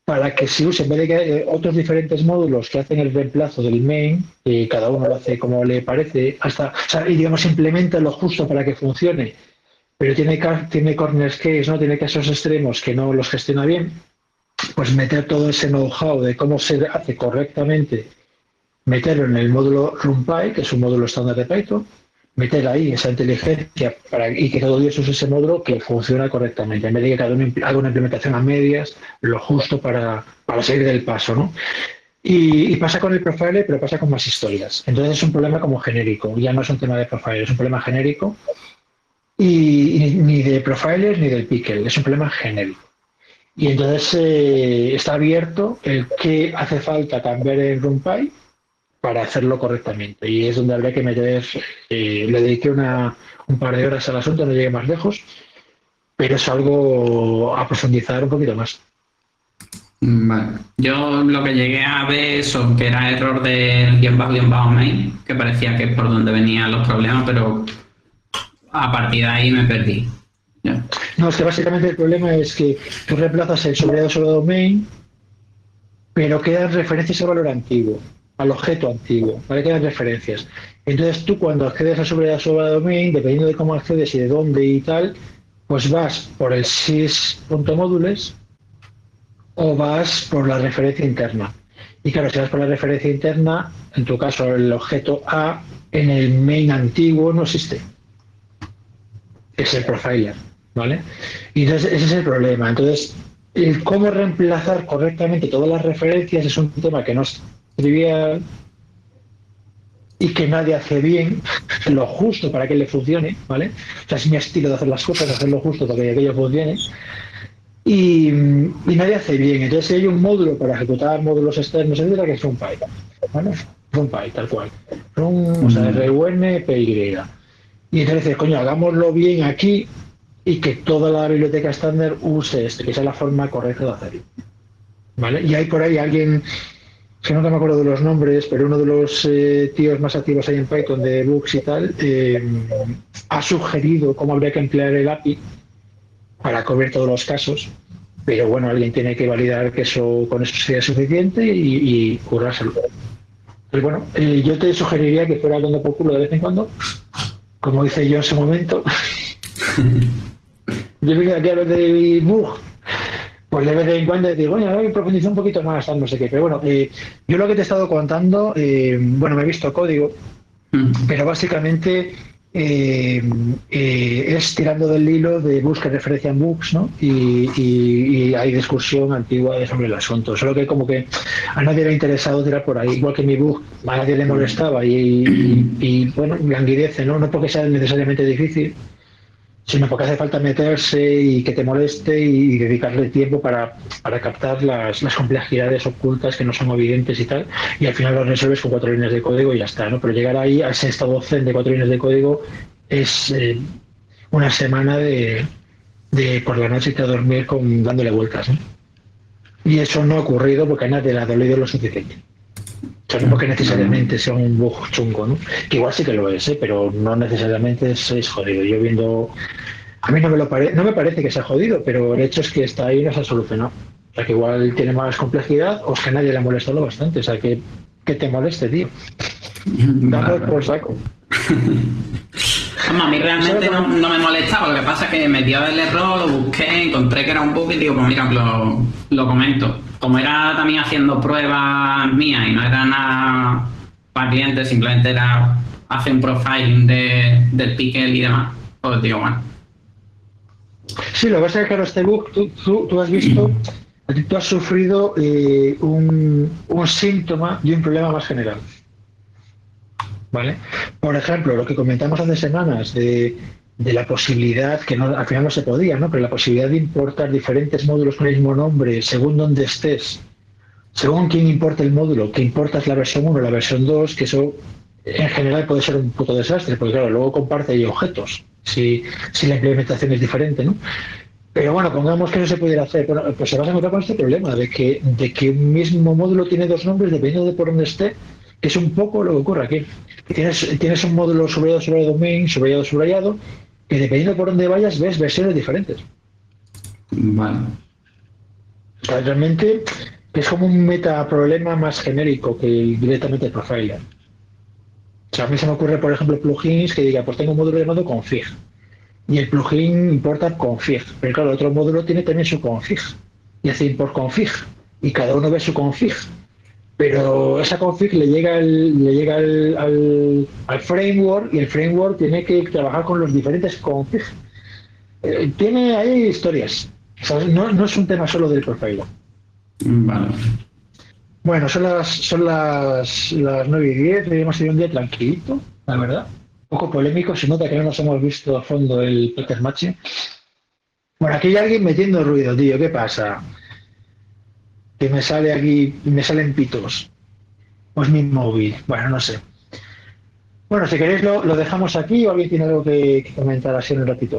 para que se use, en vez de que eh, otros diferentes módulos que hacen el reemplazo del main, y cada uno lo hace como le parece, hasta, o sea, y digamos, implementa lo justo para que funcione, pero tiene, tiene corner case, ¿no? Tiene casos extremos que no los gestiona bien, pues meter todo ese know-how de cómo se hace correctamente, meterlo en el módulo NumPy, que es un módulo estándar de Python, meter ahí esa inteligencia para, y que todo Dios use ese módulo que funciona correctamente, en vez de que cada uno haga una implementación a medias, lo justo para, para salir del paso, ¿no? Y, y pasa con el profiler, pero pasa con más historias. Entonces es un problema como genérico, ya no es un tema de profiler, es un problema genérico, y, y ni de profiler ni del pickle, es un problema genérico. Y entonces eh, está abierto el que hace falta cambiar en NumPy para hacerlo correctamente. Y es donde habría que meter, eh, le dediqué una, un par de horas al asunto, no llegué más lejos, pero es algo a profundizar un poquito más. Vale. Yo lo que llegué a ver eso, que era error del guión bajo guión bajo main, que parecía que es por donde venían los problemas, pero a partir de ahí me perdí. Ya. No, es que básicamente el problema es que tú reemplazas el sobrado sobrado main, pero quedan referencias al valor antiguo, al objeto antiguo, ¿vale? Quedan referencias. Entonces tú cuando accedes a sobrado sobrado main, dependiendo de cómo accedes y de dónde y tal, pues vas por el sys.modules o vas por la referencia interna. Y claro, si vas por la referencia interna, en tu caso el objeto A en el main antiguo no existe. Es el profiler, ¿vale? Y entonces ese es el problema. Entonces, el cómo reemplazar correctamente todas las referencias es un tema que no es trivial y que nadie hace bien, lo justo para que le funcione, ¿vale? O sea, es mi estilo de hacer las cosas, hacer lo justo para que aquello funcione. Y, y nadie hace bien. Entonces hay un módulo para ejecutar módulos externos, etcétera, que es un Python, ¿vale? Un Python, tal cual. Un, o sea, R U N P Y. Y entonces dices, coño, hagámoslo bien aquí y que toda la biblioteca estándar use este, que sea la forma correcta de hacerlo, ¿vale? Y hay por ahí alguien, que nunca me acuerdo de los nombres, pero uno de los eh, tíos más activos ahí en Python de bugs y tal, eh, ha sugerido cómo habría que emplear el A P I para cubrir todos los casos, pero bueno, alguien tiene que validar que eso con eso sea suficiente y, y currárselo. Pero bueno, eh, yo te sugeriría que fuera dando por culo de vez en cuando, como hice yo en su momento. Yo vine aquí a hablar de bug, pues de vez en cuando digo, bueno, voy a profundizar un poquito más, tal, no sé qué. Pero bueno, eh, yo lo que te he estado contando, eh, bueno, me he visto código, pero básicamente eh, eh, es tirando del hilo de bugs que referencian bugs, ¿no? Y, y, y hay discusión antigua sobre el asunto. Solo que como que a nadie le ha interesado tirar por ahí, igual que mi bug a nadie le molestaba y, y, y bueno, languidece, ¿no? No porque sea necesariamente difícil, sino porque hace falta meterse y que te moleste y dedicarle tiempo para, para captar las, las complejidades ocultas que no son evidentes y tal, y al final lo resuelves con cuatro líneas de código y ya está, ¿no? Pero llegar ahí a ese estado zen de cuatro líneas de código es eh, una semana de, de por la noche irte a dormir con, dándole vueltas, ¿no? Y eso no ha ocurrido porque a nadie le ha dolido lo suficiente. O sea, no porque necesariamente sea un bug chungo, ¿no? Que igual sí que lo es, ¿eh? Pero no necesariamente es, es jodido. Yo viendo... A mí no me, lo pare... no me parece que sea jodido, pero el hecho es que está ahí y no se ha solucionado. O sea, que igual tiene más complejidad o es que nadie le ha molestado bastante. O sea, que, que te moleste, tío. Dame por saco. Vamos, a mí realmente no, no me molestaba, lo que pasa es que me dio el error, lo busqué, encontré que era un bug y digo, pues mira, lo, lo comento. Como era también haciendo pruebas mías y no era nada para clientes, simplemente era hacer un profiling de, del pickle y demás, pues digo, bueno. Sí, lo que pasa es que, claro, este bug, tú, tú, tú has visto, tú has sufrido eh, un, un síntoma y un problema más general. ¿Vale? Por ejemplo, lo que comentamos hace semanas de, de la posibilidad, que no, al final no se podía, ¿no? Pero la posibilidad de importar diferentes módulos con el mismo nombre según donde estés, según quién importe el módulo, que importas la versión uno o la versión dos, que eso en general puede ser un puto desastre, porque claro, luego comparte ahí objetos, si, si la implementación es diferente, ¿no? Pero bueno, pongamos que no se pudiera hacer, bueno, pues se va a encontrar con este problema de que, de que un mismo módulo tiene dos nombres dependiendo de por dónde esté, que es un poco lo que ocurre aquí. Tienes, tienes un módulo subrayado, subrayado, main, subrayado, subrayado, que dependiendo por dónde vayas ves versiones diferentes. Vale. O sea, realmente es como un metaproblema más genérico que directamente el profiler. O sea, a mí se me ocurre, por ejemplo, plugins que diga, pues tengo un módulo llamado config. Y el plugin importa config. Pero claro, el otro módulo tiene también su config. Y hace import config. Y cada uno ve su config. Pero esa config le llega, el, le llega al, al, al framework y el framework tiene que trabajar con los diferentes config. Eh, tiene ahí historias. O sea, no, no es un tema solo del profiler. Vale. Bueno, son las son las, las nueve y diez, hemos tenido un día tranquilito, la verdad. Un poco polémico, se nota que no nos hemos visto a fondo el Peter Machi. Bueno, aquí hay alguien metiendo ruido, tío, ¿qué pasa? Que me sale aquí, me salen pitos. Pues mi móvil, bueno, no sé. Bueno, si queréis lo, lo dejamos aquí o alguien tiene algo que, que comentar así en un ratito.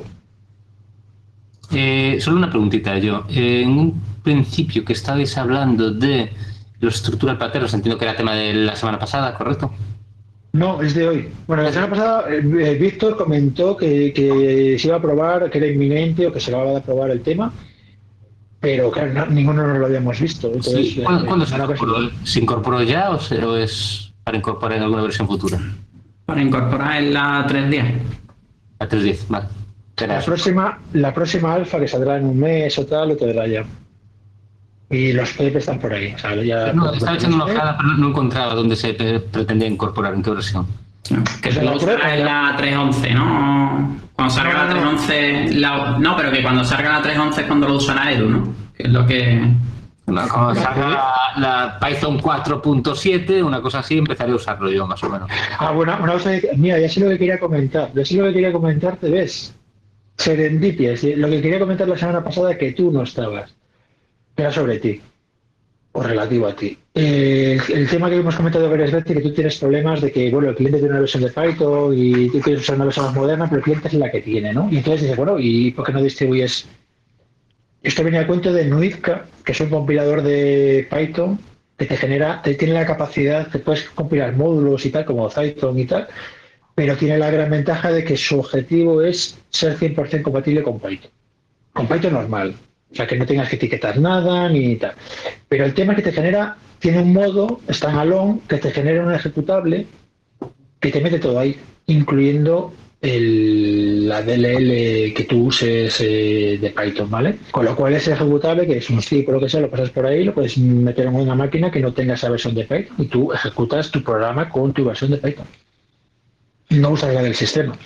Eh, solo una preguntita yo. Eh, en un principio que estabais hablando de los structural patterns, entiendo que era tema de la semana pasada, ¿correcto? No, es de hoy. Bueno, la semana pasada eh, Víctor comentó que, que se iba a probar, que era inminente o que se acababa de aprobar el tema, pero claro, no, ninguno nos lo habíamos visto. Entonces, Sí. ¿Cuándo, eh, ¿cuándo se, ahora incorporó? ¿Se incorporó ya o, se, o es para incorporar en alguna versión futura? Para incorporar en la tres punto diez. A tres punto diez, vale. La próxima, la próxima alfa que saldrá en un mes o tal, lo tendrá ya. Y los P P están por ahí. O sea, ya No, estaba echando una ojeada, pero no encontraba dónde se pretendía incorporar, en qué versión. Que se lo usará en la tres punto once, ¿no? Cuando salga la tres punto once... La... No, pero que cuando salga la tres punto once es cuando lo usará Edu, ¿no? Que es lo que... Bueno, cuando salga la, la Python cuatro punto siete, una cosa así, empezaré a usarlo yo, más o menos. Ah, bueno, una cosa que, mira, ya sé lo que quería comentar. Ya sé lo que quería comentar, te ves. Serendipia, es decir, lo que quería comentar la semana pasada que tú no estabas. Era sobre ti. O relativo a ti. Eh, el, el tema que hemos comentado varias veces, que tú tienes problemas de que, bueno, el cliente tiene una versión de Python y tú quieres usar una versión más moderna, pero el cliente es la que tiene, ¿no? Y entonces dices, bueno, ¿y por qué no distribuyes? Esto venía a cuento de Nuizka, que es un compilador de Python que te genera, te tiene la capacidad, te puedes compilar módulos y tal, como Python y tal, pero tiene la gran ventaja de que su objetivo es ser cien por ciento compatible con Python. Con Python normal. O sea, que no tengas que etiquetar nada ni tal. Pero el tema es que te genera, tiene un modo standalone que te genera un ejecutable que te mete todo ahí, incluyendo el, la D L L que tú uses eh, de Python, ¿vale? Con lo cual ese ejecutable, que es un zip o lo que sea, lo pasas por ahí, lo puedes meter en una máquina que no tenga esa versión de Python y tú ejecutas tu programa con tu versión de Python. No usas la del sistema.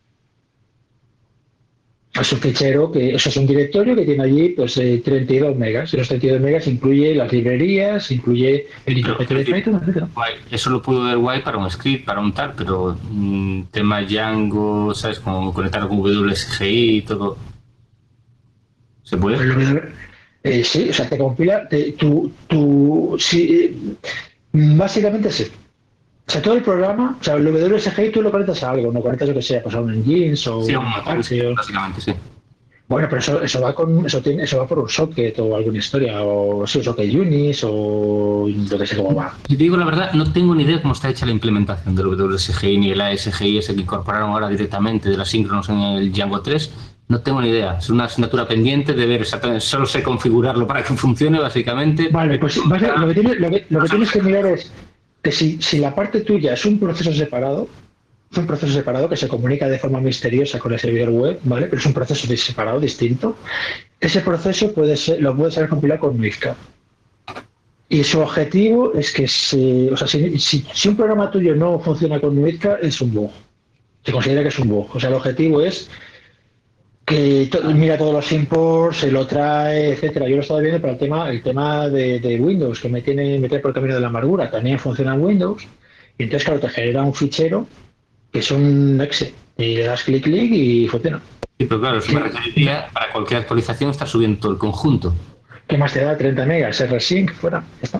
Es un fichero que eso es un directorio que tiene allí pues eh, treinta y dos megas. Y los treinta y dos megas incluye las librerías, incluye el interpreter de Python, etcétera. Eso lo puedo ver guay para un script, para un tal, pero mm, tema Django, ¿sabes? Como conectar con W S G I y todo. ¿Se puede? Pues, eh, sí, o sea, te compila, te, tu, tu, sí, básicamente sí. O sea, todo el programa, o sea, el W S G I tú lo conectas a algo, no conectas lo que sea, pues a un Nginx o sí, un Apache. Básicamente, sí. Bueno, pero eso, eso va con, eso tiene, eso va por un socket o alguna historia, o sí, socket Unix o lo que sé cómo va. Si te digo la verdad, no tengo ni idea cómo está hecha la implementación del W S G I ni el A S G I ese que incorporaron ahora directamente de las síncronos en el Django tres. No tengo ni idea. Es una asignatura pendiente de ver exactamente. Solo sé configurarlo para que funcione, básicamente. Vale, pues básicamente, lo que tienes, lo que, lo que tienes que mirar es que si, si la parte tuya es un proceso separado, es un proceso separado que se comunica de forma misteriosa con el servidor web, ¿vale? Pero es un proceso separado, distinto. Ese proceso puede ser, lo puedes haber compilado con Nuizka. Y su objetivo es que si, o sea, si, si, si un programa tuyo no funciona con Nuizka, es un bug. Se considera que es un bug. O sea, el objetivo es que to, mira todos los imports, se lo trae, etcétera. Yo lo he estado viendo para el tema, el tema de, de Windows, que me tiene meter por el camino de la amargura. También funciona en Windows. Y entonces, claro, te genera un fichero que es un exe. Y le das clic, clic y funciona. Sí, pero claro, eso me requeriría para cualquier actualización estar subiendo todo el conjunto. ¿Qué más te da? treinta megas, rsync, fuera, ya está.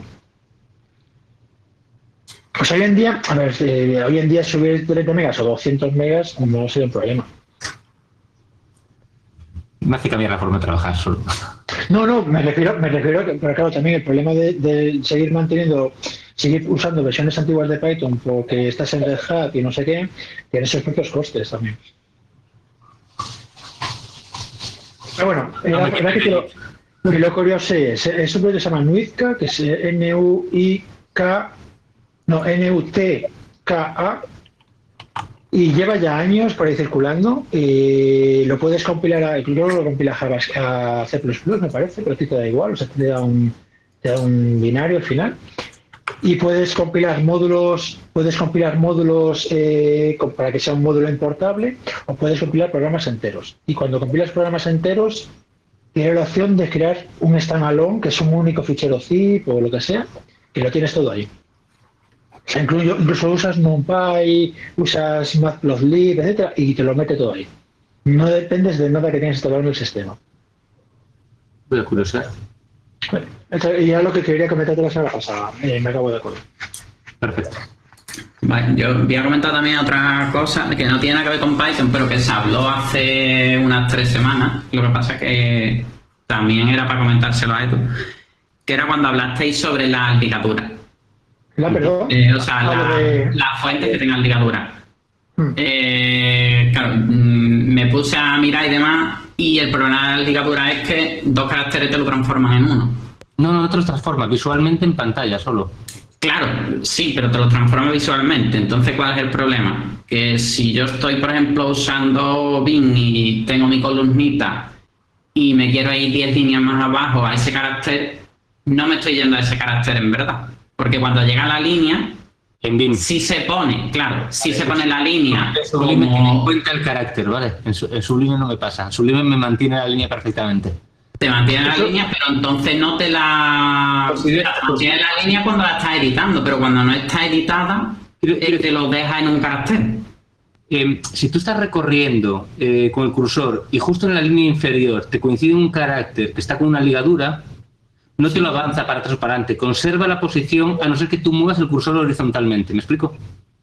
Pues hoy en día, a ver, eh, hoy en día subir treinta megas o doscientos megas no sería un problema. Me hace cambiar la forma de trabajar solo. No, no, me refiero, me refiero, pero claro, también el problema de, de seguir manteniendo, seguir usando versiones antiguas de Python porque estás en Red Hat y no sé qué, tiene sus propios costes también. Pero bueno, era, era que te lo, Y lo curioso es, es un proyecto que se llama Nuizka, que es N U I K, no, N U T K A, y lleva ya años por ahí circulando. Y lo puedes compilar, a, yo lo compila a, Java, a C plus plus, me parece, pero a ti te da igual, o sea, te da un, te da un binario al final. Y puedes compilar módulos, puedes compilar módulos eh, para que sea un módulo importable, o puedes compilar programas enteros. Y cuando compilas programas enteros, tiene la opción de crear un standalone, que es un único fichero zip o lo que sea, que lo tienes todo ahí. O sea, incluso, incluso usas NumPy, usas Matplotlib, etcétera, y te lo mete todo ahí. No dependes de nada que tengas instalado en el sistema. Voy a curiosidad. Bueno, y ya lo que quería comentarte la semana pasada, eh, me acabo de acordar. Perfecto. Vale, yo voy a comentar también otra cosa que no tiene nada que ver con Python, pero que se habló hace unas tres semanas. Lo que pasa es que también era para comentárselo a Edu, que era cuando hablasteis sobre las ligaduras. ¿La perdón? Eh, o sea, Ah, la, de... las fuentes que tengan ligaduras. Hmm. Eh, claro, mm, me puse a mirar y demás, y el problema de las ligaduras es que dos caracteres te lo transforman en uno. No, no, no te los transforma, visualmente en pantalla solo. Claro, sí, pero te lo transforma visualmente. Entonces, ¿cuál es el problema? Que si yo estoy, por ejemplo, usando Bing y tengo mi columnita y me quiero ir diez líneas más abajo a ese carácter, no me estoy yendo a ese carácter en verdad. Porque cuando llega a la línea, En Bing. sí se pone, claro, sí se pone la línea. En Sublime tiene en como... cuenta el carácter, ¿vale? En, su, en Sublime no me pasa. En Sublime me mantiene la línea perfectamente. Te mantiene la línea, pero entonces no te la... Pues sí, te mantiene la línea cuando la estás editando, pero cuando no está editada, Quiero- eh, quiero- te lo deja en un carácter. Eh, si tú estás recorriendo eh, con el cursor y justo en la línea inferior te coincide un carácter que está con una ligadura, no te lo avanza para atrás o para adelante. Conserva la posición a no ser que tú muevas el cursor horizontalmente. ¿Me explico?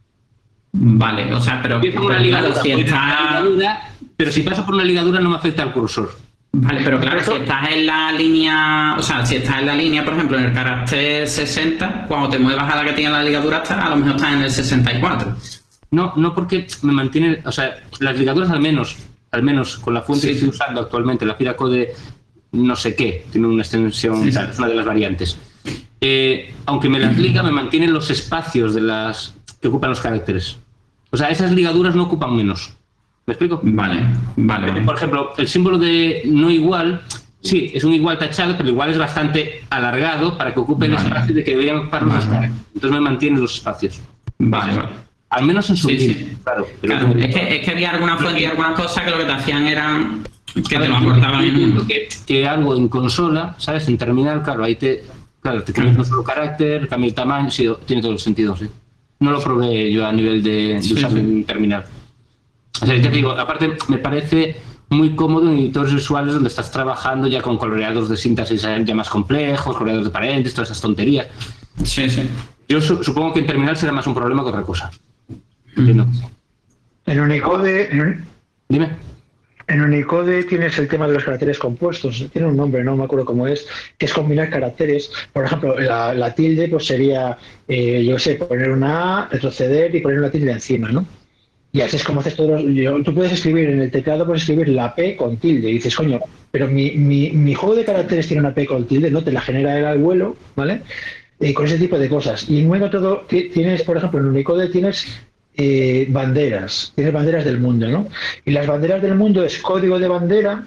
Vale, o sea, pero, Empiezo con una pero ligadura, claro, si voy por una está... ligadura, pero si paso por una ligadura no me afecta al cursor. Vale, pero claro, si estás en la línea, o sea, si estás en la línea, por ejemplo, en el carácter sesenta, cuando te muevas a la que tiene la ligadura, a lo mejor estás en el sesenta y cuatro. No, no porque me mantiene, o sea, las ligaduras al menos, al menos con la fuente Sí. que estoy usando actualmente, la Firacode no sé qué, tiene una extensión, Sí, sí. es una de las variantes. Eh, aunque me las liga, me mantienen los espacios de las que ocupan los caracteres. O sea, esas ligaduras no ocupan menos. ¿Me explico? Vale, vale, vale. Por ejemplo, el símbolo de no igual, sí, es un igual tachado, pero igual es bastante alargado para que ocupe el Vale. espacio de que deberían ocupar los Vale. caracteres. Entonces me mantiene los espacios. Vale, vale. Al menos en su Sí, línea, sí. claro. Pero Claro, es que, es que había algunas fuentes y algunas cosas que lo que te hacían era que te lo acortaban en uno. que, que algo en consola, ¿sabes? En terminal, claro, ahí te, claro, te cambias un solo carácter, cambia el tamaño, sí, tiene todo el sentido, sí. No lo probé yo a nivel de, de Sí, usarlo sí. en terminal. O sea, ya te digo, aparte me parece muy cómodo en editores visuales donde estás trabajando ya con coloreados de sintaxis ya más complejos, coloreados de paréntesis, todas esas tonterías. Sí, sí. Yo su- supongo que en terminal será más un problema que otra cosa. Entiendo. En Unicode, en, Un- Dime. en Unicode tienes el tema de los caracteres compuestos. Tiene un nombre, no me acuerdo cómo es, que es combinar caracteres. Por ejemplo, la, la tilde pues sería, eh, yo sé, poner una A, retroceder y poner una tilde encima, ¿no? Y así es como haces todos los... yo- tú puedes escribir en el teclado, puedes escribir la P con tilde. Y dices, coño, pero mi, mi, mi juego de caracteres tiene una P con tilde, ¿no? Te la genera el abuelo, ¿vale? Y con ese tipo de cosas. Y luego todo, ti- tienes, por ejemplo, en Unicode tienes eh, banderas, tienes banderas del mundo, ¿no? Y las banderas del mundo es código de bandera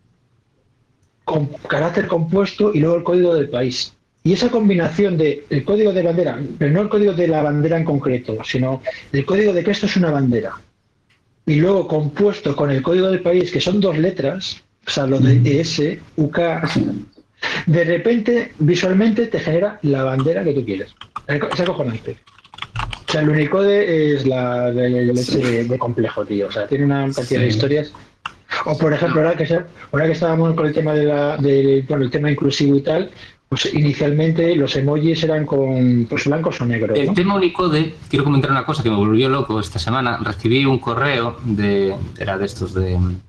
con carácter compuesto y luego el código del país. Y esa combinación de el código de bandera, pero no el código de la bandera en concreto, sino el código de que esto es una bandera, y luego compuesto con el código del país, que son dos letras, o sea, lo de E S, U K, de repente, visualmente, te genera la bandera que tú quieres. Es acojonante. O sea, el Unicode es la de, de, de, de complejo, tío. O sea, tiene una cantidad de Sí. historias. O, por ejemplo, ahora que, se- ahora que estábamos con el tema de la, de, bueno, el tema inclusivo y tal, pues inicialmente los emojis eran con pues blancos o negros, El ¿no? tema Unicode, quiero comentar una cosa que me volvió loco esta semana. Recibí un correo de, era de estos de, bueno,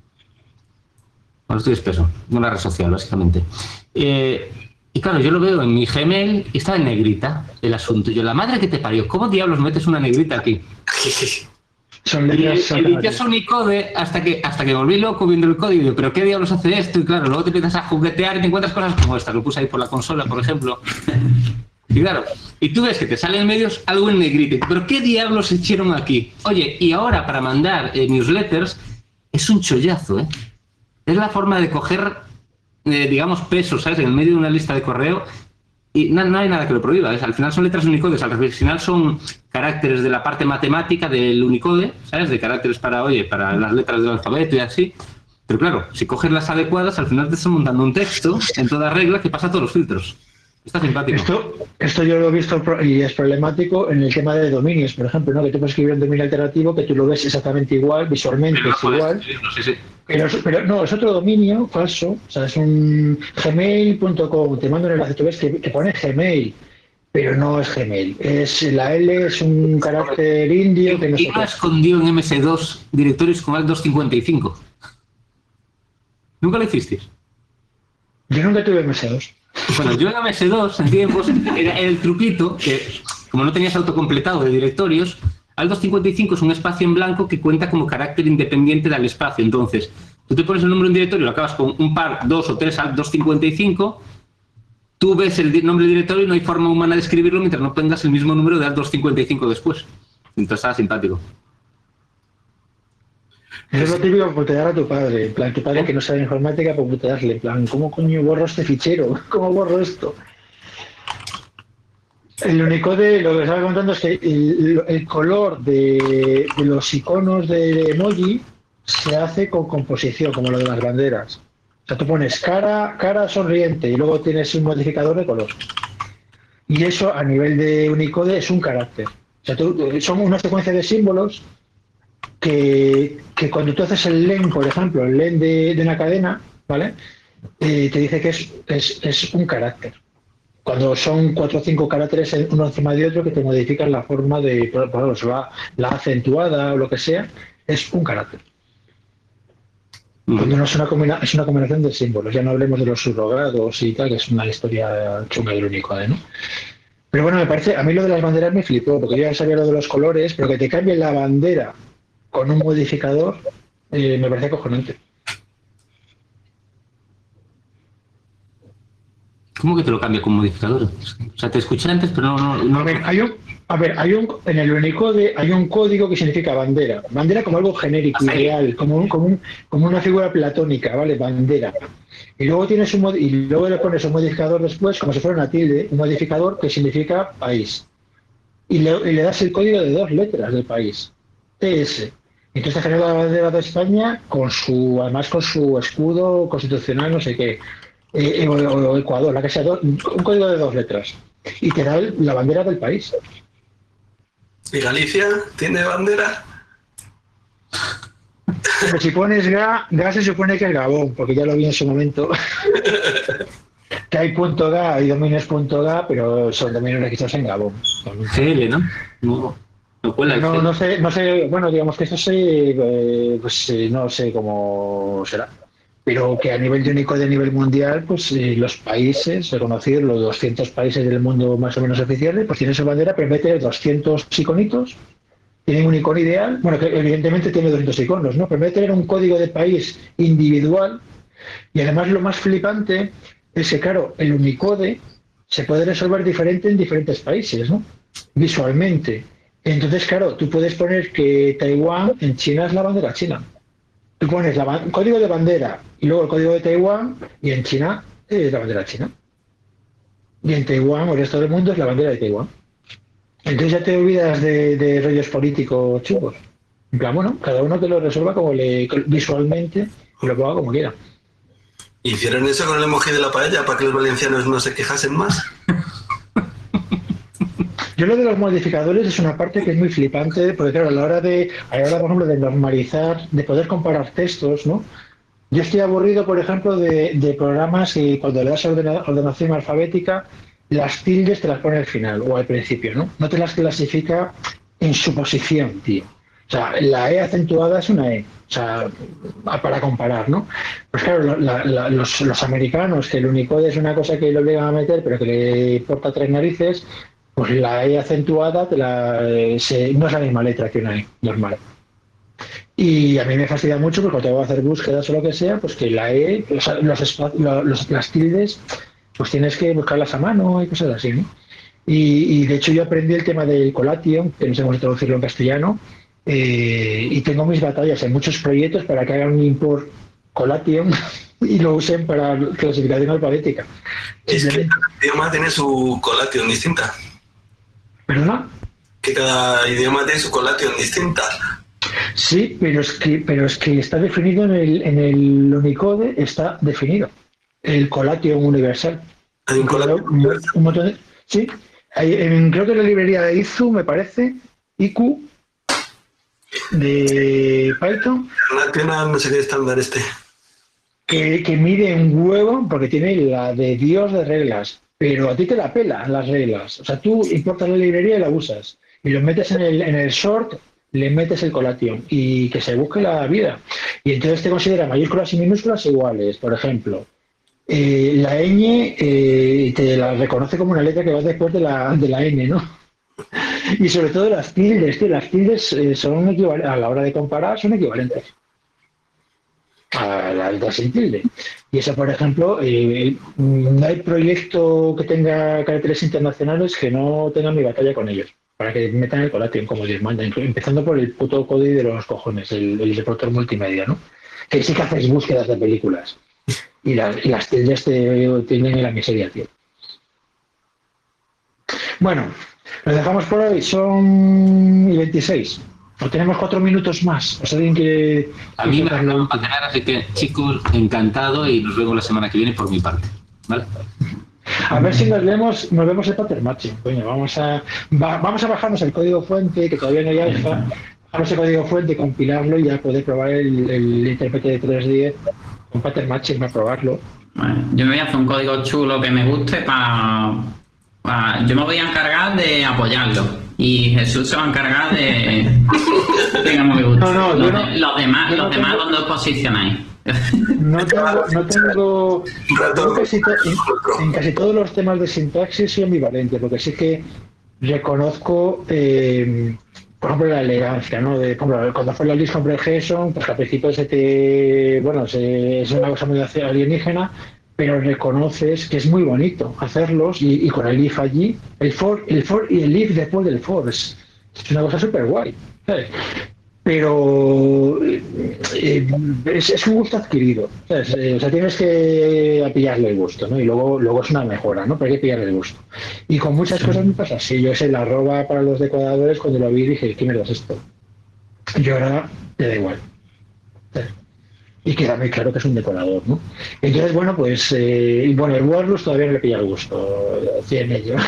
estoy espeso, de una red social, básicamente. Eh, y claro, yo lo veo en mi Gmail y está en negrita el asunto. Yo, la madre que te parió, ¿cómo diablos metes una negrita aquí? Son Y letras el dichoso Unicode, hasta que, hasta que volví loco viendo el código, digo, ¿pero qué diablos hace esto? Y claro, luego te empiezas a juguetear y te encuentras cosas como esta, lo puse ahí por la consola, por ejemplo. Y claro, y tú ves que te sale en medios algo en negrito, pero ¿qué diablos hicieron aquí? Oye, y ahora para mandar eh, newsletters es un chollazo, ¿eh? Es la forma de coger, eh, digamos, pesos, ¿sabes? En el medio de una lista de correo y no, no hay nada que lo prohíba, ¿ves? Al final son letras Unicode, al final son caracteres de la parte matemática del Unicode, ¿sabes? De caracteres para, oye, para las letras del alfabeto y así. Pero claro, si coges las adecuadas, al final te estás montando un texto en toda regla que pasa todos los filtros. Está simpático. Esto, esto yo lo he visto y es problemático en el tema de dominios, por ejemplo, ¿no? Que tú puedes escribir un dominio alternativo que tú lo ves exactamente igual, visualmente Pero no es puedes igual. escribirlo, sí, sí. Pero, pero no, es otro dominio falso, o sea, es un gmail punto com, te mando un enlace, tú ves que, que pone Gmail, pero no es Gmail, es la L es un carácter indio que no sé ¿Quién qué. escondió en M S dos directorios con Alt doscientos cincuenta y cinco? ¿Nunca lo hicisteis? Yo nunca tuve M S dos. Bueno, yo en M S dos, en tiempos, era el truquito que, como no tenías autocompletado de directorios, Alt doscientos cincuenta y cinco es un espacio en blanco que cuenta como carácter independiente del espacio. Entonces, tú te pones el número de un directorio, lo acabas con un par, dos o tres Alt doscientos cincuenta y cinco, tú ves el nombre del directorio y no hay forma humana de escribirlo mientras no pongas el mismo número de Alt doscientos cincuenta y cinco después. Entonces estaba simpático. Eso es lo típico para putear a tu padre, en plan, tu padre que no sabe informática, para putearle, en plan, ¿cómo coño borro este fichero? ¿Cómo borro esto? El Unicode, lo que estaba contando es que el, el color de, de los iconos de emoji se hace con composición, como lo de las banderas. O sea, tú pones cara, cara sonriente y luego tienes un modificador de color. Y eso a nivel de Unicode es un carácter. O sea, tú, son una secuencia de símbolos que, que cuando tú haces el len, por ejemplo, el len de, de una cadena, ¿vale? Eh, te dice que es, es, es un carácter. Cuando son cuatro o cinco caracteres uno encima de otro que te modifican la forma de, por ejemplo, la, la acentuada o lo que sea, es un carácter. Cuando no es una, combina, es una combinación de símbolos, ya no hablemos de los subrogados y tal, que es una historia chunga del Unicode, ¿no? Pero bueno, me parece, a mí lo de las banderas me flipó, porque yo ya sabía lo de los colores, pero que te cambien la bandera con un modificador, eh, me parece acojonante. ¿Cómo que te lo cambia con modificador? O sea, te escuché antes, pero no... no, no... A ver, hay un, a ver, hay un, en el Unicode hay un código que significa bandera. Bandera como algo genérico, ideal, como, un, como, un, como una figura platónica, ¿vale? Bandera. Y luego tienes un y luego le pones un modificador después, como si fuera una tilde, un modificador que significa país. Y le, y le das el código de dos letras del país, T S. Entonces te genera la bandera de España con su, además con su escudo constitucional, no sé qué. Eh, o, o Ecuador, la que sea, do, un código de dos letras y te da el, la bandera del país. ¿Y Galicia tiene bandera? Pero si pones G, G se supone que es Gabón, porque ya lo vi en su momento. Que hay punto .ga y dominios punto .ga, pero son dominios registrados en Gabón. G L, ¿no? No, no, cuela el no, no sé, no sé, bueno, digamos que eso sí, eh, pues eh, no sé cómo será. Pero que a nivel de Unicode, a nivel mundial, pues eh, los países, reconocidos, los doscientos países del mundo más o menos oficiales, pues tienen su bandera, pero en vez de tener doscientos iconitos, tienen un icono ideal, bueno, que evidentemente tiene doscientos iconos, ¿no? Pero en vez de tener un código de país individual, y además lo más flipante es que, claro, el Unicode se puede resolver diferente en diferentes países, ¿no? Visualmente. Entonces, claro, tú puedes poner que Taiwán en China es la bandera china. Tú pones la, el código de bandera y luego el código de Taiwán y en China es la bandera china. Y en Taiwán o el resto del mundo es la bandera de Taiwán. Entonces ya te olvidas de, de rollos políticos chungos. En plan, bueno, cada uno que lo resuelva como le visualmente y lo ponga como quiera. ¿Hicieron eso con el emoji de la paella para que los valencianos no se quejasen más? Yo lo de los modificadores es una parte que es muy flipante, porque claro, a la hora de, a la hora, por ejemplo, de normalizar, de poder comparar textos, ¿no? Yo estoy aburrido, por ejemplo, de, de programas y cuando le das ordena, ordenación alfabética, las tildes te las pone al final o al principio, ¿no? No te las clasifica en su posición, tío. O sea, la E acentuada es una E, o sea, para comparar, ¿no? Pues claro, la, la, los, los americanos, que el Unicode es una cosa que le obligan a meter, pero que le importa tres narices, pues la E acentuada te la, se, no es la misma letra que una E normal. Y a mí me fastidia mucho porque cuando tengo que hacer búsquedas o lo que sea, pues que la E, o sea, los, espa- lo- los- las tildes, pues tienes que buscarlas a mano y cosas así, ¿no? Y, y de hecho yo aprendí el tema del collation, que no sé cómo traducirlo en castellano, eh, y tengo mis batallas en muchos proyectos para que hagan un import collation y lo usen para clasificación alfabética. Es que Simplemente. cada idioma tiene su collation distinta. ¿Perdona? Que cada idioma tiene su collation distinta. Sí, pero es que, pero es que está definido en el, en el Unicode, está definido. El collation universal. Hay un collation Un, un montón de- sí, hay, en- creo que en la librería de Izu, me parece, I Q, de Python, internacional, no sé qué estándar este. que, que mide un huevo porque tiene la de Dios de reglas, pero a ti te la pelan las reglas. O sea, tú importas la librería y la usas, y lo metes en el, en el sort, le metes el collation y que se busque la vida. Y entonces te considera mayúsculas y minúsculas iguales, por ejemplo. Eh, la ñ eh, te la reconoce como una letra que va después de la, de la N, ¿no? Y sobre todo las tildes, tío, las tildes eh, son equivalentes, a la hora de comparar, son equivalentes a la letra sin tilde. Y eso, por ejemplo, eh, no hay proyecto que tenga caracteres internacionales que no tenga mi batalla con ellos, para que metan el collation como Dios manda, empezando por el puto código de los cojones, el, el reporter multimedia, ¿no? Que sí que haces búsquedas de películas. Y las, y las tildes te tienen la miseria, tío. Bueno, lo dejamos por hoy, son y veintiséis. O tenemos cuatro minutos más. O sea, alguien que. A mí me acabo de mantener, así que chicos, encantado y nos vemos la semana que viene por mi parte. ¿Vale? A ver si nos vemos, nos vemos el pattern matching. Coño, vamos a, va- vamos a bajarnos el código fuente, que todavía no hay alfa. Bajarnos el código fuente, compilarlo y ya poder probar el, el intérprete de tres diez con pattern matching para probarlo. Bueno, yo me voy a hacer un código chulo que me guste para... yo me voy a encargar de apoyarlo. Y Jesús se va a encargar de... Venga, me gusta. No, no, los, yo no- de- los demás, yo los no demás tengo- ¿dónde os posicionáis? No tengo, no tengo yo casi to- en, en casi todos los temas de sintaxis soy ambivalente, porque sí que reconozco, eh, por ejemplo, la elegancia, ¿no? De, por ejemplo, cuando fue la list comprehension, pues que al principio se te, bueno, se- es una cosa muy alienígena, pero reconoces que es muy bonito hacerlos y, y con el if allí, el for, el for y el if después del for, es, es una cosa súper guay, ¿sabes? Pero eh, es, es un gusto adquirido, ¿sabes? Eh, o sea, tienes que pillarle el gusto, ¿no? Y luego, luego es una mejora, ¿no? Pero hay que pillarle el gusto. Y con muchas cosas me pasa así. Yo sé, la arroba para los decoradores, cuando lo vi dije, ¿qué mierda es esto? Yo ahora te da igual. ¿sabes? Y queda muy claro que es un decorador, ¿no? Entonces, bueno, pues, eh, y bueno, el Warlus todavía no le pilla el gusto, estoy en ello.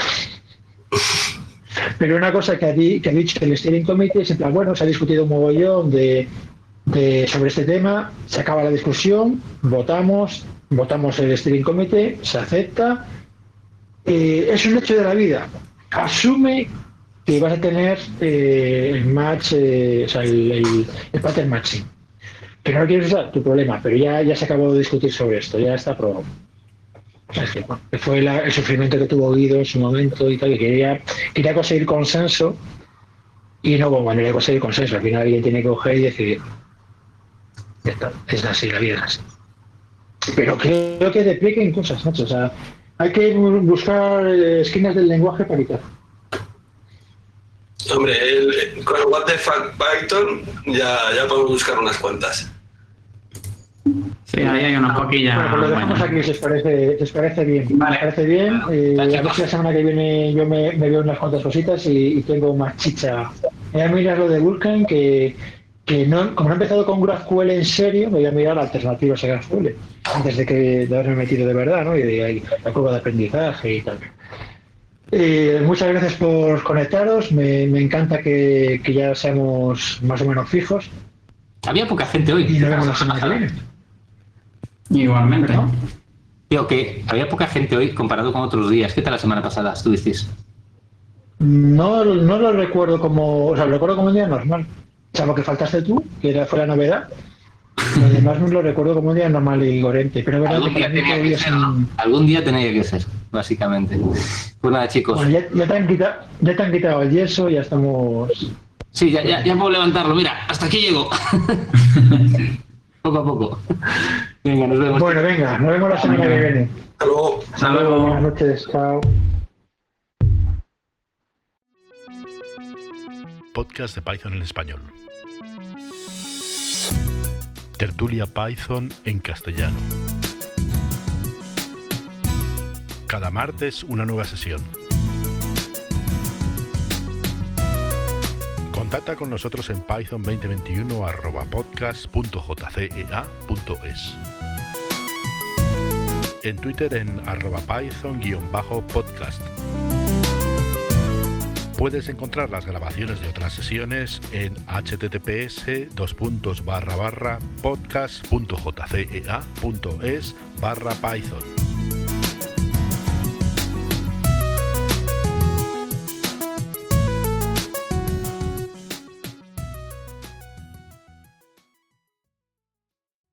Pero una cosa que ha, di- que ha dicho el Steering Committee es en plan, bueno, se ha discutido un mogollón de, de- sobre este tema, se acaba la discusión, votamos, votamos el Steering Committee, se acepta, eh, es un hecho de la vida. Asume que vas a tener eh, el match, eh, o sea, el, el, el pattern matching. Que no lo quieres usar, tu problema, pero ya, ya se acabó de discutir sobre esto, ya está aprobado. O sea, que, bueno, que fue la- el sufrimiento que tuvo Guido en su momento y tal, que quería, quería conseguir consenso y no hubo manera de conseguir consenso. Al final alguien tiene que coger y decidir. Ya está, es así, la vida es así. Pero creo que depliquen cosas, macho. O sea, hay que bu- buscar eh, esquinas del lenguaje para quitar. Hombre, el, con el What the fuck Python ya, ya podemos buscar unas cuantas. Sí, ahí hay unas poquillas. Bueno, pues lo dejamos buenas. aquí, si os parece, si os parece bien. Vale. ¿Os parece bien? Eh, Vale, a ver si la semana que viene yo me, me veo unas cuantas cositas y, y tengo más chicha. Voy a mirar lo de Vulkan, que, que no, como no he empezado con GraphQL en serio, me voy a mirar alternativas a GraphQL antes de, que, de haberme metido de verdad, ¿no? Y de, y la curva de aprendizaje y tal. Eh, muchas gracias por conectaros. Me, me encanta que, que ya seamos más o menos fijos Había poca gente hoy. y nos vemos la semana que viene. Igualmente. ¿No? Digo que había poca gente hoy comparado con otros días. ¿Qué tal la semana pasada estuvisteis? No, no lo recuerdo como, o sea, lo recuerdo como un día normal. Salvo que faltaste tú, que era, fue la novedad. Lo demás no lo recuerdo como un día normal y gorente. Pero es verdad Algún que día para mí tenía todavía que es ser, un- ¿no? Algún día tenía que ser, básicamente. Pues nada, chicos. Bueno, ya, ya te han quitado, ya te han quitado el yeso, ya estamos Sí, ya, ya, ya puedo levantarlo. Mira, hasta aquí llego. Poco a poco. Venga, nos vemos. Bueno, venga, nos vemos la semana que viene. Hasta luego. Hasta luego. Buenas noches, chao. Podcast de Python en español. Tertulia Python en castellano. Cada martes una nueva sesión. Contacta con nosotros en python veinte veintiuno arroba podcast punto jcea punto es. En Twitter en arroba python-podcast. Puedes encontrar las grabaciones de otras sesiones en https dos puntos barra barra podcast punto jcea punto es barra python.